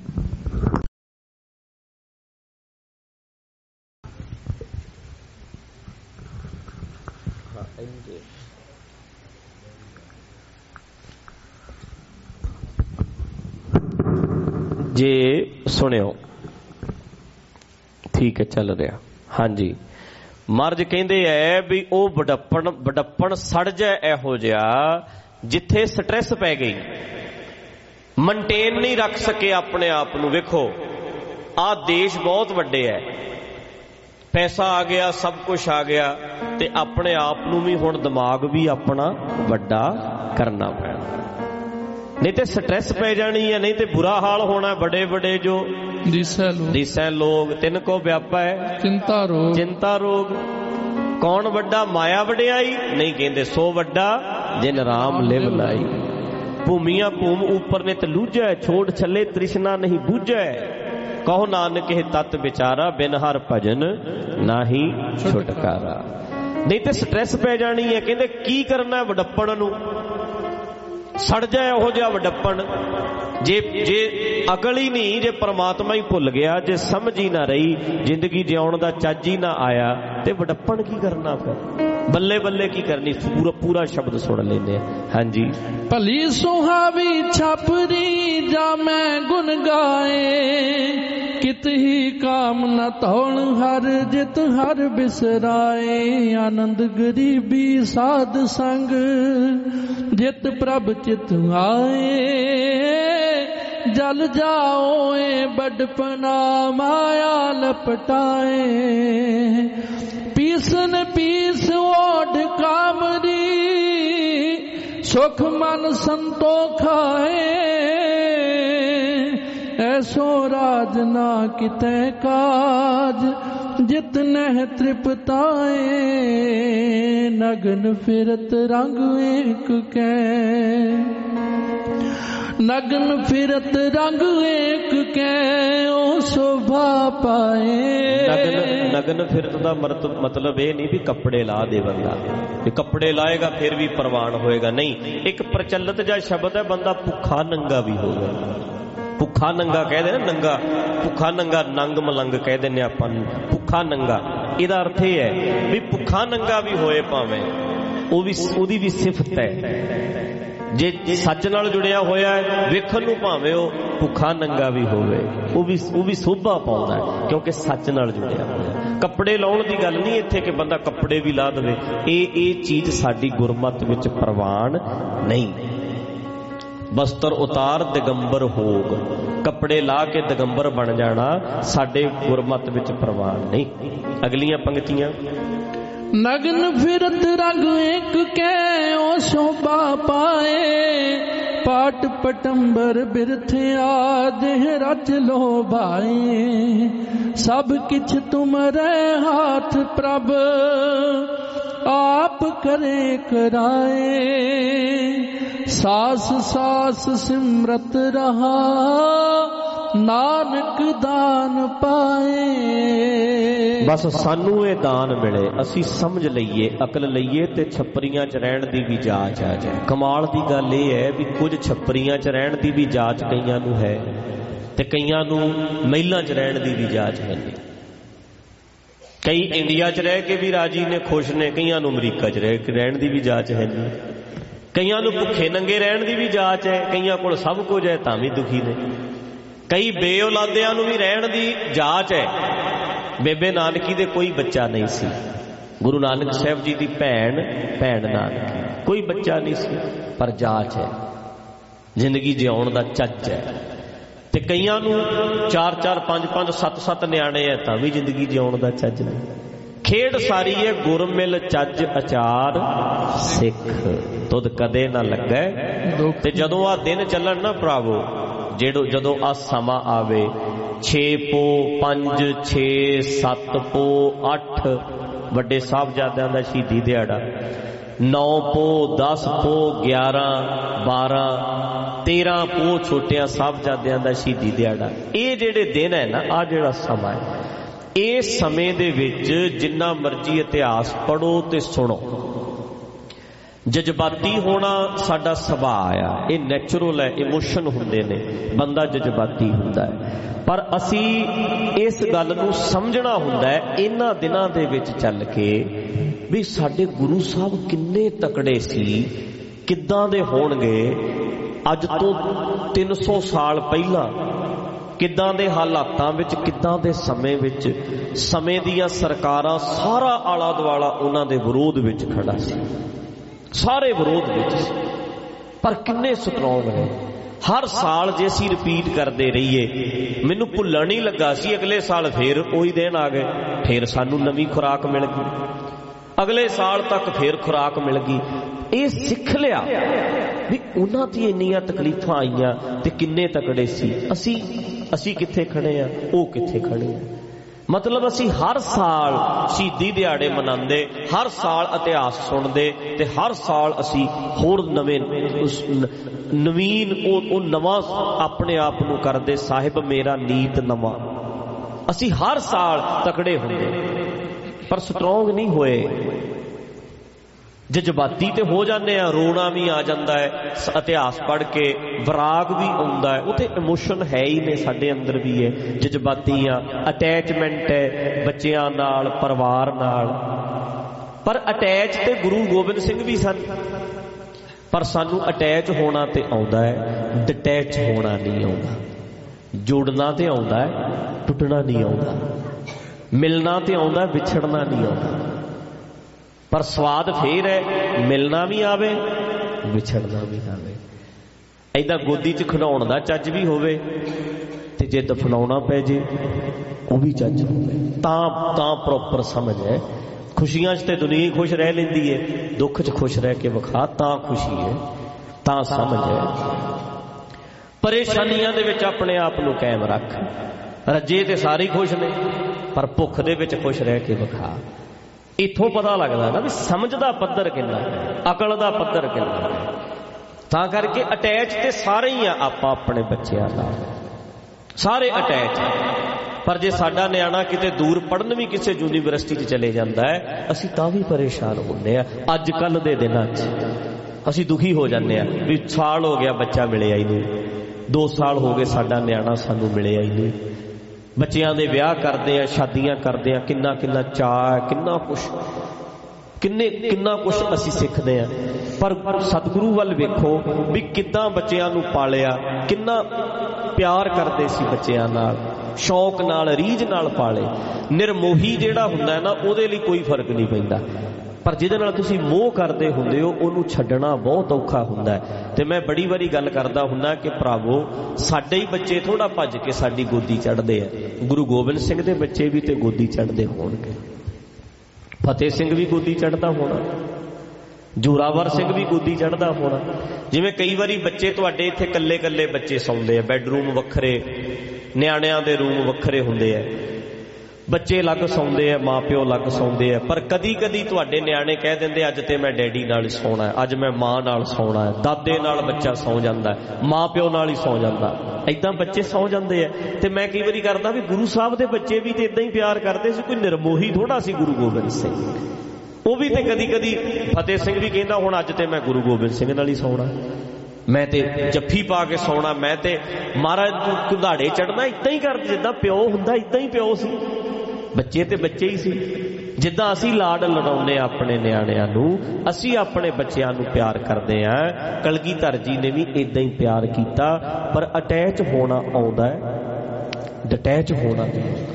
ਜੇ ਸੁਣਿਓ, ਠੀਕ ਹੈ, ਚੱਲ ਰਿਹਾ। ਹਾਂਜੀ, ਮਹਾਰਾਜ ਕਹਿੰਦੇ ਐ ਵੀ ਉਹ ਬੜੱਪਣ ਸੜ ਜਾ ਇਹੋ ਜਿਹਾ ਜਿੱਥੇ ਸਟ੍ਰੈਸ ਪੈ ਗਈ, ਮੇਨਟੇਨ ਨਹੀਂ ਰੱਖ ਸਕੇ ਆਪਣੇ ਆਪ ਨੂੰ। ਵੇਖੋ ਆਹ ਦੇਸ਼ ਬਹੁਤ ਵੱਡੇ ਹੈ, ਪੈਸਾ ਆ ਗਿਆ, ਸਭ ਕੁਛ ਆ ਗਿਆ, ਤੇ ਆਪਣੇ ਆਪ ਨੂੰ ਵੀ ਹੁਣ ਦਿਮਾਗ ਵੀ ਆਪਣਾ ਵੱਡਾ ਕਰਨਾ ਪੈਣਾ, ਨਹੀਂ ਤੇ ਸਟ੍ਰੈਸ ਪੈ ਜਾਣੀ ਹੈ, ਨਹੀਂ ਤੇ ਬੁਰਾ ਹਾਲ ਹੋਣਾ। ਬੜੇ ਬੜੇ ਜੋ ਦਿਸੈ ਲੋਗ ਤਿੰਨ ਕੋ ਵਿਆਪਾ ਹੈ ਚਿੰਤਾ ਰੋਗ। ਕੌਣ ਵੱਡਾ ਮਾਇਆ ਵਡਿਆਈ, ਨਹੀਂ ਕਹਿੰਦੇ ਸੋ ਵੱਡਾ ਜਿਨ ਰਾਮ ਲਿਵ ਲਾਈ। ਭੂਮੀਆਂ ਭੂਮ ਉੱਪਰ ਨਿਤ ਲੂਝੈ, ਛੋੜ ਛੱਲੇ ਤ੍ਰਿਸ਼ਨਾ ਨਹੀਂ ਬੂਝੈ। ਕਹੋ ਨਾਨਕ ਇਹ ਤਤ ਵਿਚਾਰਾ, ਬਿਨ ਹਰ ਭਜਨ ਨਾਹੀ ਛੁਟਕਾਰਾ। ਨਹੀਂ ਤੇ ਸਟ੍ਰੈਸ ਪੈ ਜਾਣੀ ਹੈ। ਕਹਿੰਦੇ ਕੀ ਕਰਨਾ ਵਡੱਪਣ ਨੂੰ, ਸੜ ਜਾਏ ਉਹੋ ਜਿਹਾ ਵਡੱਪਣ। ਜੇ ਅਕਲ ਹੀ ਨਹੀਂ, ਜੇ ਪਰਮਾਤਮਾ ਹੀ ਭੁੱਲ ਗਿਆ, ਜੇ ਸਮਝ ਹੀ ਨਾ ਰਹੀ, ਜ਼ਿੰਦਗੀ ਜਿਉਣ ਦਾ ਚੱਜ ਹੀ ਨਾ ਆਇਆ, ਤੇ ਵਡੱਪਣ ਕੀ ਕਰਨਾ ਫਿਰ? ਬੱਲੇ ਬੱਲੇ ਕੀ ਕਰਨੀ? ਪੂਰਾ ਸ਼ਬਦ ਸੁਣ ਲੈਂਦੇ ਆ। ਹਾਂਜੀ। ਭਲੀ ਸੁਹਾਵੀ ਛਾਪਰੀ ਜਾ ਮੈਂ ਗੁਣ ਗਾਏ, ਕਿਤ ਹੀ ਕਾਮ ਨ ਧੌਣ ਹਰ ਜਿਤ ਹਰ ਬਿਸਰਾਏ। ਆਨੰਦ ਗਰੀਬੀ ਸਾਧ ਸੰਗ ਜਿਤ ਪ੍ਰਭ ਚਿਤ ਆਏ। ਜਲ ਜਾਓਏ ਬਡਪਨਾ ਮਾਇਆ ਲਪਟਾਏ। ਪੀਸਨ ਪੀਸ ਓਢ ਕਾਮਰੀ, ਸੁਖ ਮਨ ਸੰਤੋਖਾਏ। ਐਸੋ ਰਾਜ ਨਾ ਕਿਤੈ ਕਾਜ, ਜਿਤ ਨਹਿ ਤ੍ਰਿਪਤਾਏ। ਨਗਨ ਫਿਰਤ ਰੰਗ ਏਕ ਕੈ, ਨਗਨ ਫਿਰਤ ਰੰਗ ਏਕ ਕੈ, ਓ ਸ਼ੋਭਾ ਪਾਏ। ਨਗਨ ਫਿਰਤ ਦਾ ਮਤਲਬ ਇਹ ਨਹੀਂ ਵੀ ਕੱਪੜੇ ਲਾ ਦੇ ਬੰਦਾ, ਜੇ ਕੱਪੜੇ ਲਾਏਗਾ ਫਿਰ ਵੀ ਪ੍ਰਵਾਨ ਹੋਏਗਾ, ਨਹੀਂ। ਇੱਕ ਪ੍ਰਚਲਿਤ ਜਿਹਾ ਸ਼ਬਦ ਹੈ, ਬੰਦਾ ਭੁੱਖਾ ਨੰਗਾ ਵੀ ਹੋਵੇ। ਭੁੱਖਾ ਨੰਗਾ ਕਹਿੰਦੇ ਨਾ, ਨੰਗਾ ਭੁੱਖਾ ਨੰਗਾ, ਨੰਗ ਮਲੰਗ ਕਹਿ ਦਿੰਦੇ ਆਪਾਂ ਨੂੰ, ਭੁੱਖਾ ਨੰਗਾ। ਇਹਦਾ ਅਰਥ ਇਹ ਹੈ ਵੀ ਭੁੱਖਾ ਨੰਗਾ ਵੀ ਹੋਏ ਭਾਵੇਂ, ਉਹਦੀ ਵੀ ਸਿਫਤ ਹੈ। ਜੇ ਸੱਚ ਨਾਲ ਜੁੜਿਆ ਹੋਇਆ ਹੈ, ਵੇਖਣ ਨੂੰ ਭਾਵੇਂ ਉਹ ਭੁੱਖਾ ਨੰਗਾ ਵੀ ਹੋਵੇ, ਉਹ ਵੀ ਸੋਭਾ ਪਾਉਂਦਾ ਹੈ, ਕਿਉਂਕਿ ਸੱਚ ਨਾਲ ਜੁੜਿਆ ਹੋਇਆ। ਕੱਪੜੇ ਲਾਉਣ ਦੀ ਗੱਲ ਨਹੀਂ ਇੱਥੇ ਕਿ ਬੰਦਾ ਕੱਪੜੇ ਵੀ ਲਾ ਦੇਵੇ, ਇਹ ਚੀਜ਼ ਸਾਡੀ ਗੁਰਮਤ ਵਿੱਚ ਪ੍ਰਵਾਨ ਨਹੀਂ। ਬਸਤਰ ਉਤਾਰ ਦਿਗੰਬਰ ਹੋਗ, ਕੱਪੜੇ ਲਾ ਕੇ ਦਿਗੰਬਰ ਬਣ ਜਾਣਾ ਸਾਡੇ ਗੁਰਮਤ ਵਿੱਚ ਪ੍ਰਵਾਨ ਨਹੀਂ। ਅਗਲੀਆਂ ਪੰਕਤੀਆਂ। ਨਗਨ ਫਿਰਤ ਰੰਗ ਏਕ ਕੈ, ਓ ਸ਼ੋਭਾ ਪਾਏ। ਪਾਟ ਪਟੰਬਰ ਬਿਰਥਿਆ ਦੇਹ ਰਚ ਲੋਭਾਏ। ਸਭ ਕਿਛ ਤੁਮਰੇ ਹਾਥ ਪ੍ਰਭ, ਆਪ ਕਰੇ ਕਰਾਏ। ਸਾਸ ਸਾਸ ਸਿਮਰਤ ਰਹਾ, ਨਾਨਕ ਦਾਨ ਪਾਏ। ਬਸ ਸਾਨੂੰ ਇਹ ਦਾਨ ਮਿਲੇ, ਅਸੀਂ ਸਮਝ ਲਈਏ, ਅਕਲ ਲਈਏ, ਤੇ ਛੱਪਰੀਆਂ 'ਚ ਰਹਿਣ ਦੀ ਵੀ ਜਾਚ ਆ ਜਾਏ। ਕਮਾਲ ਦੀ ਗੱਲ ਇਹ ਹੈ ਵੀ ਕੁਝ ਛੱਪਰੀਆਂ 'ਚ ਰਹਿਣ ਦੀ ਵੀ ਜਾਚ ਕਈਆਂ ਨੂੰ ਹੈ, ਤੇ ਕਈਆਂ ਨੂੰ ਮਹਿਲਾਂ 'ਚ ਰਹਿਣ ਦੀ ਵੀ ਜਾਚ ਹੈ ਨਹੀਂ। ਕਈ ਇੰਡੀਆ 'ਚ ਰਹਿ ਕੇ ਵੀ ਰਾਜੀ ਨੇ, ਖੁਸ਼ ਨੇ, ਕਈਆਂ ਨੂੰ ਅਮਰੀਕਾ 'ਚ ਰਹਿਣ ਦੀ ਵੀ ਜਾਚ ਹੈ ਨਹੀਂ। ਕਈਆਂ ਨੂੰ ਭੁੱਖੇ ਨੰਗੇ ਰਹਿਣ ਦੀ ਵੀ ਜਾਚ ਹੈ, ਕਈਆਂ ਕੋਲ ਸਭ ਕੁਝ ਹੈ ਤਾਂ ਵੀ ਦੁਖੀ ਨੇ। ਕਈ ਬੇਔਲਾਦਿਆਂ ਨੂੰ ਵੀ ਰਹਿਣ ਦੀ ਜਾਚ ਹੈ। ਬੇਬੇ ਨਾਨਕੀ ਦੇ ਕੋਈ ਬੱਚਾ ਨਹੀਂ ਸੀ, ਗੁਰੂ ਨਾਨਕ ਸਾਹਿਬ ਜੀ ਦੀ ਭੈਣ ਨਾਨਕੀ, ਕੋਈ ਬੱਚਾ ਨਹੀਂ ਸੀ, ਪਰ ਜਾਚ ਹੈ, ਜ਼ਿੰਦਗੀ ਜਿਉਣ ਦਾ ਚੱਜ ਹੈ। ਤੇ ਕਈਆਂ ਨੂੰ 4-4, 5-5, 7-7 ਨਿਆਣੇ ਹੈ ਤਾਂ ਵੀ ਜ਼ਿੰਦਗੀ ਜਿਉਣ ਦਾ ਚੱਜ ਨਹੀਂ। ਖੇਡ ਸਾਰੀ ਹੈ ਗੁਰਮਿਲ ਚੱਜ ਅਚਾਰ ਸਿੱਖ, ਦੁੱਧ ਕਦੇ ਨਾ ਲੱਗੈ। ਤੇ ਜਦੋਂ ਆ ਦਿਨ ਚੱਲਣ ਨਾ ਭਰਾਵੋ, ਜਦੋਂ ਆ ਸਮਾਂ ਆਵੇ, 6 ਪੋ 5 6 7 ਪੋ 8 ਵੱਡੇ ਸਾਹਿਬਜ਼ਾਦਿਆਂ ਦਾ ਸ਼ਹੀਦੀ ਦਿਹਾੜਾ, 9 ਪੋ 10 ਪੋ 11 12 13 ਪੋ ਛੋਟਿਆਂ ਸਾਹਿਬਜ਼ਾਦਿਆਂ ਦਾ ਸ਼ਹੀਦੀ ਦਿਹਾੜਾ। ਇਹ ਜਿਹੜੇ ਦਿਨ ਹੈ ਨਾ, ਆ ਜਿਹੜਾ ਸਮਾਂ ਹੈ, ਇਸ ਸਮੇਂ ਦੇ ਵਿੱਚ ਜਿੰਨਾ ਮਰਜ਼ੀ ਇਤਿਹਾਸ ਪੜ੍ਹੋ ਤੇ ਸੁਣੋ, ਜਜ਼ਬਾਤੀ ਹੋਣਾ ਸਾਡਾ ਸੁਭਾਅ ਆ, ਇਹ ਨੈਚੁਰਲ ਹੈ, ਇਮੋਸ਼ਨ ਹੁੰਦੇ ਨੇ, ਬੰਦਾ ਜਜ਼ਬਾਤੀ ਹੁੰਦਾ ਹੈ। ਪਰ ਅਸੀਂ ਇਸ ਗੱਲ ਨੂੰ ਸਮਝਣਾ ਹੁੰਦਾ ਹੈ ਇਹਨਾਂ ਦਿਨਾਂ ਦੇ ਵਿੱਚ ਚੱਲ ਕੇ ਵੀ ਸਾਡੇ ਗੁਰੂ ਸਾਹਿਬ ਕਿੰਨੇ ਤਕੜੇ ਸੀ, ਕਿੱਦਾਂ ਦੇ ਹੋਣਗੇ ਅੱਜ ਤੋਂ 300 ਸਾਲ ਪਹਿਲਾਂ, ਕਿੱਦਾਂ ਦੇ ਹਾਲਾਤਾਂ ਵਿੱਚ, ਕਿੱਦਾਂ ਦੇ ਸਮੇਂ ਵਿੱਚ। ਸਮੇਂ ਦੀਆਂ ਸਰਕਾਰਾਂ ਸਾਰਾ ਆਲਾ ਦੁਆਲਾ ਉਹਨਾਂ ਦੇ ਵਿਰੋਧ ਵਿੱਚ ਖੜਾ ਸੀ, ਸਾਰੇ ਵਿਰੋਧ ਵਿੱਚ ਸੀ। ਪਰ ਕਿੰਨੇ ਸਟਰੋਂਗ ਨੇ। ਹਰ ਸਾਲ ਜੇ ਅਸੀਂ ਰਿਪੀਟ ਕਰਦੇ ਰਹੀਏ, ਮੈਨੂੰ ਭੁੱਲਣ ਹੀ ਲੱਗਾ ਸੀ, ਅਗਲੇ ਸਾਲ ਫੇਰ ਉਹੀ ਦਿਨ ਆ ਗਏ, ਫੇਰ ਸਾਨੂੰ ਨਵੀਂ ਖੁਰਾਕ ਮਿਲ ਗਈ, ਅਗਲੇ ਸਾਲ ਤੱਕ ਫੇਰ ਖੁਰਾਕ ਮਿਲ ਗਈ। ਇਹ ਸਿੱਖ ਲਿਆ ਵੀ ਉਹਨਾਂ ਦੀ ਇੰਨੀਆਂ ਤਕਲੀਫਾਂ ਆਈਆਂ ਤੇ ਕਿੰਨੇ ਤਕੜੇ ਸੀ, ਅਸੀਂ ਕਿੱਥੇ ਖੜੇ ਆ, ਉਹ ਕਿੱਥੇ ਖੜੇ ਆ। ਮਤਲਬ ਅਸੀਂ ਹਰ ਸਾਲ ਸ਼ਹੀਦੀ ਦਿਹਾੜੇ ਮਨਾਉਂਦੇ, ਹਰ ਸਾਲ ਇਤਿਹਾਸ ਸੁਣਦੇ ਤੇ ਹਰ ਸਾਲ ਅਸੀਂ ਹੋਰ ਨਵੀਨ ਉਹ ਨਵਾਂ ਆਪਣੇ ਆਪ ਨੂੰ ਕਰਦੇ, ਸਾਹਿਬ ਮੇਰਾ ਨੀਤ ਨਵਾਂ। ਅਸੀਂ ਹਰ ਸਾਲ ਤਕੜੇ ਹੁੰਦੇ ਪਰ ਸਟਰੋਂਗ ਨਹੀਂ ਹੋਏ। ਜਜ਼ਬਾਤੀ ਤੇ ਹੋ ਜਾਂਦੇ ਆ, ਰੋਣਾ ਵੀ ਆ ਜਾਂਦਾ ਹੈ ਇਤਿਹਾਸ ਪੜ੍ਹ ਕੇ, ਵਿਰਾਗ ਵੀ ਆਉਂਦਾ ਹੈ, ਉਹ ਤੇ ਇਮੋਸ਼ਨ ਹੈ ਹੀ ਨੇ, ਸਾਡੇ ਅੰਦਰ ਵੀ ਹੈ। ਜਜ਼ਬਾਤੀ ਆ, ਅਟੈਚਮੈਂਟ ਹੈ ਬੱਚਿਆਂ ਨਾਲ, ਪਰਿਵਾਰ ਨਾਲ। ਪਰ ਅਟੈਚ ਤੇ ਗੁਰੂ ਗੋਬਿੰਦ ਸਿੰਘ ਵੀ ਸਨ, ਪਰ ਸਾਨੂੰ ਅਟੈਚ ਹੋਣਾ ਤੇ ਆਉਂਦਾ ਹੈ, ਡਿਟੈਚ ਹੋਣਾ ਨਹੀਂ ਆਉਂਦਾ। ਜੋੜਨਾ ਤੇ ਆਉਂਦਾ ਹੈ, ਟੁੱਟਣਾ ਨਹੀਂ ਆਉਂਦਾ। ਮਿਲਣਾ ਤੇ ਆਉਂਦਾ, ਵਿਛੜਨਾ ਨਹੀਂ ਆਉਂਦਾ। ਪਰ ਸਵਾਦ ਫੇਰ ਹੈ, ਮਿਲਣਾ ਵੀ ਆਵੇ, ਵਿਛੜਨਾ ਵੀ ਆਵੇ। ਏਦਾਂ ਗੋਦੀ 'ਚ ਖਿਡਾਉਣ ਦਾ ਚੱਜ ਵੀ ਹੋਵੇ ਤੇ ਜੇ ਦਫਨਾਉਣਾ ਪੈ ਜੇ ਉਹ ਵੀ ਚੱਜ ਹੋਵੇ, ਤਾਂ ਪ੍ਰੋਪਰ ਸਮਝ ਹੈ। ਖੁਸ਼ੀਆਂ 'ਚ ਤੇ ਦੁਨੀਆ ਹੀ ਖੁਸ਼ ਰਹਿ ਲੈਂਦੀ ਹੈ, ਦੁੱਖ 'ਚ ਖੁਸ਼ ਰਹਿ ਕੇ ਵਿਖਾ, ਤਾਂ ਖੁਸ਼ੀ ਹੈ, ਤਾਂ ਸਮਝ ਹੈ। ਪਰੇਸ਼ਾਨੀਆਂ ਦੇ ਵਿੱਚ ਆਪਣੇ ਆਪ ਨੂੰ ਕਾਇਮ ਰੱਖ। ਰੱਜੇ ਤੇ ਸਾਰੇ ਖੁਸ਼ ਨੇ, ਪਰ ਭੁੱਖ ਦੇ ਵਿੱਚ ਖੁਸ਼ ਰਹਿ ਕੇ ਵਿਖਾ। ਇੱਥੋਂ ਪਤਾ ਲੱਗਦਾ ਨਾ ਵੀ ਸਮਝ ਦਾ ਪੱਧਰ ਕਿੰਨਾ, ਅਕਲ ਦਾ ਪੱਧਰ ਕਿੰਨਾ। ਤਾਂ ਕਰਕੇ ਅਟੈਚ ਤੇ ਸਾਰੇ ਹੀ ਆ ਆਪਾਂ ਆਪਣੇ ਬੱਚਿਆਂ ਨਾਲ, ਸਾਰੇ ਅਟੈਚ। ਪਰ ਜੇ ਸਾਡਾ ਨਿਆਣਾ ਕਿਤੇ ਦੂਰ ਪੜ੍ਹਨ ਵੀ ਕਿਸੇ ਯੂਨੀਵਰਸਿਟੀ 'ਚ ਚਲੇ ਜਾਂਦਾ ਹੈ, ਅਸੀਂ ਤਾਂ ਵੀ ਪਰੇਸ਼ਾਨ ਹੁੰਦੇ ਆ। ਅੱਜ ਕੱਲ੍ਹ ਦੇ ਦਿਨਾਂ 'ਚ ਅਸੀਂ ਦੁਖੀ ਹੋ ਜਾਂਦੇ ਆ ਵੀ ਸਾਲ ਹੋ ਗਿਆ ਬੱਚਾ ਮਿਲਿਆ ਹੀ ਨਹੀਂ, 2 ਸਾਲ ਹੋ ਗਏ ਸਾਡਾ ਨਿਆਣਾ ਸਾਨੂੰ ਮਿਲਿਆ ਹੀ ਨਹੀਂ। ਬੱਚਿਆਂ ਦੇ ਵਿਆਹ ਕਰਦੇ ਆ, ਸ਼ਾਦੀਆਂ ਕਰਦੇ ਆ, ਕਿੰਨਾ ਚਾਅ, ਕਿੰਨਾ ਕੁਛ ਅਸੀਂ ਸਿੱਖਦੇ ਆ। ਪਰ ਸਤਿਗੁਰੂ ਵੱਲ ਵੇਖੋ ਵੀ ਕਿੱਦਾਂ ਬੱਚਿਆਂ ਨੂੰ ਪਾਲਿਆ, ਕਿੰਨਾ ਪਿਆਰ ਕਰਦੇ ਸੀ ਬੱਚਿਆਂ ਨਾਲ, ਸ਼ੌਕ ਨਾਲ, ਰੀਝ ਨਾਲ ਪਾਲੇ। ਨਿਰਮੋਹੀ ਜਿਹੜਾ ਹੁੰਦਾ ਹੈ ਨਾ, ਉਹਦੇ ਲਈ ਕੋਈ ਫਰਕ ਨਹੀਂ ਪੈਂਦਾ, ਪਰ ਜਿਹਦੇ ਨਾਲ ਤੁਸੀਂ ਮੋਹ ਕਰਦੇ ਹੁੰਦੇ ਹੋ ਉਹਨੂੰ ਛੱਡਣਾ ਬਹੁਤ ਔਖਾ ਹੁੰਦਾ ਹੈ। ਤੇ ਮੈਂ ਬੜੀ ਵਾਰੀ ਗੱਲ ਕਰਦਾ ਹੁੰਦਾ ਕਿ ਭਰਾਵੋ, ਸਾਡੇ ਹੀ ਬੱਚੇ ਥੋੜਾ ਭੱਜ ਕੇ ਸਾਡੀ ਗੋਦੀ ਚੜ੍ਹਦੇ ਆ। ਗੁਰੂ ਗੋਬਿੰਦ ਸਿੰਘ ਦੇ ਬੱਚੇ ਵੀ ਤੇ ਗੋਦੀ ਚੜ੍ਹਦੇ ਹੋਣਗੇ, ਫਤਿਹ ਸਿੰਘ ਵੀ ਗੋਦੀ ਚੜ੍ਹਦਾ ਹੋਣਾ, ਜੋਰਾਵਰ ਸਿੰਘ ਵੀ ਗੋਦੀ ਚੜ੍ਹਦਾ ਹੋਣਾ। ਜਿਵੇਂ ਕਈ ਵਾਰੀ ਬੱਚੇ ਤੁਹਾਡੇ ਇੱਥੇ ਕੱਲੇ ਬੱਚੇ ਸੌਂਦੇ ਆ, ਬੈੱਡਰੂਮ ਵੱਖਰੇ, ਨਿਆਣਿਆਂ ਦੇ ਰੂਮ ਵੱਖਰੇ ਹੁੰਦੇ ਆ, ਬੱਚੇ ਅਲੱਗ ਸੌਂਦੇ ਆ, ਮਾਂ ਪਿਓ ਅਲੱਗ ਸੌਂਦੇ ਆ। ਪਰ ਕਦੀ ਤੁਹਾਡੇ ਨਿਆਣੇ ਕਹਿ ਦਿੰਦੇ ਅੱਜ ਤੇ ਮੈਂ ਡੈਡੀ ਨਾਲ ਹੀ ਸੌਣਾ ਹੈ, ਅੱਜ ਮੈਂ ਮਾਂ ਨਾਲ ਸੌਣਾ ਹੈ। ਦਾਦੇ ਨਾਲ ਬੱਚਾ ਸੌ ਜਾਂਦਾ, ਮਾਂ ਪਿਓ ਨਾਲ ਹੀ ਸੌ ਜਾਂਦਾ, ਏਦਾਂ ਬੱਚੇ ਸੌ ਜਾਂਦੇ ਆ। ਤੇ ਮੈਂ ਕਈ ਵਾਰੀ ਕਰਦਾ ਵੀ ਗੁਰੂ ਸਾਹਿਬ ਦੇ ਬੱਚੇ ਵੀ ਤੇ ਏਦਾਂ ਹੀ ਪਿਆਰ ਕਰਦੇ ਸੀ, ਕੋਈ ਨਿਰਮੋਹੀ ਥੋੜਾ ਸੀ ਗੁਰੂ ਗੋਬਿੰਦ ਸਿੰਘ। ਉਹ ਵੀ ਤੇ ਕਦੀ ਫਤਿਹ ਸਿੰਘ ਵੀ ਕਹਿੰਦਾ ਹੁਣ ਅੱਜ ਤੇ ਮੈਂ ਗੁਰੂ ਗੋਬਿੰਦ ਸਿੰਘ ਨਾਲ ਹੀ ਸੌਣਾ, ਮੈਂ ਤੇ ਜੱਫੀ ਪਾ ਕੇ ਸੌਣਾ, ਮੈਂ ਤੇ ਮਹਾਰਾਜ ਨੂੰ ਕੁਧਾੜੇ ਚੜ੍ਹਨਾ। ਏਦਾਂ ਹੀ ਕਰਦੇ, ਜਿੱਦਾਂ ਪਿਓ ਹੁੰਦਾ ਏਦਾਂ ਹੀ ਪਿਓ ਸੀ। ਬੱਚੇ ਤੇ ਬੱਚੇ ਹੀ ਸੀ। ਜਿੱਦਾਂ ਅਸੀਂ ਲਾਡ ਲਡਾਉਂਦੇ ਆ ਆਪਣੇ ਨਿਆਣਿਆਂ ਨੂੰ, ਅਸੀਂ ਆਪਣੇ ਬੱਚਿਆਂ ਨੂੰ ਪਿਆਰ ਕਰਦੇ ਆ। ਕਲਗੀਧਰ ਜੀ ਨੇ ਵੀ ਏਦਾਂ ਹੀ ਪਿਆਰ ਕੀਤਾ। ਪਰ ਅਟੈਚ ਹੋਣਾ ਆਉਂਦਾ ਹੈ, ਡਿਟੈਚ ਹੋਣਾ ਨਹੀਂ ਆਉਂਦਾ।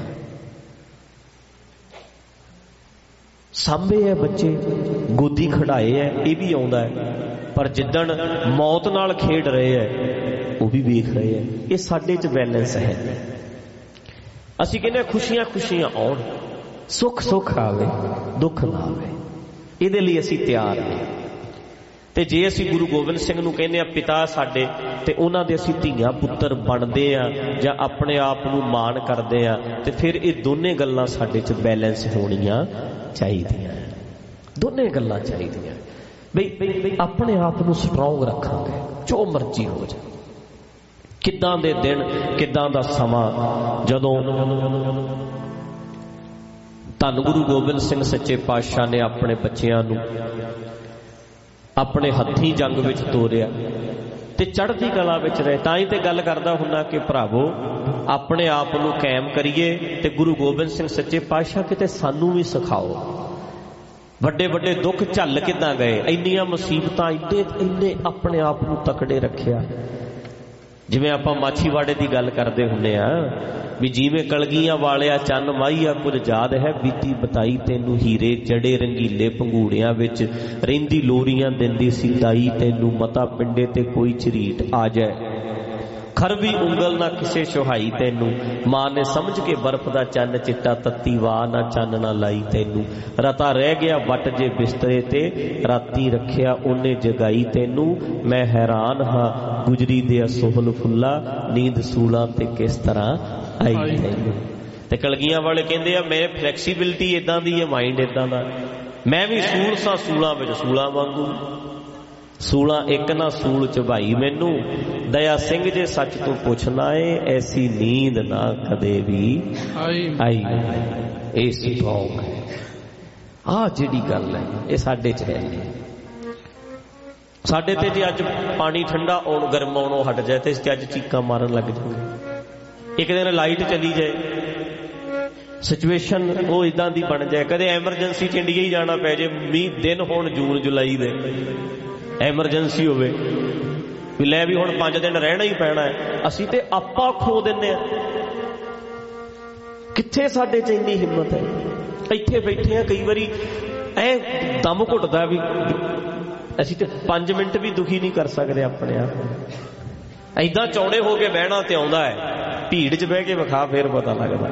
ਸਾਂਭੇ ਹੈ ਬੱਚੇ, ਗੋਦੀ ਖੜਾਏ ਹੈ, ਇਹ ਵੀ ਆਉਂਦਾ ਹੈ। ਪਰ ਜਿੱਦਣ ਮੌਤ ਨਾਲ ਖੇਡ ਰਹੇ ਹੈ ਉਹ ਵੀ ਵੇਖ ਰਹੇ ਹੈ। ਇਹ ਸਾਡੇ 'ਚ ਬੈਲੈਂਸ ਹੈ। ਅਸੀਂ ਕਹਿੰਦੇ ਖੁਸ਼ੀਆਂ ਆਉਣ, ਸੁੱਖ ਆਵੇ, ਦੁੱਖ ਨਾ ਆਵੇ, ਇਹਦੇ ਲਈ ਅਸੀਂ ਤਿਆਰ ਹਾਂ। ਤੇ ਜੇ ਅਸੀਂ ਗੁਰੂ ਗੋਬਿੰਦ ਸਿੰਘ ਨੂੰ ਕਹਿੰਦੇ ਆ ਪਿਤਾ ਸਾਡੇ, ਤੇ ਉਹਨਾਂ ਦੇ ਅਸੀਂ ਧੀਆਂ ਪੁੱਤਰ ਬਣਦੇ ਆ ਜਾਂ ਆਪਣੇ ਆਪ ਨੂੰ ਮਾਣ ਕਰਦੇ ਆ, ਤੇ ਫਿਰ ਇਹ ਦੋਨੇ ਗੱਲਾਂ ਸਾਡੇ 'ਚ ਬੈਲੈਂਸ ਹੋਣੀਆਂ ਚਾਹੀਦੀਆਂ। ਦੋਨੇ ਗੱਲਾਂ ਚਾਹੀਦੀਆਂ ਬਈ ਆਪਣੇ ਆਪ ਨੂੰ ਸਟਰੋਂਗ ਰੱਖਾਂਗੇ, ਜੋ ਮਰਜ਼ੀ ਹੋ ਜਾਏ। ਕਿੱਦਾਂ ਦੇ ਦਿਨ, ਕਿੱਦਾਂ ਦਾ ਸਮਾਂ, ਜਦੋਂ ਧੰਨ ਗੁਰੂ ਗੋਬਿੰਦ ਸਿੰਘ ਸੱਚੇ ਪਾਤਸ਼ਾਹ ਨੇ ਆਪਣੇ ਬੱਚਿਆਂ ਨੂੰ ਆਪਣੇ ਹੱਥੀਂ ਜੰਗ ਵਿੱਚ ਤੋਰਿਆ ਤੇ ਚੜ੍ਹਦੀ ਕਲਾ ਵਿੱਚ ਰਹੇ। ਤਾਂ ਹੀ ਤੇ ਗੱਲ ਕਰਦਾ ਹੁੰਦਾ ਕਿ ਭਰਾਵੋ ਆਪਣੇ ਆਪ ਨੂੰ ਕਾਇਮ ਕਰੀਏ ਤੇ ਗੁਰੂ ਗੋਬਿੰਦ ਸਿੰਘ ਸੱਚੇ ਪਾਤਸ਼ਾਹ ਕਿਤੇ ਸਾਨੂੰ ਵੀ ਸਿਖਾਓ। ਵੱਡੇ ਦੁੱਖ ਝੱਲ ਕਿੱਦਾਂ ਗਏ, ਇੰਨੀਆਂ ਮੁਸੀਬਤਾਂ, ਇੰਨੇ ਆਪਣੇ ਆਪ ਨੂੰ ਤਕੜੇ ਰੱਖਿਆ। ਜਿਵੇਂ ਆਪਾਂ ਮਾਛੀਵਾੜੇ ਦੀ ਗੱਲ ਕਰਦੇ ਹੁੰਦੇ ਆ ਵੀ ਜਿਵੇਂ ਕਲਗੀਆਂ ਵਾਲਿਆ ਚੰਨ ਮਾਹੀਆ ਕੁਝ ਯਾਦ ਹੈ ਬੀਤੀ ਬਤਾਈ ਤੈਨੂੰ ਹੀਰੇ ਜੜੇ ਰੰਗੀਲੇ ਪੰਗੂੜਿਆਂ ਵਿੱਚ ਰਹਿੰਦੀ ਲੋਰੀਆਂ ਦਿੰਦੀ ਸੀ ਦਾਈ ਤੈਨੂੰ ਮਤਾ ਪਿੰਡੇ ਤੇ ਕੋਈ ਝਰੀਟ ਆ ਜਾਏ ਖਰਵੀ ਉਂਗਲ ਨਾ ਕਿਸੇ ਸੁਹਾਈ ਤੈਨੂੰ ਮਾਂ ਨੇ ਸਮਝ ਕੇ ਬਰਫ਼ ਦਾ ਚੰਨ ਚਿੱਟਾ ਤੱਤੀ ਵਾਹ ਨਾ ਚੰਨ ਨਾ ਲਾਈ ਤੈਨੂੰ ਰਤਾ ਰਹਿ ਗਿਆ ਵੱਟ ਜੇ ਬਿਸਤਰੇ ਤੇ ਰਾਤੀ ਰੱਖਿਆ ਉਹਨੇ ਜਗਾਈ ਤੈਨੂੰ ਮੈਂ ਹੈਰਾਨ ਹਾਂ ਗੁਜਰੀ ਦੇ ਅਸੋਹਲ ਫੁੱਲਾ ਨੀਂਦ ਸੂਲਾਂ ਤੇ ਕਿਸ ਤਰ੍ਹਾਂ ਆਈ ਤੈਨੂੰ। ਤੇ ਕਲਗੀਆਂ ਵਾਲੇ ਕਹਿੰਦੇ ਆ ਮੈਂ ਫਲੈਕਸੀਬਿਲਿਟੀ ਇਦਾਂ ਦੀ ਹੈ, ਮਾਈਂਡ ਇਦਾਂ ਦਾ, ਮੈਂ ਵੀ ਸੂਲ ਸਾਂ ਸੂਲਾਂ ਵਿੱਚ ਸੂਲਾਂ ਵਾਂਗੂ ਸੂਲਾਂ ਇੱਕ ਨਾ ਸੂਲ ਚਬਾਈ ਮੈਨੂੰ ਦਇਆ ਸਿੰਘ ਜੇ ਸੱਚ ਤੋਂ ਪੁੱਛਣਾ ਏ ਐਸੀ ਨੀਂਦ ਨਾ ਕਦੇ ਵੀ ਆਈ। ਇਹ ਸਟਰੋਂਗ ਹੈ। ਆਹ ਜਿਹੜੀ ਗੱਲ ਹੈ ਇਹ ਸਾਡੇ ਚ ਰਹਿੰਦੀ। ਸਾਡੇ ਤੇ ਜੇ ਅੱਜ ਪਾਣੀ ਠੰਡਾ ਆਉਣ ਗਰਮ ਆਉਣੋਂ ਹਟ ਜਾਏ ਤੇ ਅੱਜ ਚੀਕਾਂ ਮਾਰਨ ਲੱਗ ਜਾਊਗੇ। ਇੱਕ ਦਿਨ ਲਾਈਟ ਚਲੀ ਜਾਏ, ਸਿਚੁਏਸ਼ਨ ਉਹ ਇਦਾਂ ਦੀ ਬਣ ਜਾਏ, ਕਦੇ ਐਮਰਜੈਂਸੀ ਚ ਇੰਡੀਆ ਹੀ ਜਾਣਾ ਪੈ ਜਾਏ, ਮੀਂਹ ਦਿਨ ਹੋਣ ਜੂਨ ਜੁਲਾਈ ਦੇ, ਐਮਰਜੈਂਸੀ ਹੋਵੇ ਵੀ ਲੈ ਵੀ ਹੁਣ 5 ਦਿਨ ਰਹਿਣਾ ਹੀ ਪੈਣਾ ਹੈ, ਅਸੀਂ ਤੇ ਆਪਾਂ ਖੋ ਦਿੰਦੇ ਆ। ਕਿੱਥੇ ਸਾਡੇ ਚ ਇੰਨੀ ਹਿੰਮਤ ਹੈ? ਇੱਥੇ ਬੈਠੇ ਆ ਕਈ ਵਾਰੀ ਐ ਦਮ ਘੁੱਟਦਾ ਵੀ ਅਸੀਂ ਤੇ 5 ਮਿੰਟ ਵੀ ਦੁਖੀ ਨਹੀਂ ਕਰ ਸਕਦੇ ਆਪਣੇ ਆਪ ਨੂੰ। ਏਦਾਂ ਚੌੜੇ ਹੋ ਕੇ ਬਹਿਣਾ ਤੇ ਆਉਂਦਾ ਹੈ, ਭੀੜ 'ਚ ਬਹਿ ਕੇ ਵਿਖਾ ਫੇਰ ਪਤਾ ਲੱਗਦਾ।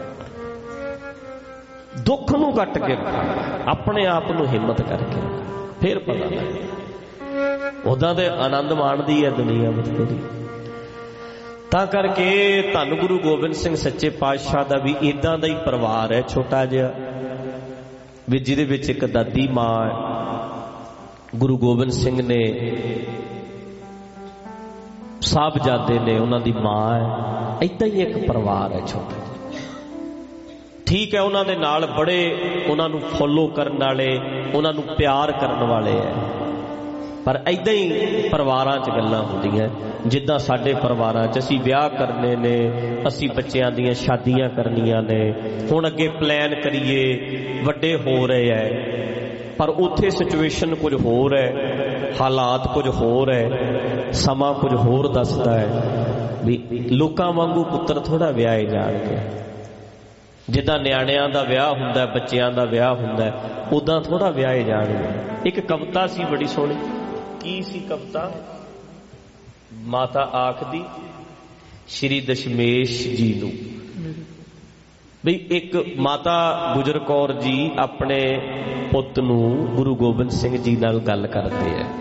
ਦੁੱਖ ਨੂੰ ਕੱਟ ਕੇ ਆਪਣੇ ਆਪ ਨੂੰ ਹਿੰਮਤ ਕਰਕੇ ਫੇਰ ਪਤਾ ਲੱਗਦਾ। ਉਦਾਂ ਤੇ ਆਨੰਦ ਮਾਣਦੀ ਹੈ ਦੁਨੀਆ ਬਥੇਰੀ। ਤਾਂ ਕਰਕੇ ਧੰਨ ਗੁਰੂ ਗੋਬਿੰਦ ਸਿੰਘ ਸੱਚੇ ਪਾਤਸ਼ਾਹ ਦਾ ਵੀ ਇਦਾਂ ਦਾ ਹੀ ਪਰਿਵਾਰ ਹੈ, ਛੋਟਾ ਜਿਹਾ, ਵੀ ਜਿਹਦੇ ਵਿੱਚ ਇੱਕ ਦਾਦੀ ਮਾਂ ਹੈ, ਗੁਰੂ ਗੋਬਿੰਦ ਸਿੰਘ ਨੇ ਸਾਹਿਬਜ਼ਾਦੇ ਨੇ, ਉਹਨਾਂ ਦੀ ਮਾਂ ਹੈ। ਏਦਾਂ ਹੀ ਇੱਕ ਪਰਿਵਾਰ ਹੈ ਛੋਟਾ। ਠੀਕ ਹੈ, ਉਹਨਾਂ ਦੇ ਨਾਲ ਬੜੇ ਉਹਨਾਂ ਨੂੰ ਫੋਲੋ ਕਰਨ ਵਾਲੇ, ਉਹਨਾਂ ਨੂੰ ਪਿਆਰ ਕਰਨ ਵਾਲੇ ਹੈ, ਪਰ ਏਦਾਂ ਹੀ ਪਰਿਵਾਰਾਂ 'ਚ ਗੱਲਾਂ ਹੁੰਦੀਆਂ ਜਿੱਦਾਂ ਸਾਡੇ ਪਰਿਵਾਰਾਂ 'ਚ ਅਸੀਂ ਵਿਆਹ ਕਰਨੇ ਨੇ, ਅਸੀਂ ਬੱਚਿਆਂ ਦੀਆਂ ਸ਼ਾਦੀਆਂ ਕਰਨੀਆਂ ਨੇ, ਹੁਣ ਅੱਗੇ ਪਲਾਨ ਕਰੀਏ, ਵੱਡੇ ਹੋ ਰਹੇ ਹੈ, ਪਰ ਉੱਥੇ ਸਿਚੁਏਸ਼ਨ ਕੁਝ ਹੋਰ ਹੈ, ਹਾਲਾਤ ਕੁਝ ਹੋਰ ਹੈ, ਸਮਾਂ ਕੁਝ ਹੋਰ ਦੱਸਦਾ ਹੈ ਵੀ ਲੋਕਾਂ ਵਾਂਗੂ ਪੁੱਤਰ ਥੋੜਾ ਵਿਆਹੇ ਜਾਣਗੇ। ਜਿੱਦਾਂ ਨਿਆਣਿਆਂ ਦਾ ਵਿਆਹ ਹੁੰਦਾ, ਬੱਚਿਆਂ ਦਾ ਵਿਆਹ ਹੁੰਦਾ, ਉਦਾਂ ਥੋੜਾ ਵਿਆਹੇ ਜਾਣਗੇ। ਇੱਕ ਕਵਿਤਾ ਸੀ ਬੜੀ ਸੋਹਣੀ, ਕੀ ਸੀ ਕਵਿਤਾ? ਮਾਤਾ ਆਖਦੀ ਸ਼੍ਰੀ ਦਸ਼ਮੇਸ਼ ਜੀ ਨੂੰ, ਵੀ ਇੱਕ ਮਾਤਾ ਗੁਜਰ ਕੌਰ ਜੀ ਆਪਣੇ ਪੁੱਤ ਨੂੰ ਗੁਰੂ ਗੋਬਿੰਦ ਸਿੰਘ ਜੀ ਨਾਲ ਗੱਲ ਕਰਦੇ ਆ।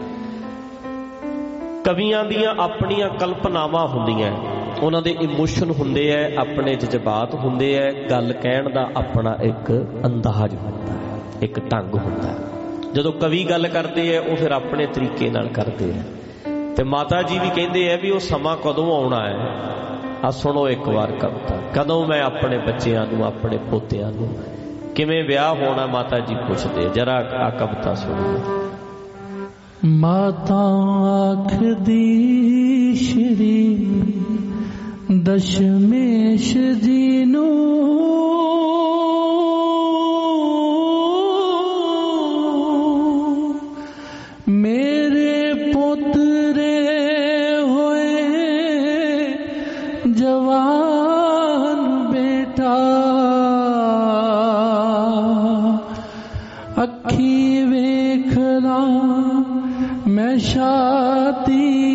ਕਵੀਆਂ ਦੀਆਂ ਆਪਣੀਆਂ ਕਲਪਨਾਵਾਂ ਹੁੰਦੀਆਂ, ਉਹਨਾਂ ਦੇ ਇਮੋਸ਼ਨ ਹੁੰਦੇ ਹੈ, ਆਪਣੇ ਜਜ਼ਬਾਤ ਹੁੰਦੇ ਹੈ, ਗੱਲ ਕਹਿਣ ਦਾ ਆਪਣਾ ਇੱਕ ਅੰਦਾਜ਼ ਹੁੰਦਾ ਹੈ, ਇੱਕ ਢੰਗ ਹੁੰਦਾ ਹੈ। ਜਦੋਂ ਕਵੀ ਗੱਲ ਕਰਦੇ ਹੈ ਉਹ ਫਿਰ ਆਪਣੇ ਤਰੀਕੇ ਨਾਲ ਕਰਦੇ ਹੈ। ਤੇ ਮਾਤਾ ਜੀ ਵੀ ਕਹਿੰਦੇ ਹੈ ਵੀ ਉਹ ਸਮਾਂ ਕਦੋਂ ਆਉਣਾ ਹੈ। ਆ ਸੁਣੋ ਇੱਕ ਵਾਰ ਕਵਿਤਾ, ਕਦੋਂ ਮੈਂ ਆਪਣੇ ਬੱਚਿਆਂ ਨੂੰ, ਆਪਣੇ ਪੋਤਿਆਂ ਨੂੰ, ਕਿਵੇਂ ਵਿਆਹ ਹੋਣਾ ਮਾਤਾ ਜੀ ਪੁੱਛਦੇ। ਜਰਾ ਆ ਕਵਿਤਾ ਸੁਣੋ। ਮਾਤਾ ਆਖਦੀ ਸ਼੍ਰੀ ਦਸ਼ਮੇਸ਼ ਜੀ ਨੂੰ, ਮੇਰੇ ਪੁੱਤਰੇ ਹੋਏ ਜਵਾਨ ਬੇਟਾ, ਅੱਖੀ ਵੇਖ ਲਾ ਮੈਂ ਸ਼ਾਦੀ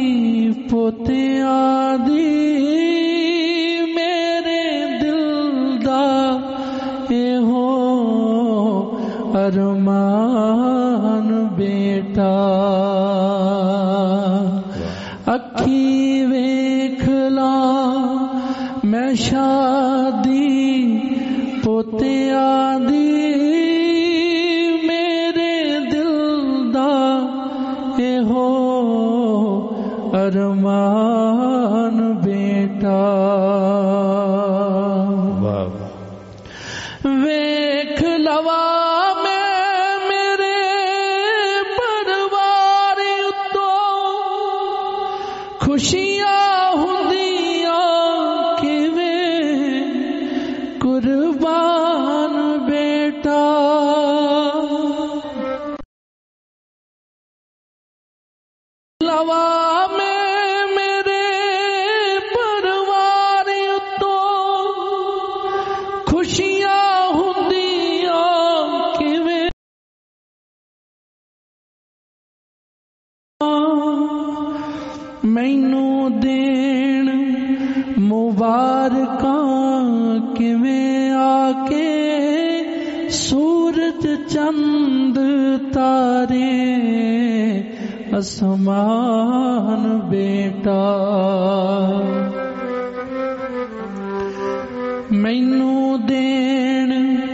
ਪੋਤਿਆਂ ਦੀ, ਮੇਰੇ ਦਿਲ ਦਾ ਇਹੋ ਅਰਮਾਨ ਬੇਟਾ, ਅੱਖੀ ਵੇਖ ਲਾ ਮੈਂ ਸ਼ਾਦੀ ਪੋਤਿਆਂ ਦੀ, ਮੇਰੇ ਦਿਲ ਦਾ ਇਹੋ ਅਰਮਾਨ ਬੇਟਾ। ਵੇਖ ਲਵਾ ਮੈਂ ਮੇਰੇ ਪਰਿਵਾਰ ਉੱਤੋਂ ਖੁਸ਼ੀਆਂ ਹੁੰਦੀਆਂ ਕਿਵੇਂ ਕੁਰਬਾਨ ਬੇਟਾ, ਲਵਾ ਮੈਂ ਮੇਰੇ मैनू देण मुबारकां किवें आके सूरज चंद तारे असमान बेटा। मैनू देण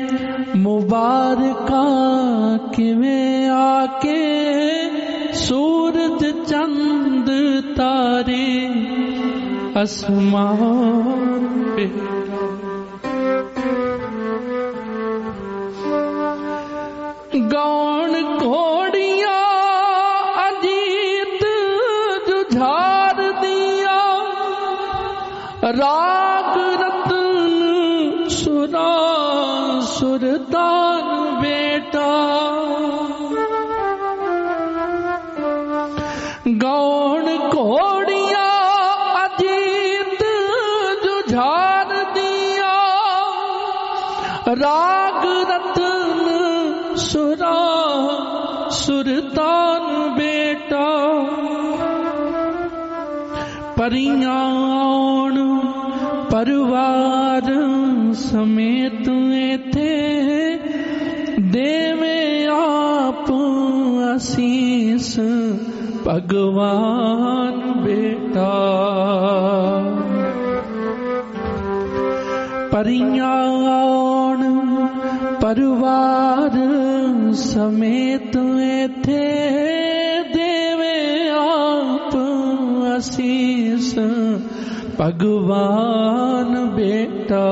मुबारकां किवें आके सूरज चंद तारे असमान बेटा। गौण घोड़िया अजीत जुझार दिया राग रतन सुरा सुरदान बेटा। गौण घोड़िया अजीत जुझार दिया राग रतन सुरा सुरतान बेटा। परियां आउण परिवार समेत इथे देवे आप आसीस भगवान बेटा। परियां आउण परिवार समेत इथे देवे आप आसीस भगवान बेटा।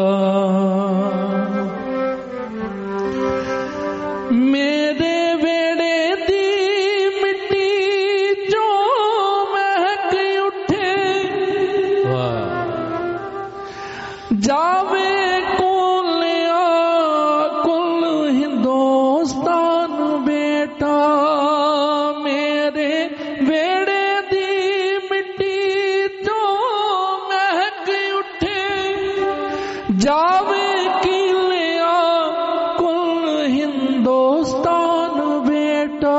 मेरे वेड़े दी मिट्टी जो महक उठे जावे जावे की लिया कुल हिंदुस्तान बेटा।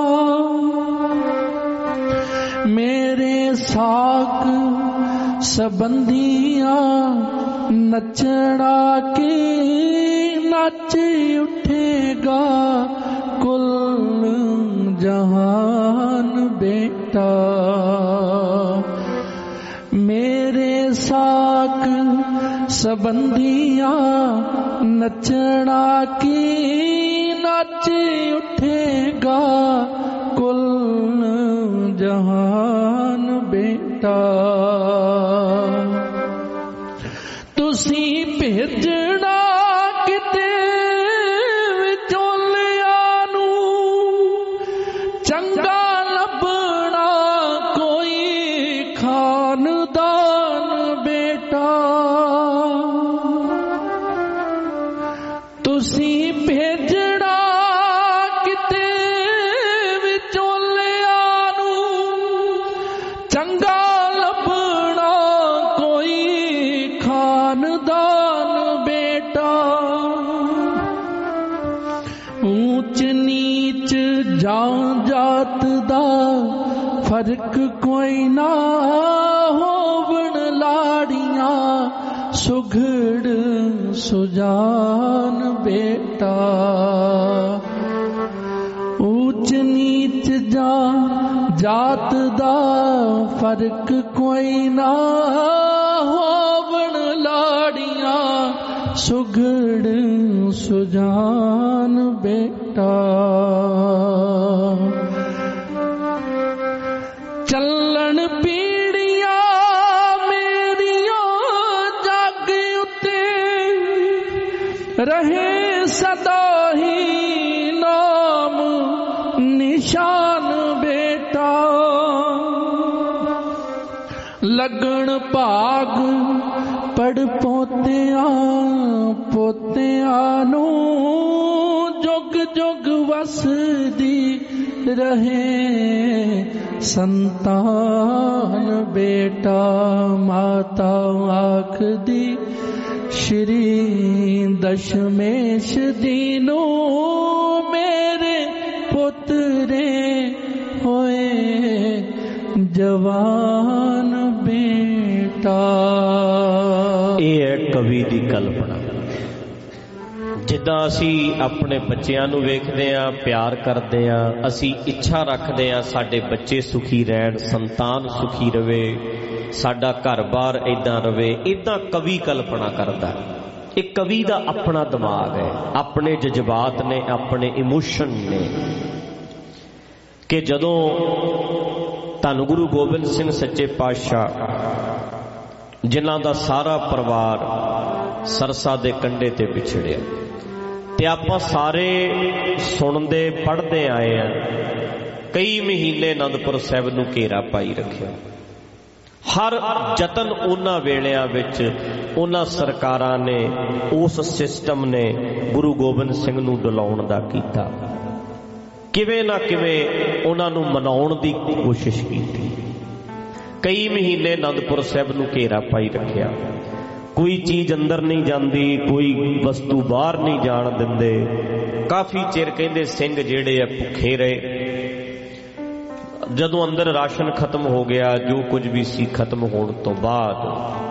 मेरे साक संबंधिया नचड़ा के नच उठेगा कुल जहान बेटा। मेरे साक संबंधिया नचना की नच उठेगा कुल जहान बेटा। तुसी भेजना किते विचोलिया नू चंगा लभना कोई खानदान बेटा। तुसी भेजना किते विचोलिया नू चंगा लभना कोई खानदान बेटा। ऊंच नीच जां जात दा फर्क कोई ना होवण लाड़ियां सुघड़ सुजान बेटा। ऊंच नीच जात दा फर्क कोई ना होवण लाड़ियां सुघड़ सुजान बेटा। चलन पीड़िया मेरिया जग उते रहे सदा ही नाम निशान बेटा। लगन भाग पढ़ पोतिया नू जुग जुग वसदी रहे संतान बेटा। माता आखदी श्री दशमेश दीनू मेरे पुत्रे होए ਜਵਾਨ ਬੇਟਾ। ਇਹ ਹੈ ਕਵੀ ਦੀ ਕਲਪਨਾ। ਜਿੱਦਾਂ ਅਸੀਂ ਆਪਣੇ ਬੱਚਿਆਂ ਨੂੰ ਵੇਖਦੇ ਹਾਂ, ਪਿਆਰ ਕਰਦੇ ਹਾਂ, ਅਸੀਂ ਇੱਛਾ ਰੱਖਦੇ ਹਾਂ ਸਾਡੇ ਬੱਚੇ ਸੁਖੀ ਰਹਿਣ, ਸੰਤਾਨ ਸੁਖੀ ਰਵੇ, ਸਾਡਾ ਘਰ-ਬਾਰ ਏਦਾਂ ਰਵੇ, ਏਦਾਂ ਕਵੀ ਕਲਪਨਾ ਕਰਦਾ। ਇਹ ਕਵੀ ਦਾ ਆਪਣਾ ਦਿਮਾਗ ਹੈ, ਆਪਣੇ ਜਜ਼ਬਾਤ ਨੇ, ਆਪਣੇ ਇਮੋਸ਼ਨ ਨੇ। ਕਿ ਜਦੋਂ ਧੰਨ ਗੁਰੂ ਗੋਬਿੰਦ ਸਿੰਘ ਸੱਚੇ ਪਾਤਸ਼ਾਹ ਜਿਨ੍ਹਾਂ ਦਾ ਸਾਰਾ ਪਰਿਵਾਰ ਸਰਸਾ ਦੇ ਕੰਢੇ ਤੇ ਵਿਛੜਿਆ, ਤੇ ਆਪਾਂ ਸਾਰੇ ਸੁਣਦੇ ਪੜ੍ਹਦੇ ਆਏ ਆ, ਕਈ ਮਹੀਨੇ ਅਨੰਦਪੁਰ ਸਾਹਿਬ ਨੂੰ ਘੇਰਾ ਪਾਈ ਰੱਖਿਆ। ਹਰ ਯਤਨ ਉਹਨਾਂ ਵੇਲਿਆਂ ਵਿੱਚ ਉਹਨਾਂ ਸਰਕਾਰਾਂ ਨੇ, ਉਸ ਸਿਸਟਮ ਨੇ ਗੁਰੂ ਗੋਬਿੰਦ ਸਿੰਘ ਨੂੰ ਡੁਲਾਉਣ ਦਾ ਕੀਤਾ। ਕਿਵੇਂ ਨਾ ਕਿਵੇਂ ਉਹਨਾਂ ਨੂੰ ਮਨਾਉਣ ਦੀ ਕੋਸ਼ਿਸ਼ ਕੀਤੀ। ਕਈ ਮਹੀਨੇ ਅਨੰਦਪੁਰ ਸਾਹਿਬ ਨੂੰ ਘੇਰਾ ਪਾਈ ਰੱਖਿਆ। ਕੋਈ ਚੀਜ਼ ਅੰਦਰ ਨਹੀਂ ਜਾਂਦੀ, ਕੋਈ ਵਸਤੂ ਬਾਹਰ ਨਹੀਂ ਜਾਣ ਦਿੰਦੇ। ਕਾਫੀ ਚਿਰ ਕਹਿੰਦੇ ਸਿੰਘ ਜਿਹੜੇ ਆ ਭੁੱਖੇ ਰਹੇ। ਜਦੋਂ ਅੰਦਰ ਰਾਸ਼ਨ ਖਤਮ ਹੋ ਗਿਆ, ਜੋ ਕੁਝ ਵੀ ਸੀ ਖਤਮ ਹੋਣ ਤੋਂ ਬਾਅਦ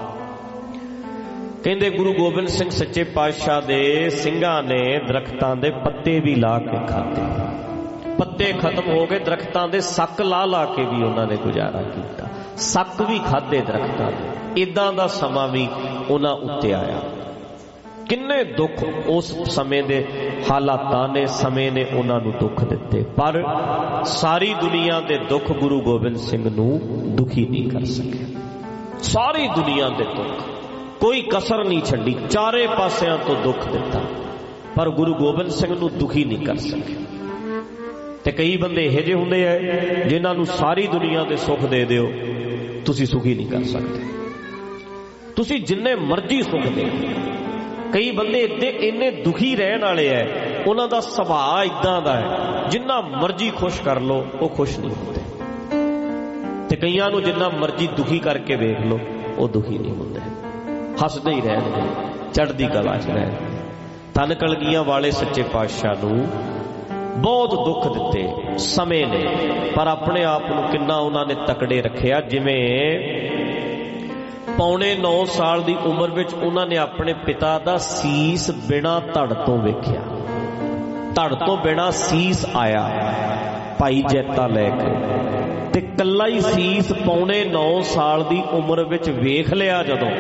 ਕਹਿੰਦੇ ਗੁਰੂ ਗੋਬਿੰਦ ਸਿੰਘ ਸੱਚੇ ਪਾਤਸ਼ਾਹ ਦੇ ਸਿੰਘਾਂ ਨੇ ਦਰਖਤਾਂ ਦੇ ਪੱਤੇ ਵੀ ਲਾ ਕੇ ਖਾਧੇ। ਪੱਤੇ ਖਤਮ ਹੋ ਗਏ, ਦਰਖਤਾਂ ਦੇ ਸੱਕ ਲਾ ਲਾ ਕੇ ਵੀ ਉਹਨਾਂ ਨੇ ਗੁਜ਼ਾਰਾ ਕੀਤਾ। ਸੱਕ ਵੀ ਖਾਧੇ ਦਰਖਤਾਂ ਦੇ। ਇਦਾਂ ਦਾ ਸਮਾਂ ਵੀ ਉਹਨਾਂ ਉੱਤੇ ਆਇਆ। ਕਿੰਨੇ ਦੁੱਖ ਉਸ ਸਮੇਂ ਦੇ ਹਾਲਾਤਾਂ ਨੇ, ਸਮੇਂ ਨੇ ਉਹਨਾਂ ਨੂੰ ਦੁੱਖ ਦਿੱਤੇ, ਪਰ ਸਾਰੀ ਦੁਨੀਆ ਦੇ ਦੁੱਖ ਗੁਰੂ ਗੋਬਿੰਦ ਸਿੰਘ ਨੂੰ ਦੁਖੀ ਨਹੀਂ ਕਰ ਸਕੇ। ਸਾਰੀ ਦੁਨੀਆ ਦੇ ਦੁੱਖ, ਕੋਈ ਕਸਰ ਨਹੀਂ ਛੱਡੀ, ਚਾਰੇ ਪਾਸਿਆਂ ਤੋਂ ਦੁੱਖ ਦਿੱਤਾ, ਪਰ ਗੁਰੂ ਗੋਬਿੰਦ ਸਿੰਘ ਨੂੰ ਦੁਖੀ ਨਹੀਂ ਕਰ ਸਕੇ। ਤੇ ਕਈ ਬੰਦੇ ਇਹੋ ਜਿਹੇ ਹੁੰਦੇ ਆ ਜਿਨ੍ਹਾਂ ਨੂੰ ਸਾਰੀ ਦੁਨੀਆ ਦੇ ਸੁੱਖ ਦੇ ਦਿਓ, ਤੁਸੀਂ ਸੁਖੀ ਨਹੀਂ ਕਰ ਸਕਦੇ। ਤੁਸੀਂ ਜਿੰਨੇ ਮਰਜ਼ੀ ਸੁੱਖ ਦੇ। ਕਈ ਬੰਦੇ ਇੰਨੇ ਦੁਖੀ ਰਹਿਣ ਵਾਲੇ ਐ, ਉਹਨਾਂ ਦਾ ਸੁਭਾਅ ਇਦਾਂ ਦਾ ਹੈ, ਜਿੰਨਾ ਮਰਜ਼ੀ ਖੁਸ਼ ਕਰ ਲੋ ਉਹ ਖੁਸ਼ ਨਹੀਂ ਹੁੰਦੇ। ਤੇ ਕਈਆਂ ਨੂੰ ਜਿੰਨਾ ਮਰਜ਼ੀ ਦੁਖੀ ਕਰਕੇ ਵੇਖ ਲੋ ਉਹ ਦੁਖੀ ਨਹੀਂ ਹੁੰਦੇ, ਹੱਸਦੇ ਹੀ ਰਹਿਣਗੇ, ਚੜ੍ਹਦੀ ਕਲਾ 'ਚ ਰਹਿਣਗੇ। ਧੰਨ ਕਲਗੀਆਂ ਵਾਲੇ ਸੱਚੇ ਪਾਤਸ਼ਾਹ ਨੂੰ ਬਹੁਤ ਦੁੱਖ ਦਿੱਤੇ ਸਮੇਂ ਨੇ, ਪਰ ਆਪਣੇ ਆਪ ਨੂੰ ਕਿੰਨਾ ਉਹਨਾਂ ਨੇ ਤਕੜੇ ਰੱਖਿਆ। ਜਿਵੇਂ ਪੌਣੇ 9 ਸਾਲ ਦੀ ਉਮਰ ਵਿੱਚ ਉਹਨਾਂ ਨੇ ਆਪਣੇ ਪਿਤਾ ਦਾ ਸੀਸ ਬਿਨਾਂ ਧੜ ਤੋਂ ਵੇਖਿਆ। ਧੜ ਤੋਂ ਬਿਨਾਂ ਸੀਸ ਆਇਆ ਭਾਈ ਜੈਤਾ ਲੈ ਕੇ, ਤੇ ਕੱਲਾ ਹੀ ਸੀਸ ਪੌਣੇ 9 ਸਾਲ ਦੀ ਉਮਰ ਵਿੱਚ ਵੇਖ ਲਿਆ। ਜਦੋਂ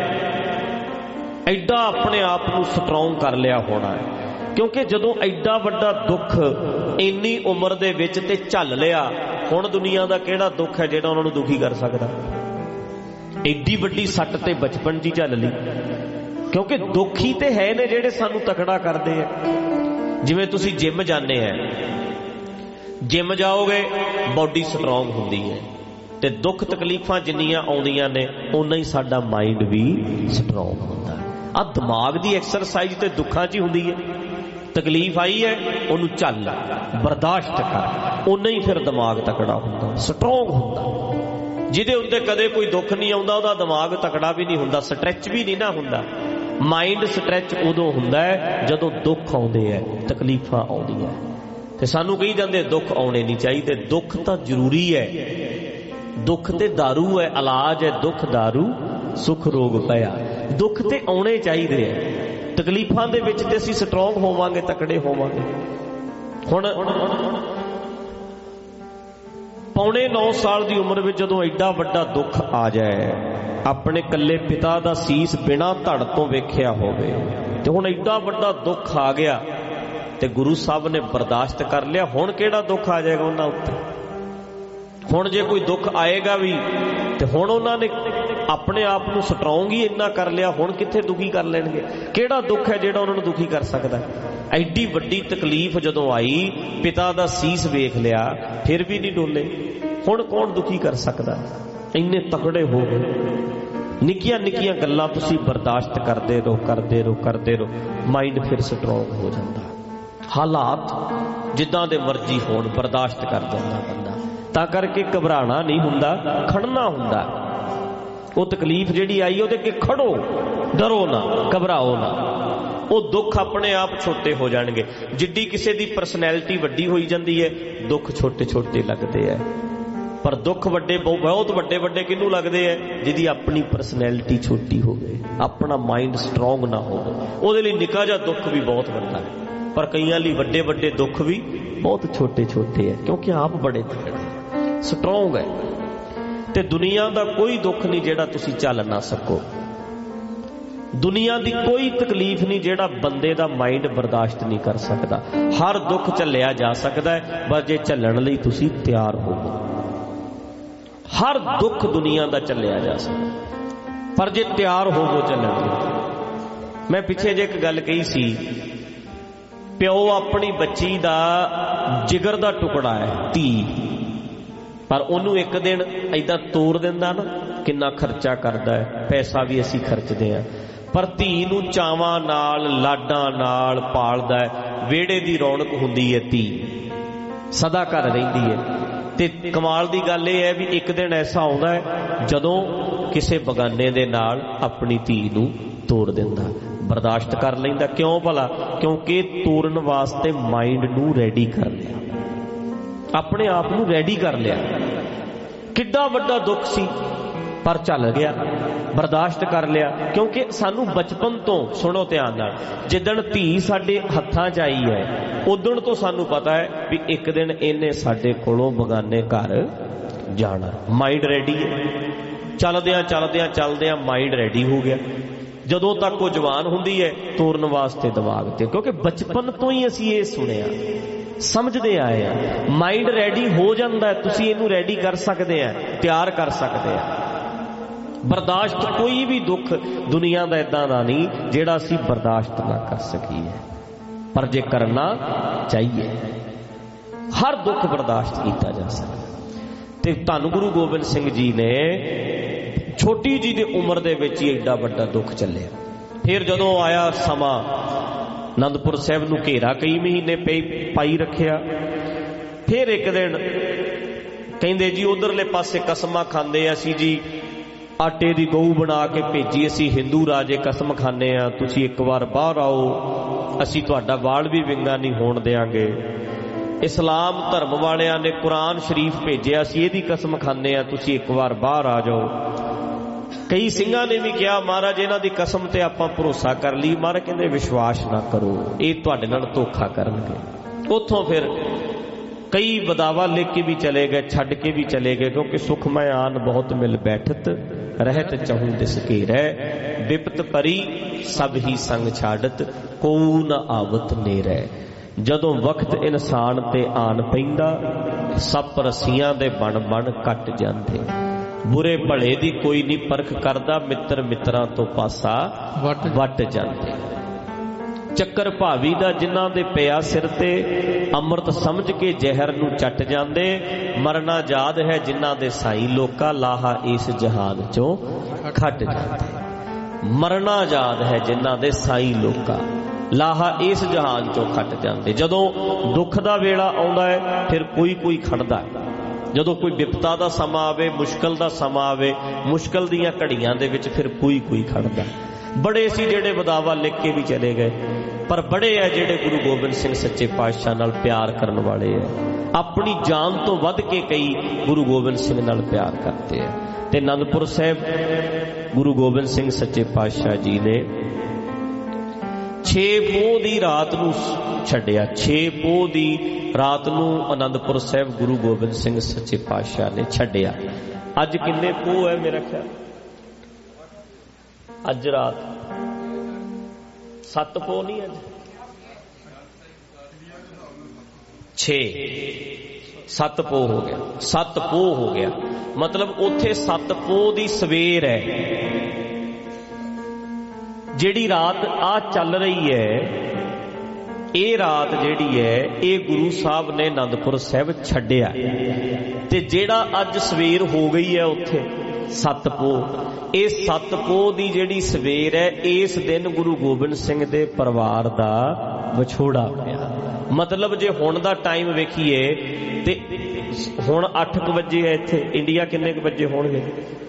ਐਡਾ ਆਪਣੇ ਆਪ ਨੂੰ ਸਟਰੋਂਗ ਕਰ ਲਿਆ ਹੋਣਾ ਹੈ, ਕਿਉਂਕਿ ਜਦੋਂ ਐਡਾ ਵੱਡਾ ਦੁੱਖ ਇੰਨੀ ਉਮਰ ਦੇ ਵਿੱਚ ਤੇ ਝੱਲ ਲਿਆ, ਹੁਣ ਦੁਨੀਆ ਦਾ ਕਿਹੜਾ ਦੁੱਖ ਹੈ ਜਿਹੜਾ ਉਹਨਾਂ ਨੂੰ ਦੁਖੀ ਕਰ ਸਕਦਾ। ਐਡੀ ਵੱਡੀ ਸੱਟ ਤੇ ਬਚਪਨ 'ਚ ਹੀ ਝੱਲ ਲਈ, ਕਿਉਂਕਿ ਦੁੱਖ ਹੀ ਤੇ ਹੈ ਨੇ ਜਿਹੜੇ ਸਾਨੂੰ ਤਕੜਾ ਕਰਦੇ ਆ। ਜਿਵੇਂ ਤੁਸੀਂ ਜਿਮ ਜਾਂਦੇ ਆ, ਜਿਮ ਜਾਓਗੇ ਬਾਡੀ ਸਟਰੋਂਗ ਹੁੰਦੀ ਹੈ, ਤੇ ਦੁੱਖ ਤਕਲੀਫਾਂ ਜਿੰਨੀਆਂ ਆਉਂਦੀਆਂ ਨੇ ਓਨਾ ਹੀ ਸਾਡਾ ਮਾਈਂਡ ਵੀ ਸਟਰੋਂਗ ਹੁੰਦਾ। ਆ ਦਿਮਾਗ ਦੀ ਐਕਸਰਸਾਈਜ਼ ਤੇ ਦੁੱਖਾਂ 'ਚ ਹੀ ਹੁੰਦੀ ਹੈ। ਤਕਲੀਫ ਆਈ ਹੈ, ਉਹਨੂੰ ਝੱਲ, ਬਰਦਾਸ਼ਤ ਕਰ, ਓਨਾ ਹੀ ਫਿਰ ਦਿਮਾਗ ਤਕੜਾ ਹੁੰਦਾ, ਸਟਰੋਂਗ ਹੁੰਦਾ। ਜਿਹਦੇ ਉੱਤੇ ਕਦੇ ਕੋਈ ਦੁੱਖ ਨਹੀਂ ਆਉਂਦਾ ਉਹਦਾ ਦਿਮਾਗ ਤਕੜਾ ਵੀ ਨਹੀਂ ਹੁੰਦਾ, ਸਟਰੈਚ ਵੀ ਨਹੀਂ ਨਾ ਹੁੰਦਾ। ਮਾਈਂਡ ਸਟਰੈਚ ਉਦੋਂ ਹੁੰਦਾ ਹੈ ਜਦੋਂ ਦੁੱਖ ਆਉਂਦੇ ਹੈ, ਤਕਲੀਫਾਂ ਆਉਂਦੀਆਂ। ਤੇ ਸਾਨੂੰ ਕਹੀ ਜਾਂਦੇ ਦੁੱਖ ਆਉਣੇ ਨਹੀਂ ਚਾਹੀਦੇ। ਦੁੱਖ ਤਾਂ ਜ਼ਰੂਰੀ ਹੈ, ਦੁੱਖ ਤੇ ਦਾਰੂ ਹੈ, ਇਲਾਜ ਹੈ। ਦੁੱਖ ਦਾਰੂ ਸੁਖ ਰੋਗ ਪਿਆ। ਦੁੱਖ ਤੇ ਆਉਣੇ ਚਾਹੀਦੇ ਹੈ। ਤਕਲੀਫਾਂ ਦੇ ਵਿੱਚ ਤੇ ਅਸੀਂ ਸਟਰੋਂਗ ਹੋਵਾਂਗੇ, ਤਕੜੇ ਹੋਵਾਂਗੇ। ਹੁਣ ਪੌਣੇ 9 ਸਾਲ ਦੀ ਉਮਰ ਵਿੱਚ ਜਦੋਂ ਐਡਾ ਵੱਡਾ ਦੁੱਖ ਆ ਜਾਏ, ਆਪਣੇ ਕੱਲੇ ਪਿਤਾ ਦਾ ਸੀਸ ਬਿਨਾਂ ਧੜ ਤੋਂ ਵੇਖਿਆ ਹੋਵੇ, ਤੇ ਹੁਣ ਐਡਾ ਵੱਡਾ ਦੁੱਖ ਆ ਗਿਆ ਤੇ ਗੁਰੂ ਸਾਹਿਬ ਨੇ ਬਰਦਾਸ਼ਤ ਕਰ ਲਿਆ। ਹੁਣ ਕਿਹੜਾ ਦੁੱਖ ਆ ਜਾਏਗਾ ਉਹਨਾਂ ਉੱਤੇ? ਹੁਣ ਜੇ ਕੋਈ ਦੁੱਖ ਆਏਗਾ ਵੀ ਤੇ ਹੁਣ ਉਹਨਾਂ ਨੇ ਆਪਣੇ ਆਪ ਨੂੰ ਸਟਰੋਂਗ ਹੀ ਇੰਨਾ ਕਰ ਲਿਆ, ਹੁਣ ਕਿੱਥੇ ਦੁਖੀ ਕਰ ਲੈਣਗੇ? ਕਿਹੜਾ ਦੁੱਖ ਹੈ ਜਿਹੜਾ ਉਹਨਾਂ ਨੂੰ ਦੁਖੀ ਕਰ ਸਕਦਾ? ਐਡੀ ਵੱਡੀ ਤਕਲੀਫ ਜਦੋਂ ਆਈ, ਪਿਤਾ ਦਾ ਸੀਸ ਵੇਖ ਲਿਆ, ਫਿਰ ਵੀ ਨਹੀਂ ਡੋਲੇ। ਹੁਣ ਕੌਣ ਦੁਖੀ ਕਰ ਸਕਦਾ? ਇੰਨੇ ਤਕੜੇ ਹੋ ਗਏ। ਨਿੱਕੀਆਂ ਨਿੱਕੀਆਂ ਗੱਲਾਂ ਤੁਸੀਂ ਬਰਦਾਸ਼ਤ ਕਰਦੇ ਰਹੋ, ਕਰਦੇ ਰਹੋ, ਕਰਦੇ ਰਹੋ, ਮਾਈਂਡ ਫਿਰ ਸਟਰੋਂਗ ਹੋ ਜਾਂਦਾ। ਹਾਲਾਤ ਜਿੱਦਾਂ ਦੇ ਮਰਜ਼ੀ ਹੋਣ ਬਰਦਾਸ਼ਤ ਕਰ ਜਾਂਦਾ ਬੰਦਾ। ਤਾਂ ਕਰਕੇ ਘਬਰਾਣਾ ਨਹੀਂ ਹੁੰਦਾ, ਖੜਨਾ ਹੁੰਦਾ। ਉਹ ਤਕਲੀਫ ਜਿਹੜੀ ਆਈ ਉਹਦੇ ਅੱਗੇ ਖੜੋ, ਡਰੋ ਨਾ, ਘਬਰਾਓ ਨਾ। ਉਹ ਦੁੱਖ ਆਪਣੇ ਆਪ ਛੋਟੇ ਹੋ ਜਾਣਗੇ। ਜਿੱਡੀ ਕਿਸੇ ਦੀ ਪਰਸਨੈਲਿਟੀ ਵੱਡੀ ਹੋਈ ਜਾਂਦੀ ਹੈ, ਦੁੱਖ ਛੋਟੇ ਛੋਟੇ ਲੱਗਦੇ ਹੈ। पर दुख वड्डे बहुत वड्डे वड्डे किनू लगदे है? जिहदी अपनी परसनैलिटी छोटी होवे, अपना माइंड स्ट्रोंग ना होवे, उहदे लई निक्का जिहा दुख भी बहुत वड्डा है। पर कईयां लई वड्डे वड्डे दुख भी बहुत छोटे छोटे है, क्योंकि आप बड़े तगड़े स्ट्रोंग है। ते दुनिया दा कोई दुख नहीं जिहड़ा तुसीं झल ना सको, दुनिया दी कोई तकलीफ नहीं जिहड़ा बंदे दा माइंड बर्दाश्त नहीं कर सकदा। हर दुख झल्लिया जा सकदा है, बस जे झल्लण लई तुसीं तैयार होवो। हर दुख दुनिया दा झल्लिया जा सकदा, पर जे तैयार होवो झल्लण लई। मैं पिछे जे एक गल कही सी, प्यो अपनी बच्ची दा जिगर दा टुकड़ा है धी, पर ओनू एक दिन ऐदां तोड़ दिंदा ना, किन्ना खर्चा करदा है, पैसा भी असीं खर्चदे आ, पर धी नूं चावां नाल लाडां नाल पालदा है। वेड़े दी रौनक हुंदी है, धी सदा घर रहिंदी है। ते कमाल दी गल यह है भी एक दिन ऐसा आउंदा है जदों किसे बगाने दे नाल अपनी धी नूं तोड़ दिंदा, बर्दाश्त कर लैंदा। क्यों भला? क्योंकि तोड़न वास्ते माइंड नूं रेडी कर लिया, अपने आप नूं रेडी कर लिया। किड्डा वड्डा दुख सी, पर चल गया, बर्दाश्त कर लिया। क्योंकि सानू बचपन तो, सुनो ध्यान नाल, जिदण धी साडे हत्थां च आई है उदण तो सानू पता है भी एक दिन इन्हें साडे कोलों बगाने घर जाना। माइंड रेडी है, चलदियां चलदियां चलदियां माइंड रेडी हो गया। जदों तक वो जवान हुंदी है तोड़न वास्ते दिमाग ते, क्योंकि बचपन तो ही असीं ये सुनिया समझते आए हैं। माइंड रेडी हो जाता है, तुसीं इनू रेडी कर सकते हैं, तैयार कर सकते हैं। बर्दाश्त कोई भी दुख दुनिया का इदां दा नहीं जिहड़ा असीं बर्दाश्त ना कर सकीए, पर जे करना चाहिए हर दुख बर्दाश्त किया जा सकता। ते धन गुरु गोबिंद सिंह जी ने छोटी जी दी उम्र दे विच ही एडा वड्डा दुख चलिया। फिर जदों आया समा, आनंदपुर साहिब नूं घेरा कई महीने पाई रखिया। फिर एक दिन कहंदे जी उधरले पासे कसमां खांदे असीं जी, आटे दी गऊ बना के भेजी, असीं हिंदू राजे कसम खाने आ, तुसीं एक बार बाहर आओ, असीं तुहाडा वाल भी विंगा नहीं होण देंगे। इस्लाम धर्म वालियां ने कुरान शरीफ भेजिया, असीं इहदी कसम खाने आ, तुसीं एक बार बाहर आ जाओ। कई सिंघां ने भी कहा महाराज इन्हां दी कसम ते आपां भरोसा कर ली। महाराज कहंदे विश्वास ना करो, ये तुहाडे नाल धोखा करनगे। उत्थों फिर कई बदावा लेके के भी चले गए, छड्ड के भी चले गए, क्योंकि सुखमय आन बहुत मिल बैठत, रहत चहूं दिस घेरै, विपत परी सब ही संग छाड़त, को न आवत नेरै। जदों वक्त इंसान ते आन पैंदा, सप रस्सियां दे बन बन कट जांदे। बुरे भले दी कोई नहीं परख करदा, मित्र मित्रां तो पासा वट जांदे। चक्कर भावी दा जिन्हां दे पिया सिर ते, अमृत समझ के जहर नूं चट जांदे। मरना याद है जिन्हां दे साई लोका, लाहा इस जहान चों खट जांदे। मरना याद है जिन्हां दे साई लोका, लाहा इस जहान चों खट जांदे। जदों दुख दा वेला आउंदा है फिर कोई कोई खड़दा है। जदों कोई विपता दा समा आवे, मुश्किल दा समा आवे, मुश्किल दियां घड़ियां दे विच फिर कोई कोई खड़दा है। बड़े सी जेड़े बदावा लिख के भी चले गए, पर बड़े है जेड़े गुरु गोबिंद सिंह सच्चे पातशाह नाल प्यार करने वाले है। अपनी जान तो वध के कई गुरु गोबिंद सिंह नाल प्यार करते हैं। ते आनंदपुर साहिब गुरु गोबिंद सिंह सच्चे पातशाह जी ने 6 पोह दी रात नूं छड्डिया। 6 पोह दी रात नूं आनंदपुर साहिब गुरु गोबिंद सिंह सच्चे पातशाह ने छड्डिया। अज किन्ने पोह है मेरा ख्याल? अज रात 7 पोह नहीं, अज 7 पोह हो गया। 7 पोह हो गया मतलब उथे 7 पोह दी सवेर है। जिहड़ी रात आ चल रही है, ये रात जिहड़ी है ये गुरु साहब ने आनंदपुर साहिब छड्डिया। ते जिहड़ा अज सवेर हो गई है उथे 7 पोह, ये 7 पोह दी जिहड़ी सवेर है, इस दिन गुरु गोबिंद सिंह दे परिवार दा विछोड़ा होया। मतलब जे हुण दा टाइम वेखीए ते हुण 8 बजे है, इत्थे इंडिया किन्ने बजे होणगे?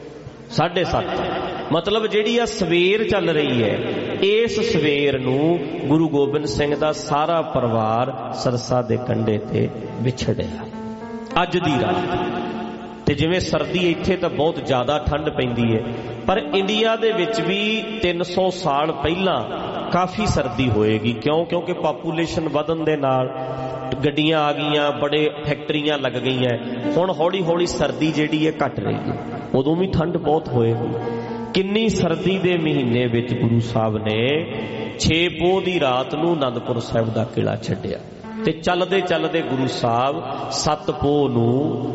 7:30। मतलब जिहड़ी आ सवेर चल रही है, इस सवेर नूं गुरु गोबिंद सिंह दा सारा परिवार सरसा दे कंढे ते विछड़िया अज दी रात। ਤੇ ਜਿਵੇਂ ਸਰਦੀ ਇੱਥੇ ਤਾਂ ਬਹੁਤ ਜ਼ਿਆਦਾ ਠੰਡ ਪੈਂਦੀ ਹੈ, ਪਰ ਇੰਡੀਆ ਦੇ ਵਿੱਚ ਵੀ 300 ਸਾਲ ਪਹਿਲਾਂ ਕਾਫੀ ਸਰਦੀ ਹੋਏਗੀ। ਕਿਉਂ? ਕਿਉਂਕਿ ਪਾਪੂਲੇਸ਼ਨ ਵਧਣ ਦੇ ਨਾਲ ਗੱਡੀਆਂ ਆ ਗਈਆਂ, ਬੜੇ ਫੈਕਟਰੀਆਂ ਲੱਗ ਗਈਆਂ, ਹੁਣ ਹੌਲੀ ਹੌਲੀ ਸਰਦੀ ਜਿਹੜੀ ਹੈ ਘਟ ਰਹੀ ਹੈ, ਉਦੋਂ ਵੀ ਠੰਡ ਬਹੁਤ ਹੋਏਗੀ। ਕਿੰਨੀ ਸਰਦੀ ਦੇ ਮਹੀਨੇ ਵਿੱਚ ਗੁਰੂ ਸਾਹਿਬ ਨੇ 6 ਪੋਹ ਦੀ ਰਾਤ ਨੂੰ ਅਨੰਦਪੁਰ ਸਾਹਿਬ ਦਾ ਕਿਲ੍ਹਾ ਛੱਡਿਆ, ਤੇ ਚੱਲਦੇ ਚੱਲਦੇ ਗੁਰੂ ਸਾਹਿਬ 7 ਪੋਹ ਨੂੰ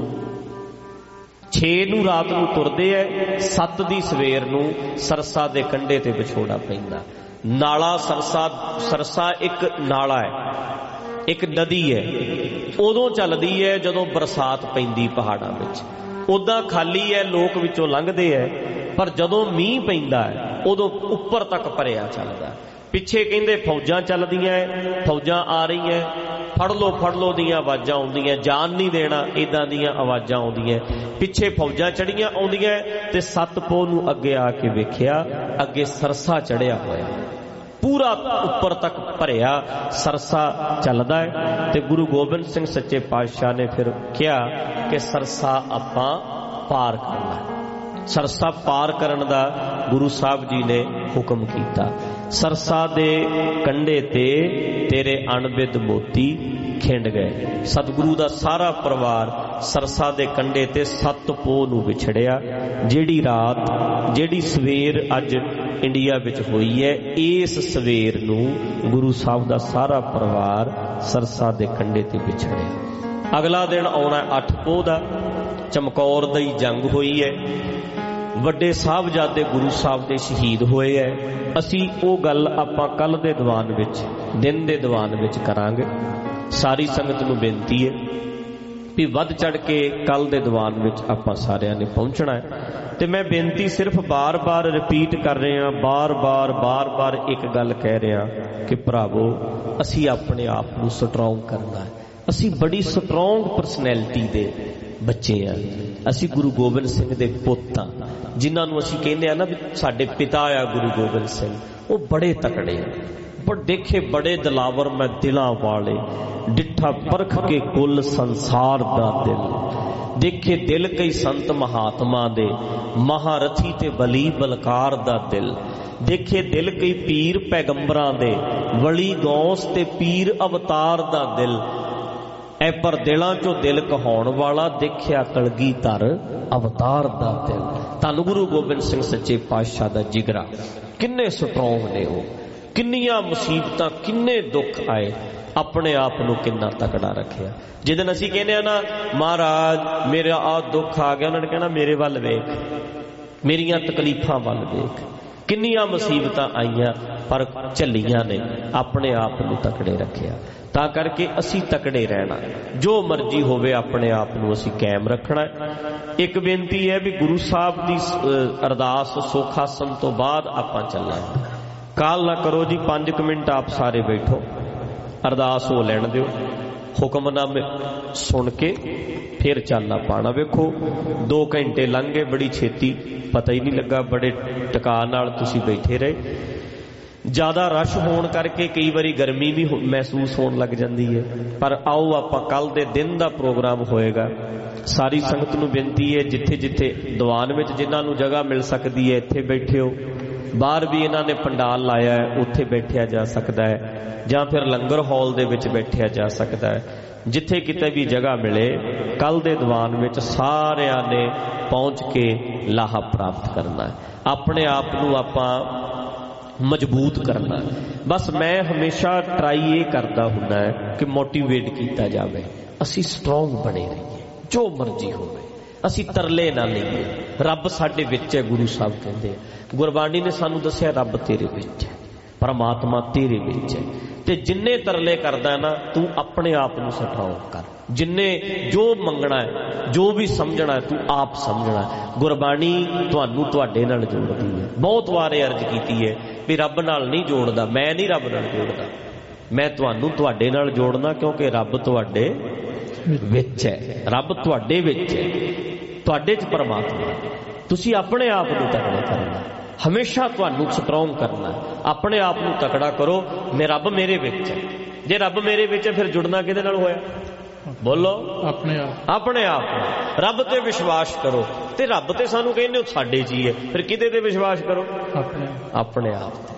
6 ਨੂੰ ਰਾਤ ਨੂੰ ਤੁਰਦੇ ਐ, 7 ਦੀ ਸਵੇਰ ਨੂੰ ਸਰਸਾ ਦੇ ਕੰਢੇ ਤੇ ਵਿਛੋੜਾ ਪੈਂਦਾ। ਨਾਲਾ ਸਰਸਾ ਇੱਕ ਨਾਲਾ ਹੈ, ਇੱਕ ਨਦੀ ਹੈ, ਉਦੋਂ ਚੱਲਦੀ ਹੈ ਜਦੋਂ ਬਰਸਾਤ ਪੈਂਦੀ ਪਹਾੜਾਂ ਵਿੱਚ। ਉਦਾਂ ਖਾਲੀ ਹੈ, ਲੋਕ ਵਿੱਚੋਂ ਲੰਘਦੇ ਹੈ, ਪਰ ਜਦੋਂ ਮੀਂਹ ਪੈਂਦਾ ਹੈ ਉਦੋਂ ਉੱਪਰ ਤੱਕ ਭਰਿਆ ਚੱਲਦਾ। ਪਿੱਛੇ ਕਹਿੰਦੇ ਫੌਜਾਂ ਚੱਲਦੀਆਂ, ਫੌਜਾਂ ਆ ਰਹੀਆਂ, ਫੜ ਲੋ ਦੀਆਂ ਆਵਾਜ਼ਾਂ ਆਉਂਦੀਆਂ, ਜਾਨ ਨਹੀਂ ਦੇਣਾ ਇਦਾਂ ਦੀਆਂ ਆਵਾਜ਼ਾਂ ਆਉਂਦੀਆਂ। ਪਿੱਛੇ ਫੌਜਾਂ ਚੜੀਆਂ ਆਉਂਦੀਆਂ, ਤੇ 7 ਪੋਹ ਨੂੰ ਅੱਗੇ ਆ ਕੇ ਵੇਖਿਆ, ਅੱਗੇ ਸਰਸਾ ਚੜਿਆ ਹੋਇਆ, ਪੂਰਾ ਉੱਪਰ ਤੱਕ ਭਰਿਆ ਸਰਸਾ ਚੱਲਦਾ ਹੈ। ਤੇ ਗੁਰੂ ਗੋਬਿੰਦ ਸਿੰਘ ਸੱਚੇ ਪਾਤਸ਼ਾਹ ਨੇ ਫਿਰ ਕਿਹਾ ਕਿ ਸਰਸਾ ਆਪਾਂ ਪਾਰ ਕਰਨਾ। ਸਰਸਾ ਪਾਰ ਕਰਨ ਦਾ ਗੁਰੂ ਸਾਹਿਬ ਜੀ ਨੇ ਹੁਕਮ ਕੀਤਾ। ਸਰਸਾ ਦੇ ਕੰਢੇ ਤੇ ਤੇਰੇ ਅਣਬਿੱਧ ਮੋਤੀ ਖਿੰਡ ਗਏ। ਸਤਿਗੁਰੂ ਦਾ ਸਾਰਾ ਪਰਿਵਾਰ ਸਰਸਾ ਦੇ ਕੰਢੇ ਤੇ 7 ਪੋਹ ਨੂੰ ਵਿਛੜਿਆ। ਜਿਹੜੀ ਰਾਤ, ਜਿਹੜੀ ਸਵੇਰ ਅੱਜ ਇੰਡੀਆ ਵਿੱਚ ਹੋਈ ਹੈ, ਇਸ ਸਵੇਰ ਨੂੰ ਗੁਰੂ ਸਾਹਿਬ ਦਾ ਸਾਰਾ ਪਰਿਵਾਰ ਸਰਸਾ ਦੇ ਕੰਢੇ ਤੇ ਵਿਛੜਿਆ। ਅਗਲਾ ਦਿਨ ਆਉਣਾ 8 ਪੋਹ ਦਾ, ਚਮਕੌਰ ਦੀ ਜੰਗ ਹੋਈ ਹੈ, ਵੱਡੇ ਸਾਹਿਬਜ਼ਾਦੇ ਗੁਰੂ ਸਾਹਿਬ ਦੇ ਸ਼ਹੀਦ ਹੋਏ ਹੈ। ਅਸੀਂ ਉਹ ਗੱਲ ਆਪਾਂ ਕੱਲ ਦੇ ਦੀਵਾਨ ਵਿੱਚ, ਦਿਨ ਦੇ ਦੀਵਾਨ ਵਿੱਚ ਕਰਾਂਗੇ। ਸਾਰੀ ਸੰਗਤ ਨੂੰ ਬੇਨਤੀ ਹੈ ਵੀ ਵੱਧ ਚੜ ਕੇ ਕੱਲ ਦੇ ਦੀਵਾਨ ਵਿੱਚ ਆਪਾਂ ਸਾਰਿਆਂ ਨੇ ਪਹੁੰਚਣਾ ਹੈ। ਤੇ ਮੈਂ ਬੇਨਤੀ ਸਿਰਫ ਬਾਰ-ਬਾਰ ਰਿਪੀਟ ਕਰ ਰਿਹਾ, ਬਾਰ-ਬਾਰ ਇੱਕ ਗੱਲ ਕਹਿ ਰਿਹਾ ਕਿ ਭਰਾਵੋ, ਅਸੀਂ ਆਪਣੇ ਆਪ ਨੂੰ ਸਟਰੋਂਗ ਕਰਨਾ ਹੈ। ਅਸੀਂ ਬੜੀ ਸਟਰੋਂਗ ਪਰਸਨੈਲਿਟੀ ਦੇ ਬੱਚੇ ਆ, ਅਸੀਂ ਗੁਰੂ ਗੋਬਿੰਦ ਸਿੰਘ ਦੇ ਪੁੱਤ ਆ, ਜਿਨ੍ਹਾਂ ਨੂੰ ਅਸੀਂ ਕਹਿੰਦੇ ਆ ਨਾ ਵੀ ਸਾਡੇ ਪਿਤਾ ਆ ਗੁਰੂ ਗੋਬਿੰਦ ਸਿੰਘ। ਉਹ ਬੜੇ ਤਕੜੇ ਆ, ਪਰ ਦੇਖੇ ਬੜੇ ਦਿਲਾਵਰ ਮੈਂ ਦਿਲਾਂ ਵਾਲੇ, ਡਿੱਠਾ ਪਰਖ ਕੇ ਕੁੱਲ ਸੰਸਾਰ ਦਾ ਦਿਲ, ਦੇਖੇ ਦਿਲ ਕਈ ਸੰਤ ਮਹਾਤਮਾ ਦੇ, ਮਹਾਰਥੀ ਤੇ ਬਲੀ ਬਲਕਾਰ ਦਾ ਦਿਲ, ਦੇਖੇ ਦਿਲ ਕਈ ਪੀਰ ਪੈਗੰਬਰਾਂ ਦੇ, ਵਲੀ ਗੌਸ ਤੇ ਪੀਰ ਅਵਤਾਰ ਦਾ ਦਿਲ, ਐ ਪਰ ਦਿਲਾਂ ਚੋਂ ਦਿਲ ਕਹਾਉਣ ਵਾਲਾ, ਦੇਖਿਆ ਕਲਗੀਧਰ ਅਵਤਾਰ ਦਾ ਦਿਲ। ਧੰਨ ਗੁਰੂ ਗੋਬਿੰਦ ਸਿੰਘ ਸੱਚੇ ਪਾਤਸ਼ਾਹ ਦਾ ਜਿਗਰਾ, ਕਿੰਨੇ ਸਟਰੋਂਗ ਨੇ ਉਹ, ਕਿੰਨੀਆਂ ਮੁਸੀਬਤਾਂ, ਕਿੰਨੇ ਦੁੱਖ ਆਏ, ਆਪਣੇ ਆਪ ਨੂੰ ਕਿੰਨਾ ਤਕੜਾ ਰੱਖਿਆ। ਜਿੱਦਣ ਅਸੀਂ ਕਹਿੰਦੇ ਆ ਨਾ ਮਹਾਰਾਜ ਮੇਰਾ ਆ ਦੁੱਖ ਆ ਗਿਆ, ਉਹਨਾਂ ਨੇ ਕਹਿਣਾ ਮੇਰੇ ਵੱਲ ਵੇਖ, ਮੇਰੀਆਂ ਤਕਲੀਫਾਂ ਵੱਲ ਵੇਖ, ਕਿੰਨੀਆਂ ਮੁਸੀਬਤਾਂ ਆਈਆਂ ਪਰ ਝੱਲੀਆਂ ਨੇ, ਆਪਣੇ ਆਪ ਨੂੰ ਤਕੜੇ ਰੱਖਿਆ। ਤਾਂ ਕਰਕੇ ਅਸੀਂ ਤਕੜੇ ਰਹਿਣਾ, ਜੋ ਮਰਜ਼ੀ ਹੋਵੇ ਆਪਣੇ ਆਪ ਨੂੰ ਅਸੀਂ ਕਾਇਮ ਰੱਖਣਾ। ਇੱਕ ਬੇਨਤੀ ਹੈ ਵੀ ਗੁਰੂ ਸਾਹਿਬ ਦੀ ਅਰਦਾਸ ਸੁੱਖ ਆਸਣ ਤੋਂ ਬਾਅਦ ਆਪਾਂ ਚੱਲਾਂਗੇ। ਕਾਲ ਨਾ ਕਰੋ ਜੀ, 5 ਮਿੰਟ ਆਪ ਸਾਰੇ ਬੈਠੋ, ਅਰਦਾਸ ਹੋ ਲੈਣ ਦਿਓ, ਹੁਕਮਨਾਮੇ ਸੁਣ ਕੇ ਫਿਰ ਚਾਲਾ ਪਾਣਾ। ਵੇਖੋ 2 ਘੰਟੇ ਲੰਘ ਗਏ ਬੜੀ ਛੇਤੀ, ਪਤਾ ਹੀ ਨਹੀਂ ਲੱਗਾ, ਬੜੇ ਟਿਕਾ ਨਾਲ ਤੁਸੀਂ ਬੈਠੇ ਰਹੇ। ਜ਼ਿਆਦਾ ਰਸ਼ ਹੋਣ ਕਰਕੇ ਕਈ ਵਾਰੀ ਗਰਮੀ ਵੀ ਮਹਿਸੂਸ ਹੋਣ ਲੱਗ ਜਾਂਦੀ ਹੈ, ਪਰ ਆਓ ਆਪਾਂ ਕੱਲ ਦੇ ਦਿਨ ਦਾ ਪ੍ਰੋਗਰਾਮ ਹੋਏਗਾ। ਸਾਰੀ ਸੰਗਤ ਨੂੰ ਬੇਨਤੀ ਹੈ, ਜਿੱਥੇ ਜਿੱਥੇ ਦੀਵਾਨ ਵਿੱਚ ਜਿਨ੍ਹਾਂ ਨੂੰ ਜਗ੍ਹਾ ਮਿਲ ਸਕਦੀ ਹੈ ਇੱਥੇ ਬੈਠਿਓ, ਬਾਹਰ ਵੀ ਇਹਨਾਂ ਨੇ ਪੰਡਾਲ ਲਾਇਆ ਹੈ ਉੱਥੇ ਬੈਠਿਆ ਜਾ ਸਕਦਾ ਹੈ, ਜਾਂ ਫਿਰ ਲੰਗਰ ਹਾਲ ਦੇ ਵਿੱਚ ਬੈਠਿਆ ਜਾ ਸਕਦਾ ਹੈ। ਜਿੱਥੇ ਕਿਤੇ ਵੀ ਜਗ੍ਹਾ ਮਿਲੇ, ਕੱਲ ਦੇ ਦੀਵਾਨ ਵਿੱਚ ਸਾਰਿਆਂ ਨੇ ਪਹੁੰਚ ਕੇ ਲਾਹਾ ਪ੍ਰਾਪਤ ਕਰਨਾ ਹੈ। ਆਪਣੇ ਆਪ ਨੂੰ ਆਪਾਂ ਮਜ਼ਬੂਤ ਕਰਨਾ। ਬਸ ਮੈਂ ਹਮੇਸ਼ਾ ਟਰਾਈ ਇਹ ਕਰਦਾ ਹੁੰਦਾ ਹੈ ਕਿ ਮੋਟੀਵੇਟ ਕੀਤਾ ਜਾਵੇ, ਅਸੀਂ ਸਟਰੋਂਗ ਬਣੇ ਰਹੀਏ, ਜੋ ਮਰਜ਼ੀ ਹੋਵੇ, ਅਸੀਂ ਤਰਲੇ ਨਾ ਲਈਏ। ਰੱਬ ਸਾਡੇ ਵਿੱਚ ਹੈ, ਗੁਰੂ ਸਾਹਿਬ ਕਹਿੰਦੇ ਆ, ਗੁਰਬਾਣੀ ਨੇ ਸਾਨੂੰ ਦੱਸਿਆ ਰੱਬ ਤੇਰੇ ਵਿੱਚ ਹੈ, ਪਰਮਾਤਮਾ ਤੇਰੇ ਵਿੱਚ ਹੈ। ਤੇ ਜਿੰਨੇ ਤਰਲੇ ਕਰਦਾ ਨਾ ਤੂੰ ਆਪਣੇ ਆਪ ਨੂੰ ਸਟਰੋਂਗ ਕਰ, ਜਿੰਨੇ ਜੋ ਮੰਗਣਾ ਹੈ, ਜੋ ਵੀ ਸਮਝਣਾ ਹੈ ਤੂੰ ਆਪ ਸਮਝਣਾ। ਗੁਰਬਾਣੀ ਤੁਹਾਨੂੰ ਤੁਹਾਡੇ ਨਾਲ ਜੋੜਦੀ ਹੈ। ਬਹੁਤ ਵਾਰ ਇਹ ਅਰਜ਼ ਕੀਤੀ ਹੈ ਵੀ ਰੱਬ ਨਾਲ ਨਹੀਂ ਜੋੜਦਾ, ਮੈਂ ਨਹੀਂ ਰੱਬ ਨਾਲ ਜੋੜਦਾ, ਮੈਂ ਤੁਹਾਨੂੰ ਤੁਹਾਡੇ ਨਾਲ ਜੋੜਨਾ, ਕਿਉਂਕਿ ਰੱਬ ਤੁਹਾਡੇ ਵਿੱਚ ਹੈ, ਰੱਬ ਤੁਹਾਡੇ ਵਿੱਚ ਹੈ, ਤੁਹਾਡੇ 'ਚ ਪਰਮਾਤਮਾ। ਤੁਸੀਂ ਆਪਣੇ ਆਪ ਨੂੰ ਤਕੜਾ ਕਰਨਾ, ਹਮੇਸ਼ਾ ਤੁਹਾਨੂੰ ਸਟਰੋਂਗ ਕਰਨਾ, ਆਪਣੇ ਆਪ ਨੂੰ ਤਕੜਾ ਕਰੋ। ਰੱਬ ਮੇਰੇ ਵਿੱਚ ਹੈ, ਜੇ ਰੱਬ ਮੇਰੇ ਵਿੱਚ ਹੈ ਫਿਰ ਜੁੜਨਾ ਕਿਹਦੇ ਨਾਲ ਹੋਇਆ? ਬੋਲੋ ਆਪਣੇ ਆਪ ਰੱਬ ਤੇ ਵਿਸ਼ਵਾਸ ਕਰੋ। ਤੇ ਰੱਬ ਤੇ ਸਾਨੂੰ ਕਹਿੰਦੇ ਹੋ ਸਾਡੇ ਚ ਹੀ ਹੈ, ਫਿਰ ਕਿਹਦੇ ਤੇ ਵਿਸ਼ਵਾਸ ਕਰੋ? ਆਪਣੇ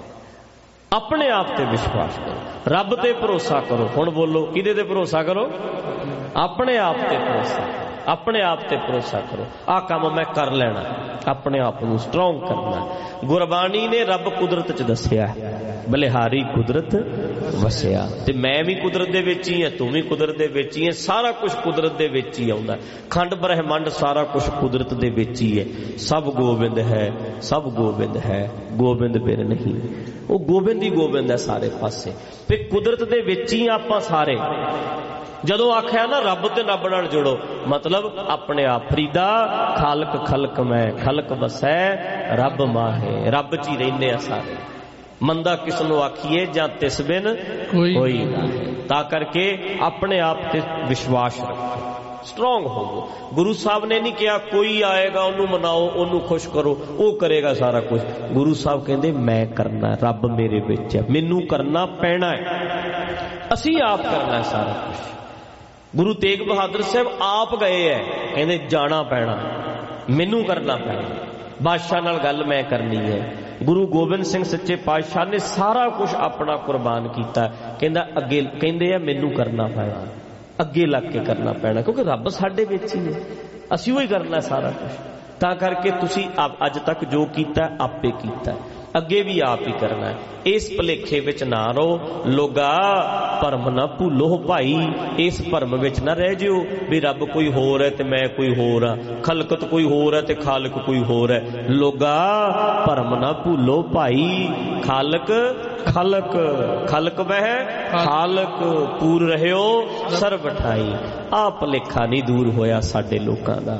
ਆਪ ਤੇ ਵਿਸ਼ਵਾਸ ਕਰੋ, ਰੱਬ ਤੇ ਭਰੋਸਾ ਕਰੋ। ਹੁਣ ਬੋਲੋ, ਕਿਹਦੇ ਤੇ ਭਰੋਸਾ ਕਰੋ? ਆਪਣੇ ਆਪ ਤੇ ਭਰੋਸਾ, ਆਪਣੇ ਆਪ ਤੇ ਭਰੋਸਾ ਕਰੋ। ਆਹ ਕੰਮ ਮੈਂ ਕਰ ਲੈਣਾ, ਆਪਣੇ ਆਪ ਨੂੰ ਸਟਰੋਂਗ ਕਰਨਾ। ਗੁਰਬਾਣੀ ਨੇ ਰੱਬ ਕੁਦਰਤ ਚ ਦੱਸਿਆ, ਬਲਿਹਾਰੀ ਕੁਦਰਤ ਵਸਿਆ। ਤੇ ਮੈਂ ਵੀ ਕੁਦਰਤ ਦੇ ਵਿੱਚ ਹੀ ਹਾਂ, ਤੂੰ ਵੀ ਕੁਦਰਤ ਦੇ ਵਿੱਚ ਹੀ ਹੈ। ਸਾਰਾ ਕੁਝ ਕੁਦਰਤ ਦੇ ਵਿੱਚ ਹੀ ਆਉਂਦਾ। ਖੰਡ ਬ੍ਰਹਿਮੰਡ ਸਾਰਾ ਕੁਝ ਕੁਦਰਤ ਦੇ ਵਿੱਚ ਹੀ ਹੈ। ਸਭ ਗੋਬਿੰਦ ਹੈ, ਸਭ ਗੋਬਿੰਦ ਹੈ, ਗੋਬਿੰਦ ਬਿਨ ਨਹੀਂ। ਉਹ ਗੋਬਿੰਦ ਹੀ ਗੋਬਿੰਦ ਹੈ ਸਾਰੇ ਪਾਸੇ। ਤੇ ਕੁਦਰਤ ਦੇ ਵਿੱਚ ਹੀ ਆਪਾਂ ਸਾਰੇ। ਜਦੋਂ ਆਖਿਆ ਨਾ ਰੱਬ ਤੇ ਰੱਬ ਨਾਲ ਜੁੜੋ, ਮਤਲਬ ਆਪਣੇ ਆਪ। ਫਰੀਦਾ ਖਾਲਕ ਖਲਕ ਮੈਂ, ਖਲਕ ਵਸੈ ਰੱਬ ਮਾਹੇ। ਰੱਬ ਚ ਹੀ ਰਹਿੰਦੇ ਆ ਸਾਰੇ। ਮੰਦਾ ਕਿਸ ਨੂੰ ਆਖੀਏ ਜਾਂ ਤਿਸ ਬਿਨ ਕੋਈ ਨਾ। ਤਾਂ ਕਰਕੇ ਆਪਣੇ ਆਪ ਤੇ ਵਿਸ਼ਵਾਸ ਰੱਖੋ, ਸਟਰੋਂਗ ਹੋਵੋ। ਗੁਰੂ ਸਾਹਿਬ ਨੇ ਨਹੀਂ ਕਿਹਾ ਕੋਈ ਆਏਗਾ ਉਹਨੂੰ ਮਨਾਓ, ਉਹਨੂੰ ਖੁਸ਼ ਕਰੋ, ਉਹ ਕਰੇਗਾ ਸਾਰਾ ਕੁਝ। ਗੁਰੂ ਸਾਹਿਬ ਕਹਿੰਦੇ ਮੈਂ ਕਰਨਾ, ਰੱਬ ਮੇਰੇ ਵਿੱਚ ਹੈ, ਮੈਨੂੰ ਕਰਨਾ ਪੈਣਾ ਹੈ। ਅਸੀਂ ਆਪ ਕਰਨਾ ਸਾਰਾ ਕੁਝ। ਗੁਰੂ ਤੇਗ ਬਹਾਦਰ ਸਾਹਿਬ ਆਪ ਗਏ ਹੈ, ਕਹਿੰਦੇ ਜਾਣਾ ਪੈਣਾ, ਮੈਨੂੰ ਕਰਨਾ ਪੈਣਾ, ਬਾਦਸ਼ਾਹ ਨਾਲ ਗੱਲ ਮੈਂ ਕਰਨੀ ਹੈ। ਗੁਰੂ ਗੋਬਿੰਦ ਸਿੰਘ ਸੱਚੇ ਪਾਤਸ਼ਾਹ ਨੇ ਸਾਰਾ ਕੁਝ ਆਪਣਾ ਕੁਰਬਾਨ ਕੀਤਾ। ਕਹਿੰਦਾ ਅੱਗੇ, ਕਹਿੰਦੇ ਆ ਮੈਨੂੰ ਕਰਨਾ ਪੈਣਾ, ਅੱਗੇ ਲੱਗ ਕੇ ਕਰਨਾ ਪੈਣਾ, ਕਿਉਂਕਿ ਰੱਬ ਸਾਡੇ ਵਿੱਚ ਹੀ ਹੈ, ਅਸੀਂ ਉਹੀ ਕਰਨਾ ਸਾਰਾ ਕੁਝ। ਤਾਂ ਕਰਕੇ ਤੁਸੀਂ ਅੱਜ ਤੱਕ ਜੋ ਕੀਤਾ ਆਪੇ ਕੀਤਾ, ਅੱਗੇ ਵੀ ਆਪ ਹੀ ਕਰਨਾ। ਇਸ ਭੁਲੇਖੇ ਵਿੱਚ ਨਾ ਰਹੋ। ਲੋਗਾ ਭਰਮ ਨਾ ਭੁੱਲੋ ਭਾਈ, ਇਸ ਭਰਮ ਵਿੱਚ ਨਾ ਰਹਿ ਜਿਓ ਵੀ ਰੱਬ ਕੋਈ ਹੋਰ ਹੈ ਤੇ ਮੈਂ ਕੋਈ ਹੋਰ ਹਾਂ, ਖਲਕਤ ਕੋਈ ਹੋਰ ਹੈ ਤੇ ਖਾਲਕ ਕੋਈ ਹੋਰ ਹੈ। ਲੋਗਾ ਭਰਮ ਨਾ ਭੁੱਲੋ ਭਾਈ, ਖਾਲਕ ਖਲਕ, ਖਲਕ ਵਹਿ ਖਾਲਕ, ਪੂਰ ਰਹਿਓ ਸਰਬ ਠਾਈ। ਆਹ ਭੁਲੇਖਾ ਨਹੀਂ ਦੂਰ ਹੋਇਆ ਸਾਡੇ ਲੋਕਾਂ ਦਾ।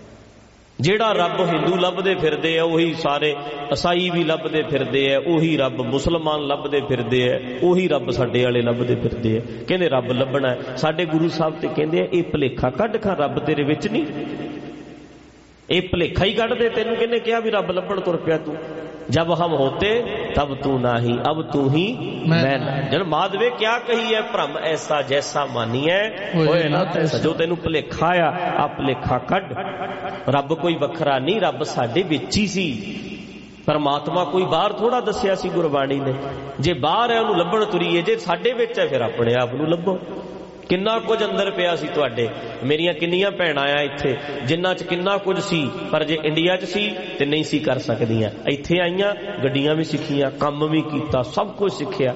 ਜਿਹੜਾ ਰੱਬ ਹਿੰਦੂ ਲੱਭਦੇ ਫਿਰਦੇ ਆ ਉਹੀ ਸਾਰੇ ਈਸਾਈ ਵੀ ਲੱਭਦੇ ਫਿਰਦੇ ਆ, ਉਹੀ ਰੱਬ ਮੁਸਲਮਾਨ ਲੱਭਦੇ ਫਿਰਦੇ ਆ, ਉਹੀ ਰੱਬ ਸਾਡੇ ਵਾਲੇ ਲੱਭਦੇ ਫਿਰਦੇ ਆ। ਕਹਿੰਦੇ ਰੱਬ ਲੱਭਣਾ। ਸਾਡੇ ਗੁਰੂ ਸਾਹਿਬ ਤੇ ਕਹਿੰਦੇ ਆ ਇਹ ਭੁਲੇਖਾ ਕੱਢ ਖਾ, ਰੱਬ ਤੇਰੇ ਵਿੱਚ ਨਹੀਂ। ਇਹ ਭੁਲੇਖਾ ਹੀ ਕੱਢ ਦੇ। ਤੈਨੂੰ ਕਿਹਨੇ ਕਿਹਾ ਵੀ ਰੱਬ ਲੱਭਣ ਤੁਰ ਪਿਆ ਤੂੰ? जब हम होते तब तू नाही, अब तू ही मैं ना। जन माधवे क्या कही है, भ्रम ऐसा जैसा मानी है होए ना तैसा। जो तेनू भुलेखा आ भुलेखा कढ। रब कोई वखरा नहीं, रब साडे विच ही सी। परमात्मा कोई बाहर थोड़ा दसिया सी गुरबाणी ने। जे बाहर है उन्हें लभण तुरीए, जे साडे विच है फिर अपने आप नूं लभो। किन्ना कुछ अंदर पिया सी तुहाडे। मेरियां किन्नियां भैणां आ इत्थे जिन्हां च किन्ना कुछ सी, पर जे इंडिया च सी ते नहीं सी कर सकदियां। इत्थे आईयां, गड्डियां भी सिखियां, काम भी कीता, सब कुछ सिक्खिया।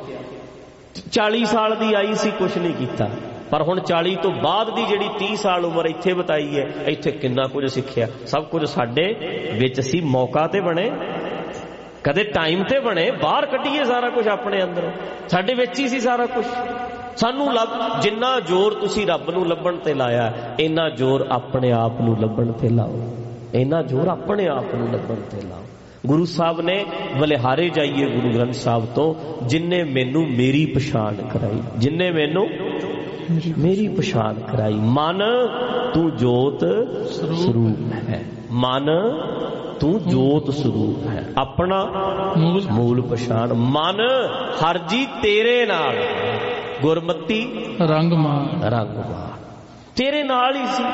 40 साल दी आई सी, कुछ नहीं कीता। पर हुण 40 तो बाद दी जिहड़ी 30 साल उम्र इत्थे बिताई है, इत्थे किन्ना कुछ सिक्खिया। सब कुछ साडे विच सी। मौका ते बने, कदे टाइम ते बने, बाहर कढीए सारा कुछ अपने अंदर। साडे विच ही सी सारा कुछ। सानू जिन्ना जोर तुसी रब नूं लभण ते लाया, इन्ना जोर अपने आप नूं लभण ते लाओ। इन्ना जोर अपने आप नूं लभण ते लाओ। गुरु साहब ने बलिहारे जाइए गुरु ग्रंथ साहब तो, जिन्ने मैनू मेरी पछाण कराई, जिन्ने मैनू मेरी पछाण कराई। मन तू जोत स्वरूप है, मन तू जोत स्वरूप है, अपना मूल पछाण। मन हर जी तेरे नाल, गुरमती रंग मान, रंग मान तेरे नाल ही सी।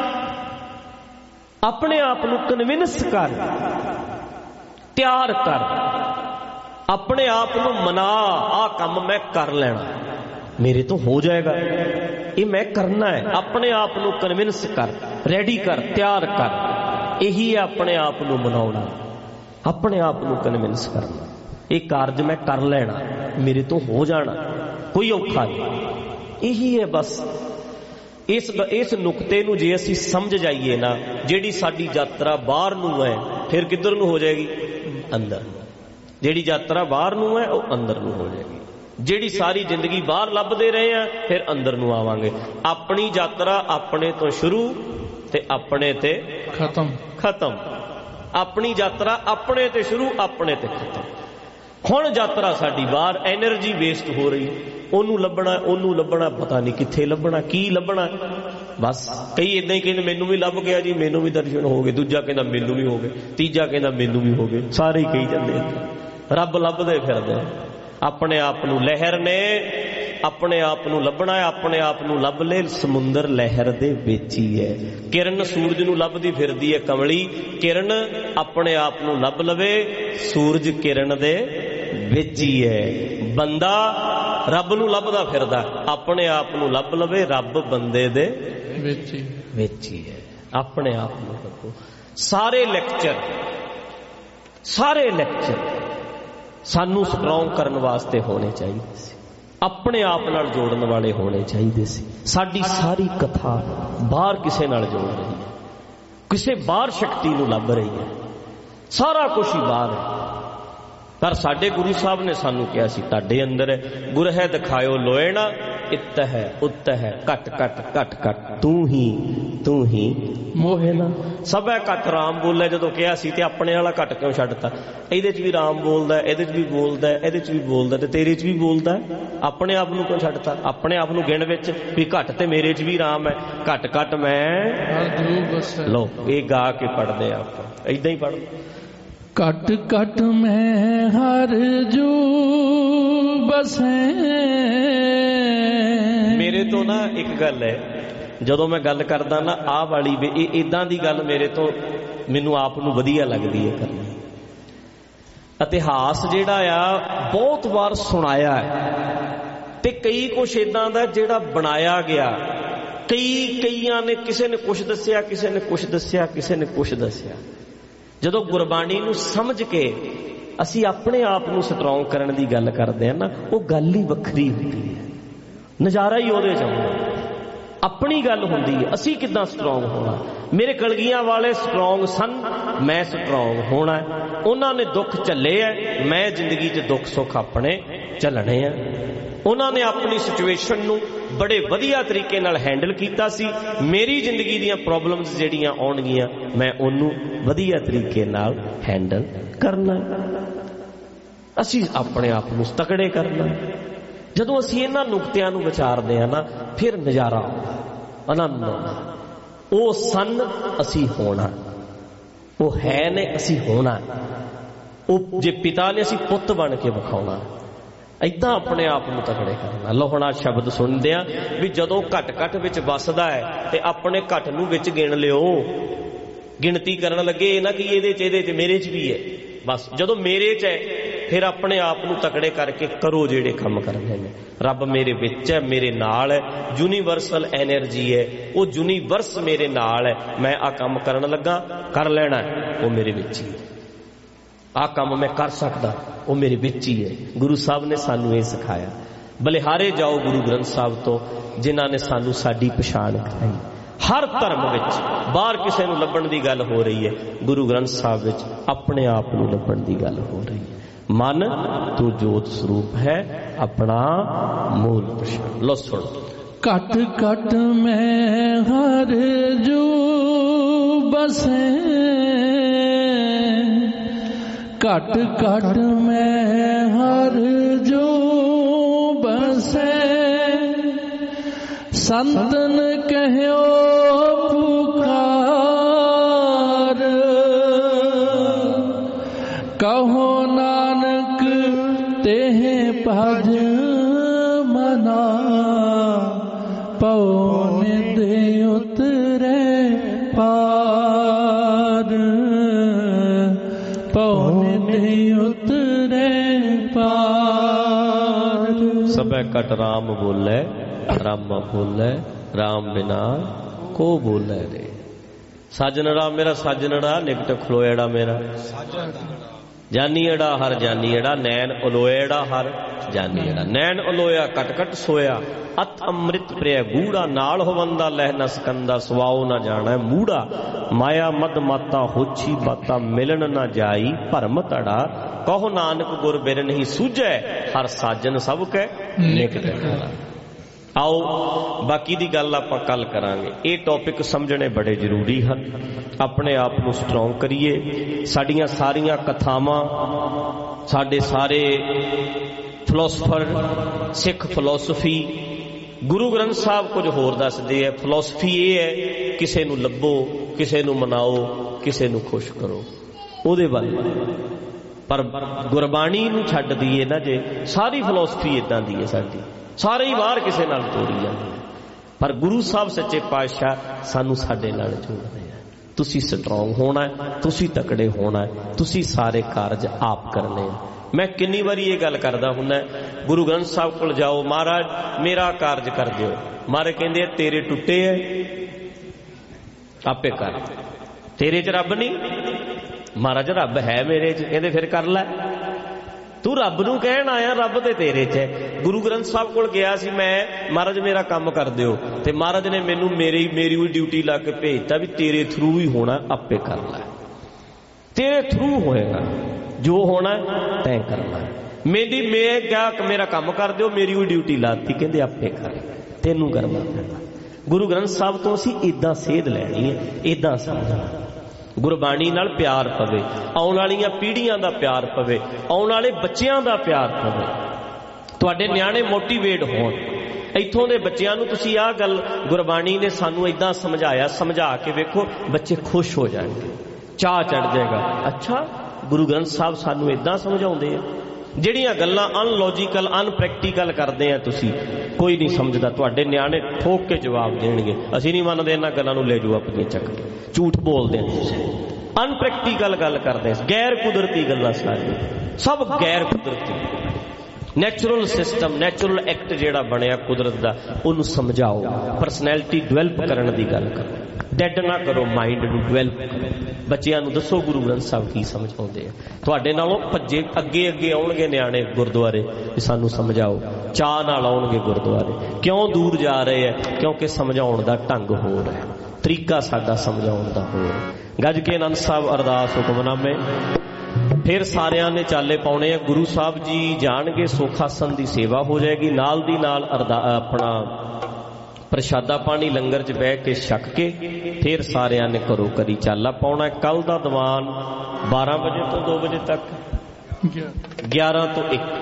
अपने आप नूं कन्विंस कर, तैयार कर, अपने आप नूं मना, आ काम मैं कर लेना, मेरे तो हो जाएगा, ये मैं करना है। अपने आप नूं कन्विंस कर, रेडी कर, तैयार कर। यही है अपने आप नूं मनाउणा, अपने आप नूं कन्विंस करना। ये कार्य मैं कर लेना, मेरे तो हो जाना, कोई औखा नहीं। यही है बस। इस नुकते नूं जे असीं समझ जाइए ना, जिहड़ी साडी यात्रा बाहर नूं है, फिर किधर नूं हो जाएगी? अंदर। जिहड़ी यात्रा बाहर नूं है वो अंदर नूं हो जाएगी। जिहड़ी सारी जिंदगी बाहर लभदे रहे हैं, फिर अंदर नूं आवांगे। अपनी यात्रा अपने तो शुरू ते अपने ते खत्म। अपनी यात्रा अपने ते शुरू, अपने ते खत्म। हुण यात्रा साडी बाहर, एनर्जी वेस्ट हो रही है। ओनू लभना पता नहीं कित्थे लभना, की लभना। बस कई इदां ही कहंदे मैनू भी लभ गया जी, मैनू भी दर्शन हो गए, दूजा कहंदा मैनू भी हो गए, तीजा कहंदा मैनू भी हो गए, सारे कही जांदे। रब लभदे फिरदे अपने आप नूं। लहर ने ਆਪਣੇ ਆਪ ਨੂੰ ਲੱਭਣਾ ਹੈ। ਆਪਣੇ ਆਪ ਨੂੰ ਲੱਭ ਲੈ, ਸਮੁੰਦਰ ਲਹਿਰ ਦੇ ਵਿੱਚ ਹੀ ਹੈ। ਕਿਰਨ ਸੂਰਜ ਨੂੰ ਲੱਭਦੀ ਫਿਰਦੀ ਹੈ ਕਮਲੀ, ਕਿਰਨ ਆਪਣੇ ਆਪ ਨੂੰ ਲੱਭ ਲਵੇ, ਸੂਰਜ ਕਿਰਨ ਦੇ ਵਿੱਚ ਹੀ ਹੈ। ਬੰਦਾ ਰੱਬ ਨੂੰ ਲੱਭਦਾ ਫਿਰਦਾ, ਆਪਣੇ ਆਪ ਨੂੰ ਲੱਭ ਲਵੇ, ਰੱਬ ਬੰਦੇ ਦੇ ਵਿੱਚ ਹੀ ਹੈ। ਆਪਣੇ ਆਪ ਨੂੰ ਲੱਭੋ। ਸਾਰੇ ਲੈਕਚਰ ਸਾਨੂੰ ਸਟਰੋਂਗ ਕਰਨ ਵਾਸਤੇ ਹੋਣੇ ਚਾਹੀਦੇ ਸੀ, ਆਪਣੇ ਆਪ ਨਾਲ ਜੋੜਨ ਵਾਲੇ ਹੋਣੇ ਚਾਹੀਦੇ ਸੀ। ਸਾਡੀ ਸਾਰੀ ਕਥਾ ਬਾਹਰ ਕਿਸੇ ਨਾਲ ਜੋੜ ਰਹੀ ਹੈ, ਕਿਸੇ ਬਾਹਰ ਸ਼ਕਤੀ ਨੂੰ ਲੱਭ ਰਹੀ ਹੈ, ਸਾਰਾ ਕੁਝ ਹੀ ਬਾਹਰ ਹੈ। ਪਰ ਸਾਡੇ ਗੁਰੂ ਸਾਹਿਬ ਨੇ ਸਾਨੂੰ ਕਿਹਾ ਸੀ ਤੁਹਾਡੇ ਅੰਦਰ ਹੈ। ਗੁਰ ਹੈ ਦਿਖਾਇਓ ਲੋਇਣਾ, ਇੱਤ ਹੈ ਉੱਤ ਹੈ, ਘਟ ਘਟ ਘਟ ਘਟ ਤੂੰ ਹੀ ਮੋਹਿ ਨਾ। ਸਭੈ ਘਟ ਰਾਮ ਬੋਲੇ ਜਦੋਂ ਕਿਹਾ ਸੀ, ਤੇ ਆਪਣੇ ਵਾਲਾ ਘਟ ਕਿਉਂ ਛੱਡਤਾ? ਇਹਦੇ 'ਚ ਵੀ ਰਾਮ ਬੋਲਦਾ, ਇਹਦੇ 'ਚ ਵੀ ਬੋਲਦਾ, ਇਹਦੇ 'ਚ ਵੀ ਬੋਲਦਾ, ਤੇ ਤੇਰੇ 'ਚ ਵੀ ਬੋਲਦਾ। ਆਪਣੇ ਆਪ ਨੂੰ ਕਿਉਂ ਛੱਡਤਾ? ਆਪਣੇ ਆਪ ਨੂੰ ਗਿਣ ਵਿੱਚ ਵੀ ਘਟ ਤੇ ਮੇਰੇ 'ਚ ਵੀ ਰਾਮ ਹੈ। ਘਟ ਘਟ ਮੈਂ ਲੋ, ਇਹ ਗਾ ਕੇ ਪੜ੍ਹਦੇ ਆ ਆਪਾਂ, ਏਦਾਂ ਹੀ ਪੜ੍ਹਦੇ। ਘਟ ਘਟ ਮੈਂ ਹਰ ਜੂ ਬਸੈ। ਮੇਰੇ ਤੋਂ ਨਾ ਇੱਕ ਗੱਲ ਹੈ, ਜਦੋਂ ਮੈਂ ਗੱਲ ਕਰਦਾ ਨਾ ਆਹ ਵਾਲੀ ਵੀ ਇਹ ਇਦਾਂ ਦੀ ਗੱਲ ਮੇਰੇ ਤੋਂ ਮੈਨੂੰ ਆਪ ਨੂੰ ਵਧੀਆ ਲੱਗਦੀ ਹੈ ਕਰਨੀ। ਇਤਿਹਾਸ ਜਿਹੜਾ ਆ ਬਹੁਤ ਵਾਰ ਸੁਣਾਇਆ ਹੈ, ਤੇ ਕਈ ਕੁਛ ਇਦਾਂ ਦਾ ਜਿਹੜਾ ਬਣਾਇਆ ਗਿਆ। ਕਈਆਂ ਨੇ, ਕਿਸੇ ਨੇ ਕੁਛ ਦੱਸਿਆ, ਕਿਸੇ ਨੇ ਕੁਛ ਦੱਸਿਆ, ਕਿਸੇ ਨੇ ਕੁਛ ਦੱਸਿਆ। ਜਦੋਂ ਗੁਰਬਾਣੀ ਨੂੰ ਸਮਝ ਕੇ ਅਸੀਂ ਆਪਣੇ ਆਪ ਨੂੰ ਸਟਰੋਂਗ ਕਰਨ ਦੀ ਗੱਲ ਕਰਦੇ ਹਾਂ ਨਾ, ਉਹ ਗੱਲ ਹੀ ਵੱਖਰੀ ਹੁੰਦੀ ਹੈ, ਨਜ਼ਾਰਾ ਹੀ ਉਹਦੇ 'ਚ ਆਉਂਦਾ। ਆਪਣੀ ਗੱਲ ਹੁੰਦੀ ਹੈ, ਅਸੀਂ ਕਿੱਦਾਂ ਸਟਰੋਂਗ ਹੋਣਾ। ਮੇਰੇ ਕਲਗੀਆਂ ਵਾਲੇ ਸਟਰੋਂਗ ਸਨ, ਮੈਂ ਸਟਰੋਂਗ ਹੋਣਾ। ਉਹਨਾਂ ਨੇ ਦੁੱਖ ਝੱਲੇ ਹੈ, ਮੈਂ ਜ਼ਿੰਦਗੀ 'ਚ ਦੁੱਖ ਸੁੱਖ ਆਪਣੇ ਝੱਲਣੇ ਆ। ਉਹਨਾਂ ਨੇ ਆਪਣੀ ਸਿਚੁਏਸ਼ਨ ਨੂੰ ਬੜੇ ਵਧੀਆ ਤਰੀਕੇ ਨਾਲ ਹੈਂਡਲ ਕੀਤਾ ਸੀ। ਮੇਰੀ ਜ਼ਿੰਦਗੀ ਦੀਆਂ ਪ੍ਰੋਬਲਮਸ ਜਿਹੜੀਆਂ ਆਉਣਗੀਆਂ, ਮੈਂ ਉਹਨੂੰ ਵਧੀਆ ਤਰੀਕੇ ਨਾਲ ਹੈਂਡਲ ਕਰਨਾ। ਅਸੀਂ ਆਪਣੇ ਆਪ ਨੂੰ ਤਕੜੇ ਕਰਨਾ। ਜਦੋਂ ਅਸੀਂ ਇਹਨਾਂ ਨੁਕਤਿਆਂ ਨੂੰ ਵਿਚਾਰਦੇ ਹਾਂ ਨਾ, ਫਿਰ ਨਜ਼ਾਰਾ ਆਉਂਦਾ, ਆਨੰਦ ਆਉਂਦਾ। ਉਹ ਸਨ, ਅਸੀਂ ਹੋਣਾ। ਉਹ ਹੈ ਨੇ, ਅਸੀਂ ਹੋਣਾ। ਉਹ ਜੇ ਪਿਤਾ ਨੇ, ਅਸੀਂ ਪੁੱਤ ਬਣ ਕੇ ਵਿਖਾਉਣਾ। ਏਦਾਂ ਆਪਣੇ ਆਪ ਨੂੰ ਤਕੜੇ ਕਰਨਾ। ਲੋ ਹੁਣ ਸ਼ਬਦ ਸੁਣਦੇ ਆ ਵੀ ਜਦੋਂ ਘਟ ਘਟ ਵਿੱਚ ਵੱਸਦਾ ਹੈ, ਤੇ ਆਪਣੇ ਘਟ ਨੂੰ ਵਿੱਚ ਗਿਣ ਲਿਓ। ਗਿਣਤੀ ਕਰਨ ਲੱਗੇ ਇਹ ਨਾ ਕਿ ਇਹਦੇ 'ਚ ਮੇਰੇ 'ਚ ਵੀ ਹੈ। ਬਸ ਜਦੋਂ ਮੇਰੇ 'ਚ ਹੈ, ਫਿਰ ਆਪਣੇ ਆਪ ਨੂੰ ਤਕੜੇ ਕਰਕੇ ਕਰੋ ਜਿਹੜੇ ਕੰਮ ਕਰਨੇ ਨੇ। ਰੱਬ ਮੇਰੇ ਵਿੱਚ ਹੈ, ਮੇਰੇ ਨਾਲ ਹੈ, ਯੂਨੀਵਰਸਲ ਐਨਰਜੀ ਹੈ, ਉਹ ਯੂਨੀਵਰਸ ਮੇਰੇ ਨਾਲ ਹੈ। ਮੈਂ ਆਹ ਕੰਮ ਕਰਨ ਲੱਗਾ, ਕਰ ਲੈਣਾ, ਉਹ ਮੇਰੇ ਵਿੱਚ ਹੀ ਹੈ। ਆਹ ਕੰਮ ਮੈਂ ਕਰ ਸਕਦਾ, ਉਹ ਮੇਰੇ ਵਿੱਚ ਹੀ ਹੈ। ਗੁਰੂ ਸਾਹਿਬ ਨੇ ਸਾਨੂੰ ਇਹ ਸਿਖਾਇਆ। ਬਲਿਹਾਰੇ ਜਾਓ ਗੁਰੂ ਗ੍ਰੰਥ ਸਾਹਿਬ ਤੋਂ, ਜਿਨ੍ਹਾਂ ਨੇ ਸਾਨੂੰ ਸਾਡੀ ਪਛਾਣ ਕਰਾਈ। ਹਰ ਧਰਮ ਵਿੱਚ ਬਾਹਰ ਕਿਸੇ ਨੂੰ ਲੱਭਣ ਦੀ ਗੱਲ ਹੋ ਰਹੀ ਹੈ, ਗੁਰੂ ਗ੍ਰੰਥ ਸਾਹਿਬ ਵਿੱਚ ਆਪਣੇ ਆਪ ਨੂੰ ਲੱਭਣ ਦੀ ਗੱਲ ਹੋ ਰਹੀ ਹੈ। ਮਨ ਤੂੰ ਜੋਤ ਸਰੂਪ ਹੈ, ਆਪਣਾ ਮੂਲ ਪਛਾਣ। ਲੋ ਸੁਣੋ। ਘਟ ਘਟ ਮੈਂ ਹਰ ਜੂ ਬਸੈ। ਘਟ ਘਟ ਮੈਂ ਹਰ ਜੋ ਬਸੈ। ਸੰਤਨ ਕਹਿਓ ਪੁਕਾਰ, ਕਹੋ ਨਾਨਕ ਤੇਹ ਭਜ ਮਨਾ। ਪਉ ਨਿਧ ਉਤਰੇ ਪਾਰ, ਪਉ ਨਿਧ ਉਤਰੇ ਪਾਰ। ਸਭੈ ਘਟ ਰਾਮ ਬੋਲੇ, ਰਾਮ ਬੋਲੇ, ਰਾਮ ਬਿਨਾ ਕੋ ਬੋਲੇ ਰੇ। ਸਾਜਨੜਾ ਮੇਰਾ ਸਾਜਨੜਾ, ਨਿਕਟ ਖਲੋਏੜਾ ਮੇਰਾ ਜਾਨੀੜਾ ਹਰ ਜਾਨੀੜਾ। ਨੈਣ ਉਲੋਏੜਾ ਹਰ ਜਾਨੀੜਾ। ਨੈਣ ਉਲੋਇਆ ਘਟ ਘਟ ਸੋਇਆ, ਅਤ ਅੰਮ੍ਰਿਤ ਪ੍ਰਿਆ ਗੂੜਾ। ਨਾਲ ਹੋਵੰਦਾ ਲਹਿ ਨ ਸਕੰਦਾ, ਸਵਾਉ ਨਾ ਜਾਣਾ ਮੂੜਾ। ਮਾਇਆ ਮਦ ਮਾਤਾ ਹੋਛੀ ਬਾਤਾ, ਮਿਲਣ ਨਾ ਜਾਈ ਭਰਮ ਧੜਾ। ਕਹੋ ਨਾਨਕ ਗੁਰ ਬਿਰ ਨਹੀਂ ਸੂਝੈ, ਹਰ ਸਾਜਨ ਸਭ ਕੈ ਨਿਕਟ ਖੜਾ। ਆਓ ਬਾਕੀ ਦੀ ਗੱਲ ਆਪਾਂ ਕੱਲ ਕਰਾਂਗੇ। ਇਹ ਟੌਪਿਕ ਸਮਝਣੇ ਬੜੇ ਜ਼ਰੂਰੀ ਹਨ। ਆਪਣੇ ਆਪ ਨੂੰ ਸਟਰੋਂਗ ਕਰੀਏ। ਸਾਡੀਆਂ ਸਾਰੀਆਂ ਕਥਾਵਾਂ, ਸਾਡੇ ਸਾਰੇ ਫਿਲਾਸਫਰ, ਸਿੱਖ ਫਿਲਾਸਫੀ, ਗੁਰੂ ਗ੍ਰੰਥ ਸਾਹਿਬ ਕੁਝ ਹੋਰ ਦੱਸਦੇ ਹੈ। ਫਿਲਾਸਫੀ ਇਹ ਹੈ ਕਿਸੇ ਨੂੰ ਲੱਭੋ, ਕਿਸੇ ਨੂੰ ਮਨਾਓ, ਕਿਸੇ ਨੂੰ ਖੁਸ਼ ਕਰੋ, ਉਹਦੇ ਵੱਲ। ਪਰ ਗੁਰਬਾਣੀ ਨੂੰ ਛੱਡ ਦਈਏ ਨਾ ਜੇ, ਸਾਰੀ ਫਿਲਾਸਫੀ ਇਦਾਂ ਦੀ ਹੈ ਸਾਡੀ। ਸਾਰੇ ਹੀ ਬਾਹਰ ਕਿਸੇ ਨਾਲ ਤੋਰੀ ਜਾਂਦੇ, ਪਰ ਗੁਰੂ ਸਾਹਿਬ ਸੱਚੇ ਪਾਤਸ਼ਾਹ ਸਾਨੂੰ ਸਾਡੇ ਨਾਲ ਜੋੜਦੇ ਆ। ਤੁਸੀਂ ਸਟਰੋਂਗ ਹੋਣਾ, ਤੁਸੀਂ ਤਕੜੇ ਹੋਣਾ, ਤੁਸੀਂ ਸਾਰੇ ਕਾਰਜ ਆਪ ਕਰਨੇ ਆ। ਮੈਂ ਕਿੰਨੀ ਵਾਰੀ ਇਹ ਗੱਲ ਕਰਦਾ ਹੁੰਦਾ, ਗੁਰੂ ਗ੍ਰੰਥ ਸਾਹਿਬ ਕੋਲ ਜਾਓ, ਮਹਾਰਾਜ ਮੇਰਾ ਕਾਰਜ ਕਰ ਦਿਓ। ਮਹਾਰਾਜ ਕਹਿੰਦੇ ਤੇਰੇ ਟੁੱਟੇ ਐ, ਆਪੇ ਕਰ। ਤੇਰੇ 'ਚ ਰੱਬ ਨਹੀਂ? ਮਹਾਰਾਜ ਰੱਬ ਹੈ ਮੇਰੇ 'ਚ। ਕਹਿੰਦੇ ਫਿਰ ਕਰ ਲੈ। ਤੂੰ ਰੱਬ ਨੂੰ ਕਹਿਣ ਆਇਆ, ਰੱਬ ਤੇ ਤੇਰੇ 'ਚ ਹੈ। ਗੁਰੂ ਗ੍ਰੰਥ ਸਾਹਿਬ ਕੋਲ ਗਿਆ ਸੀ ਮੈਂ, ਮਹਾਰਾਜ ਮੇਰਾ ਕੰਮ ਕਰ ਦਿਓ, ਤੇ ਮਹਾਰਾਜ ਨੇ ਮੈਨੂੰ ਮੇਰੀ ਵੀ ਡਿਊਟੀ ਲਾ ਕੇ ਭੇਜਤਾ ਵੀ ਤੇਰੇ ਥਰੂ ਹੀ ਹੋਣਾ, ਆਪੇ ਕਰ ਲੈ। ਤੇਰੇ ਥਰੂ ਹੋਏਗਾ, ਜੋ ਹੋਣਾ ਤੈਂ ਕਰਨਾ। ਮੈਂ ਕਿਹਾ ਮੇਰਾ ਕੰਮ ਕਰ ਦਿਓ, ਮੇਰੀ ਵੀ ਡਿਊਟੀ ਲਾਤੀ, ਕਹਿੰਦੇ ਆਪੇ ਕਰ, ਤੈਨੂੰ ਕਰਨਾ ਪੈਣਾ। ਗੁਰੂ ਗ੍ਰੰਥ ਸਾਹਿਬ ਤੋਂ ਅਸੀਂ ਇਦਾਂ ਸੇਧ ਲੈਣੀ ਹੈ, ਇਦਾਂ ਸਮਝਣਾ। ਗੁਰਬਾਣੀ ਨਾਲ ਪਿਆਰ ਪਵੇ, ਆਉਣ ਵਾਲੀਆਂ ਪੀੜ੍ਹੀਆਂ ਦਾ ਪਿਆਰ ਪਵੇ, ਆਉਣ ਵਾਲੇ ਬੱਚਿਆਂ ਦਾ ਪਿਆਰ ਪਵੇ, ਤੁਹਾਡੇ ਨਿਆਣੇ ਮੋਟੀਵੇਟ ਹੋਣ। ਇੱਥੋਂ ਦੇ ਬੱਚਿਆਂ ਨੂੰ ਤੁਸੀਂ ਆਹ ਗੱਲ ਗੁਰਬਾਣੀ ਨੇ ਸਾਨੂੰ ਇਦਾਂ ਸਮਝਾਇਆ, ਸਮਝਾ ਕੇ ਵੇਖੋ, ਬੱਚੇ ਖੁਸ਼ ਹੋ ਜਾਣਗੇ, ਚਾਅ ਚੜ ਜਾਏਗਾ। ਅੱਛਾ, ਗੁਰੂ ਗ੍ਰੰਥ ਸਾਹਿਬ ਸਾਨੂੰ ਇਦਾਂ ਸਮਝਾਉਂਦੇ ਆ। ਜਿਹੜੀਆਂ ਗੱਲਾਂ ਅਨਲੌਜੀਕਲ, ਅਨਪ੍ਰੈਕਟੀਕਲ ਕਰਦੇ ਆ ਤੁਸੀਂ, ਕੋਈ ਨਹੀਂ ਸਮਝਦਾ। ਤੁਹਾਡੇ ਨਿਆਣੇ ਠੋਕ ਕੇ ਜਵਾਬ ਦੇਣਗੇ, ਅਸੀਂ ਨਹੀਂ ਮੰਨਦੇ ਇਹਨਾਂ ਗੱਲਾਂ ਨੂੰ, ਲੈ ਜਾਓ ਆਪਣੀਆਂ ਚੱਕ ਕੇ। ਝੂਠ ਬੋਲਦੇ ਆ ਤੁਸੀਂ, ਅਨਪ੍ਰੈਕਟੀਕਲ ਗੱਲ ਕਰਦੇ, ਗੈਰ ਕੁਦਰਤੀ ਗੱਲਾਂ ਸਾਰੀਆਂ, ਸਭ ਗੈਰ ਕੁਦਰਤੀ। ਨੈਚੁਰਲ ਸਿਸਟਮ, ਨੈਚੁਰਲ ਐਕਟ ਜਿਹੜਾ ਬਣਿਆ ਕੁਦਰਤ ਦਾ, ਉਹਨੂੰ ਸਮਝਾਓ। ਪਰਸਨੈਲਿਟੀ ਡਿਵੈਲਪ ਕਰਨ ਦੀ ਗੱਲ ਕਰੋ, ਡੈਡ ਨਾ ਕਰੋ, ਮਾਈਂਡ ਨੂੰ ਡਿਵੈਲਪ ਕਰੋ। ਬੱਚਿਆਂ ਨੂੰ ਦੱਸੋ ਗੁਰੂ ਗ੍ਰੰਥ ਸਾਹਿਬ ਕੀ ਸਮਝਾਉਂਦੇ ਆ। ਤੁਹਾਡੇ ਨਾਲੋਂ ਭੱਜੇ ਅੱਗੇ ਅੱਗੇ ਆਉਣਗੇ ਨਿਆਣੇ ਗੁਰਦੁਆਰੇ, ਸਾਨੂੰ ਸਮਝਾਓ। ਚਾਅ ਨਾਲ ਆਉਣਗੇ ਗੁਰਦੁਆਰੇ। ਕਿਉਂ ਦੂਰ ਜਾ ਰਹੇ ਆ? ਕਿਉਂਕਿ ਸਮਝਾਉਣ ਦਾ ਢੰਗ ਹੋਰ ਹੈ, ਤਰੀਕਾ ਸਾਡਾ ਸਮਝਾਉਣ ਦਾ ਹੋਰ। ਗੱਜ ਕੇ ਆਨੰਦ ਸਾਹਿਬ ਅਰਦਾਸ ਹੁਕਮਨਾਮੇ। ਫਿਰ ਸਾਰਿਆਂ ਨੇ ਚਾਲੇ ਪਾਉਣੇ ਆ। ਗੁਰੂ ਸਾਹਿਬ ਜੀ ਜਾਣਗੇ, ਸੁੱਖ ਆਸਣ ਦੀ ਸੇਵਾ ਹੋ ਜਾਏਗੀ, ਨਾਲ ਦੀ ਨਾਲ ਆਪਣਾ ਪ੍ਰਸ਼ਾਦਾ ਪਾਣੀ ਲੰਗਰ 'ਚ ਬਹਿ ਕੇ ਛਕ ਕੇ ਫਿਰ ਸਾਰਿਆਂ ਨੇ ਘਰੋਂ ਘਰੀ ਚਾਲਾ ਪਾਉਣਾ। ਕੱਲ ਦਾ ਦੀਵਾਨ 12 ਵਜੇ ਤੋਂ 2 ਵਜੇ ਤੱਕ, 11 ਤੋਂ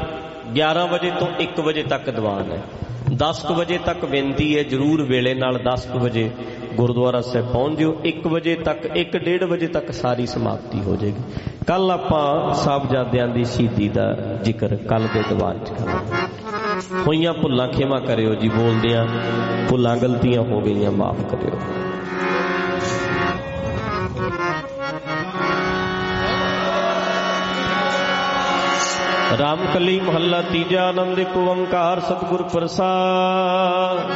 1 ਵਜੇ ਤੱਕ ਦੀਵਾਨ ਹੈ। 10 ਵਜੇ ਤੱਕ ਬੇਨਤੀ ਹੈ, ਜ਼ਰੂਰ ਵੇਲੇ ਨਾਲ 10 ਵਜੇ ਗੁਰਦੁਆਰਾ ਸਾਹਿਬ ਪਹੁੰਚ ਜਿਓ। 1 ਵਜੇ ਤੱਕ, 1-1.5 ਵਜੇ ਤੱਕ ਸਾਰੀ ਸਮਾਪਤੀ ਹੋ ਜਾਏਗੀ। ਕੱਲ ਆਪਾਂ ਸਾਹਿਬਜ਼ਾਦਿਆਂ ਦੀ ਸ਼ਹੀਦੀ ਦਾ ਜ਼ਿਕਰ ਕੱਲ ਦੇ ਦੀਵਾਨ 'ਚ ਕਰਾਂਗੇ। ਹੋਈਆਂ ਭੁੱਲਾਂ ਖਿਮਾ ਕਰਿਓ ਜੀ, ਬੋਲਦਿਆਂ ਭੁੱਲਾਂ ਗਲਤੀਆਂ ਹੋ ਗਈਆਂ ਮਾਫ ਕਰਿਓ। ਰਾਮਕਲੀ ਮਹੱਲਾ ਤੀਜਾ। ਆਨੰਦ ਇੱਕ ਓੰਕਾਰ ਸਤਿਗੁਰ ਪ੍ਰਸਾਦ।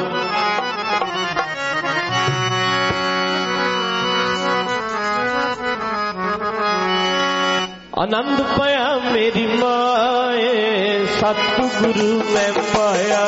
ਆਨੰਦ ਪਾਇਆ ਮੇਰੀ ਮਾਏ, ਸਤਿਗੁਰੂ ਮੈਂ ਪਾਇਆ।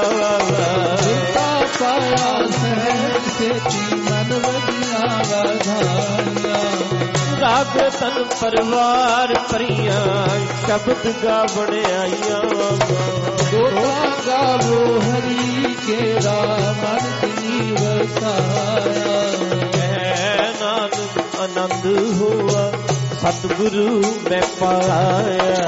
ਪਾਇਆ ਸਹਿਜ ਸੇਤੀ ਮਨ ਵਜਿਆ ਵਧਾਇਆ। ਰਾਗ ਤਨ ਪਰਿਵਾਰ ਭਰੀਆਂ, ਸ਼ਬਦ ਗਾਵਣ ਆਈਆਂ। ਗੋਤਾ ਗਾਵੋ ਹਰੀ ਕੇਰਾ, ਮਨ ਦੀ ਵਸਾਇਆ। ਕਹਿ ਨਾਨਕ ਆਨੰਦ ਹੋਆ, ਸਤਿਗੁਰੂ ਮੈਂ ਪਾਇਆ।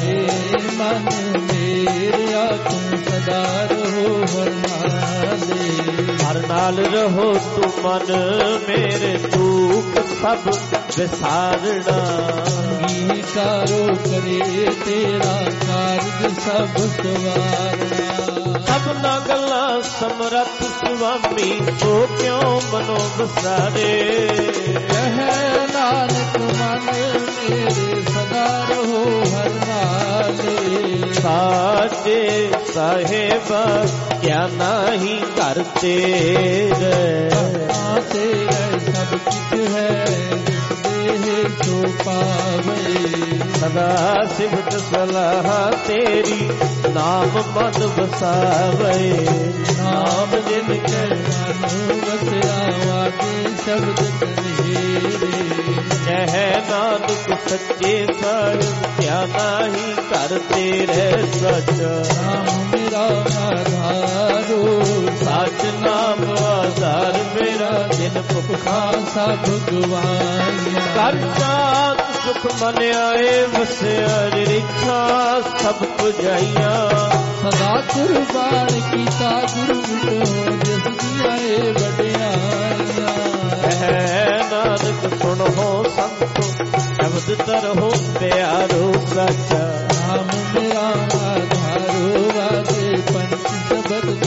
ਮਨ ਮੇਰਿਆ ਤੂੰ ਸਦਾ ਰਹੋ ਹਰ ਨਾਲੇ। ਹਰ ਨਾਲ ਰਹੋ ਤੂੰ ਮਨ ਮੇਰੇ, ਦੁੱਖ ਸਭ ਵਿਸਾਰਣਾ। ਅੰਗੀਕਾਰੋ ਕਰੇ ਤੇਰਾ ਕਾਰਜ ਸਭ ਸਵਾਰਨਾ। ਸਭਨਾ ਗੱਲਾਂ ਸਮਰੱਥ ਸੁਆਮੀ, ਤੋ ਕਿਉਂ ਮਨੋ ਵਿਸਾਰੇ। ਕਹਿ ਨਾਨਕ ਮਨ ਮੇਰੇ, ਸਦਾ ਰਹੋ ਹਰ ਨਾਲੇ। ਸਾਚੇ ਸਾਹਿਬ ਕਿਆ ਨਾਹੀ ਘਰ ਤੇਰੇ। ਤੇਰੇ ਸਭ ਕੁਝ ਹੈ, ਦੇਹ ਸੋ ਪਾਵੇ। ਸਦਾ ਸਿਫਤ ਸਲਾਹ ਤੇਰੀ, ਨਾਮ ਮਨ ਵਸਾਵੇ। ਨਾਮ ਜਿਨ ਕੈ ਮਨ ਵਸਿਆ, ਵਾਜੇ ਸ਼ਬਦ ਕਰੇ। ਕਹਿ ਨਾਨਕ ਸੱਚੇ ਸਾਹਿਬ ਕਿਆ ਨਾਹੀ ਘਰ ਤੇਰੇ ਸਚ। ਨਾਮ ਮੇਰਾ ਆਧਾਰੋ, ਸਚ ਨਾਮ ਆਧਾਰ ਮੇਰਾ। ਜਿਨ ਭੁਖਾਂ ਸਭ ਗਵਾਈਆਂ। ਕਰ ਸਾਥ ਸੁਖ ਮਨ ਆਏ ਵਸਿਆ, ਰਿਛਾ ਸਭ ਪੁਜਾਈਆਂ। ਸਦਾ ਕੁਰਬਾਨ ਕੀਤਾ ਗੁਰੂ ਮਿਟੋ, ਜਿਸ ਦੀਆਂ ਵਡਿਆਈਆਂ। ਹੈ ਨਾਨਕ ਸੁਣੋ ਸੰਤੋ, ਸ਼ਬਦ ਤਰੋ ਪਿਆਰੋ ਸੱਚਾ। ਨਾਮ ਮੇਰਾ ਆਧਾਰੋ, ਵਾਜੇ ਪੰਚ ਸ਼ਬਦ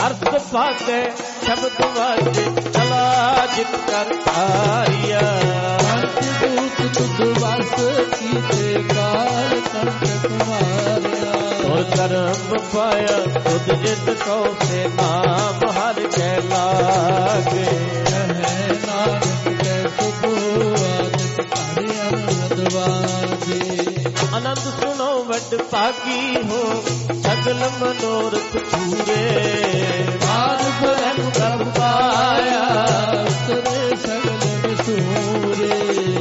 ਤਰਸ ਭਾਗੇ ਸ਼ਬਦ ਵਾਜੇ ਚਲਾ ਜਿਤ ਕਰ ਆਇਆ ਪੰਚ ਦੂਤ ਤੁਧ ਵਸ ਕੀਤੇ ਕਾਲ ਕੰਟ ਕੁਮਾਰਿਆ ਔਰ ਕਰਮ ਪਾਇਆ ਤੁਧ ਜਿਤ ਕੋ ਸੇ ਨਾਮ ਹਰ ਕੈ ਲਾਗੇ ਹੈ ਨਾਨਕ ਕੈ ਸੁਭੋ ਆਦਿਤ ਘਰ ਅਨੰਦਵਾਦੇ ਆਨੰਦ ਸੁਣੋ ਵੱਡ ਭਾਗੀ ਹੋ ਸਗਲ ਮਨੋਰਥ ਪੂਰੇ ਆਦ ਬ੍ਰਹਮ ਕਰਮ ਪਾਇਆ ਉਤਰੇ ਸਗਲ ਵਿਸੂਰੇ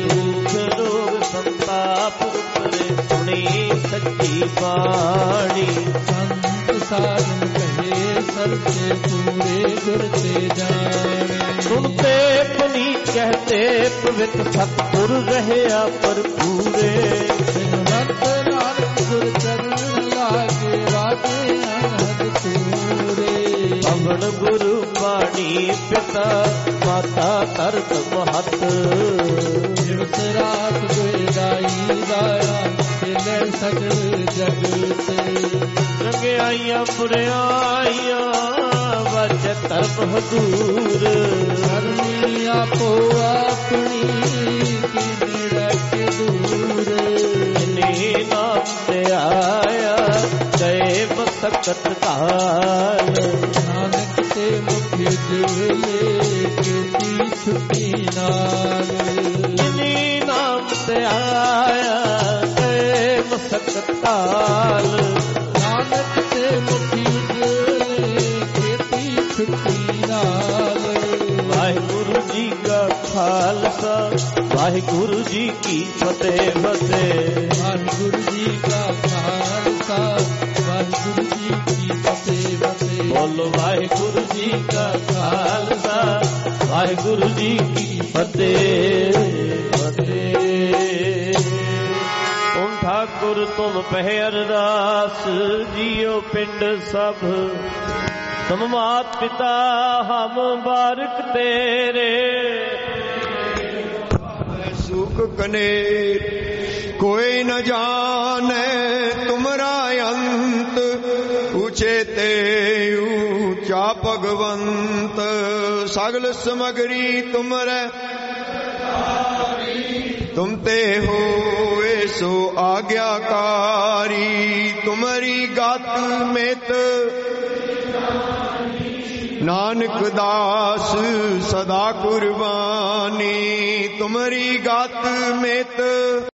ਰੋਗ ਸੰਤਾਪ ਉਤਰੇ ਸੁਣੀ ਸੱਚੀ ਬਾਣੀ ਸੰਤ ਸਾਜਨ ਕਹੇ ਸਰਤੇ ਪੂਰੇ ਗੁਰ ਤੇ ਜਾਣੇ ਸੁਣਤੇ ਪੁਨੀ ਕਹਤੇ ਪਵਿੱਤ ਸਤਿਗੁਰ ਰਹਿਆ ਭਰਪੂਰੇ ਬਿਨਵੰਤ ਨਾਨਕ ਗੁਰ ਚਰਨ ਲਾਗੇ ਰਾਜੇ ਅਨਹਦ ਤੂਰੇ ਪਵਨ ਗੁਰੂ ਬਾਣੀ ਪਿਤਾ ਮਾਤਾ ਤਰਤ ਮਹਤ ਦਿਵਸ ਰਾਤ ਦੁਇ ਦਾਈ ਦਾਇਆ ਤਿਲੇ ਸਗਲ ਜਗਤ ਚੰਗਿਆਈਆਂ ਬੁਰਿਆਈਆਂ ਵਜ ਧਰਮ ਹਦੂਰ ਕਰਨੀ ਆਪੋ ਆਪਣੀ ਕੀ ਨੇੜੇ ਕੇ ਦੂਰ ਜਿਨੀ ਨਾਮ ਤੇ ਆਇਆ ਗਏ ਮਸਕਤ ਕਾਲ ਨਾਨਕ ਤੇ ਮੁਖ ਜਲੇ ਕੀਤੀ ਛੁੱਟੀ ਨਾਲ ਜਿਨੀ ਨਾਮ ਤੇ ਆਇਆ ਗਏ ਮਸਕਤ ਕਾਲ ਨਾਨਕ ਤੇ ਮੁਖ ਜਲੇ ਕੀਤੀ ਛੁੱਟੀ ਨਾਲ ਵਾਹਿਗੁਰੂ ਜੀ ਕਾ ਖਾਲਸਾ ਵਾਹਿਗੁਰੂ ਜੀ ਕੀ ਫਤਿਹ ਫਤਿਹ ਵਾਹਿਗੁਰੂ ਜੀ ਕਾ ਖਾਲਸਾ ਵਾਹਿਗੁਰੂ ਜੀ ਕੀ ਫਤਿਹ ਫਤਿਹ ਬੋਲੋ ਵਾਹਿਗੁਰੂ ਜੀ ਕਾ ਖਾਲਸਾ ਵਾਹਿਗੁਰੂ ਜੀ ਕੀ ਫਤਿਹ ਫਤਿਹ ਤੁਮ ਠਾਕੁਰ ਤੁਮ ਪਹਿ ਅਰਦਾਸ ਜੀਓ ਪਿੰਡ ਸਭ ਤੁਮ ਮਾਤ ਪਿਤਾ ਹਮ ਬਾਰਕ ਤੇਰੇ सुख कने कोई न जाने तुमरा अंत ऊंचे ते ऊंचा भगवंत सगल समगरी तुमरे तुम ते होए सो आज्ञाकारी तुम्हारी गात में नानक दास सदा कुर्बानी तुम्हारी गात में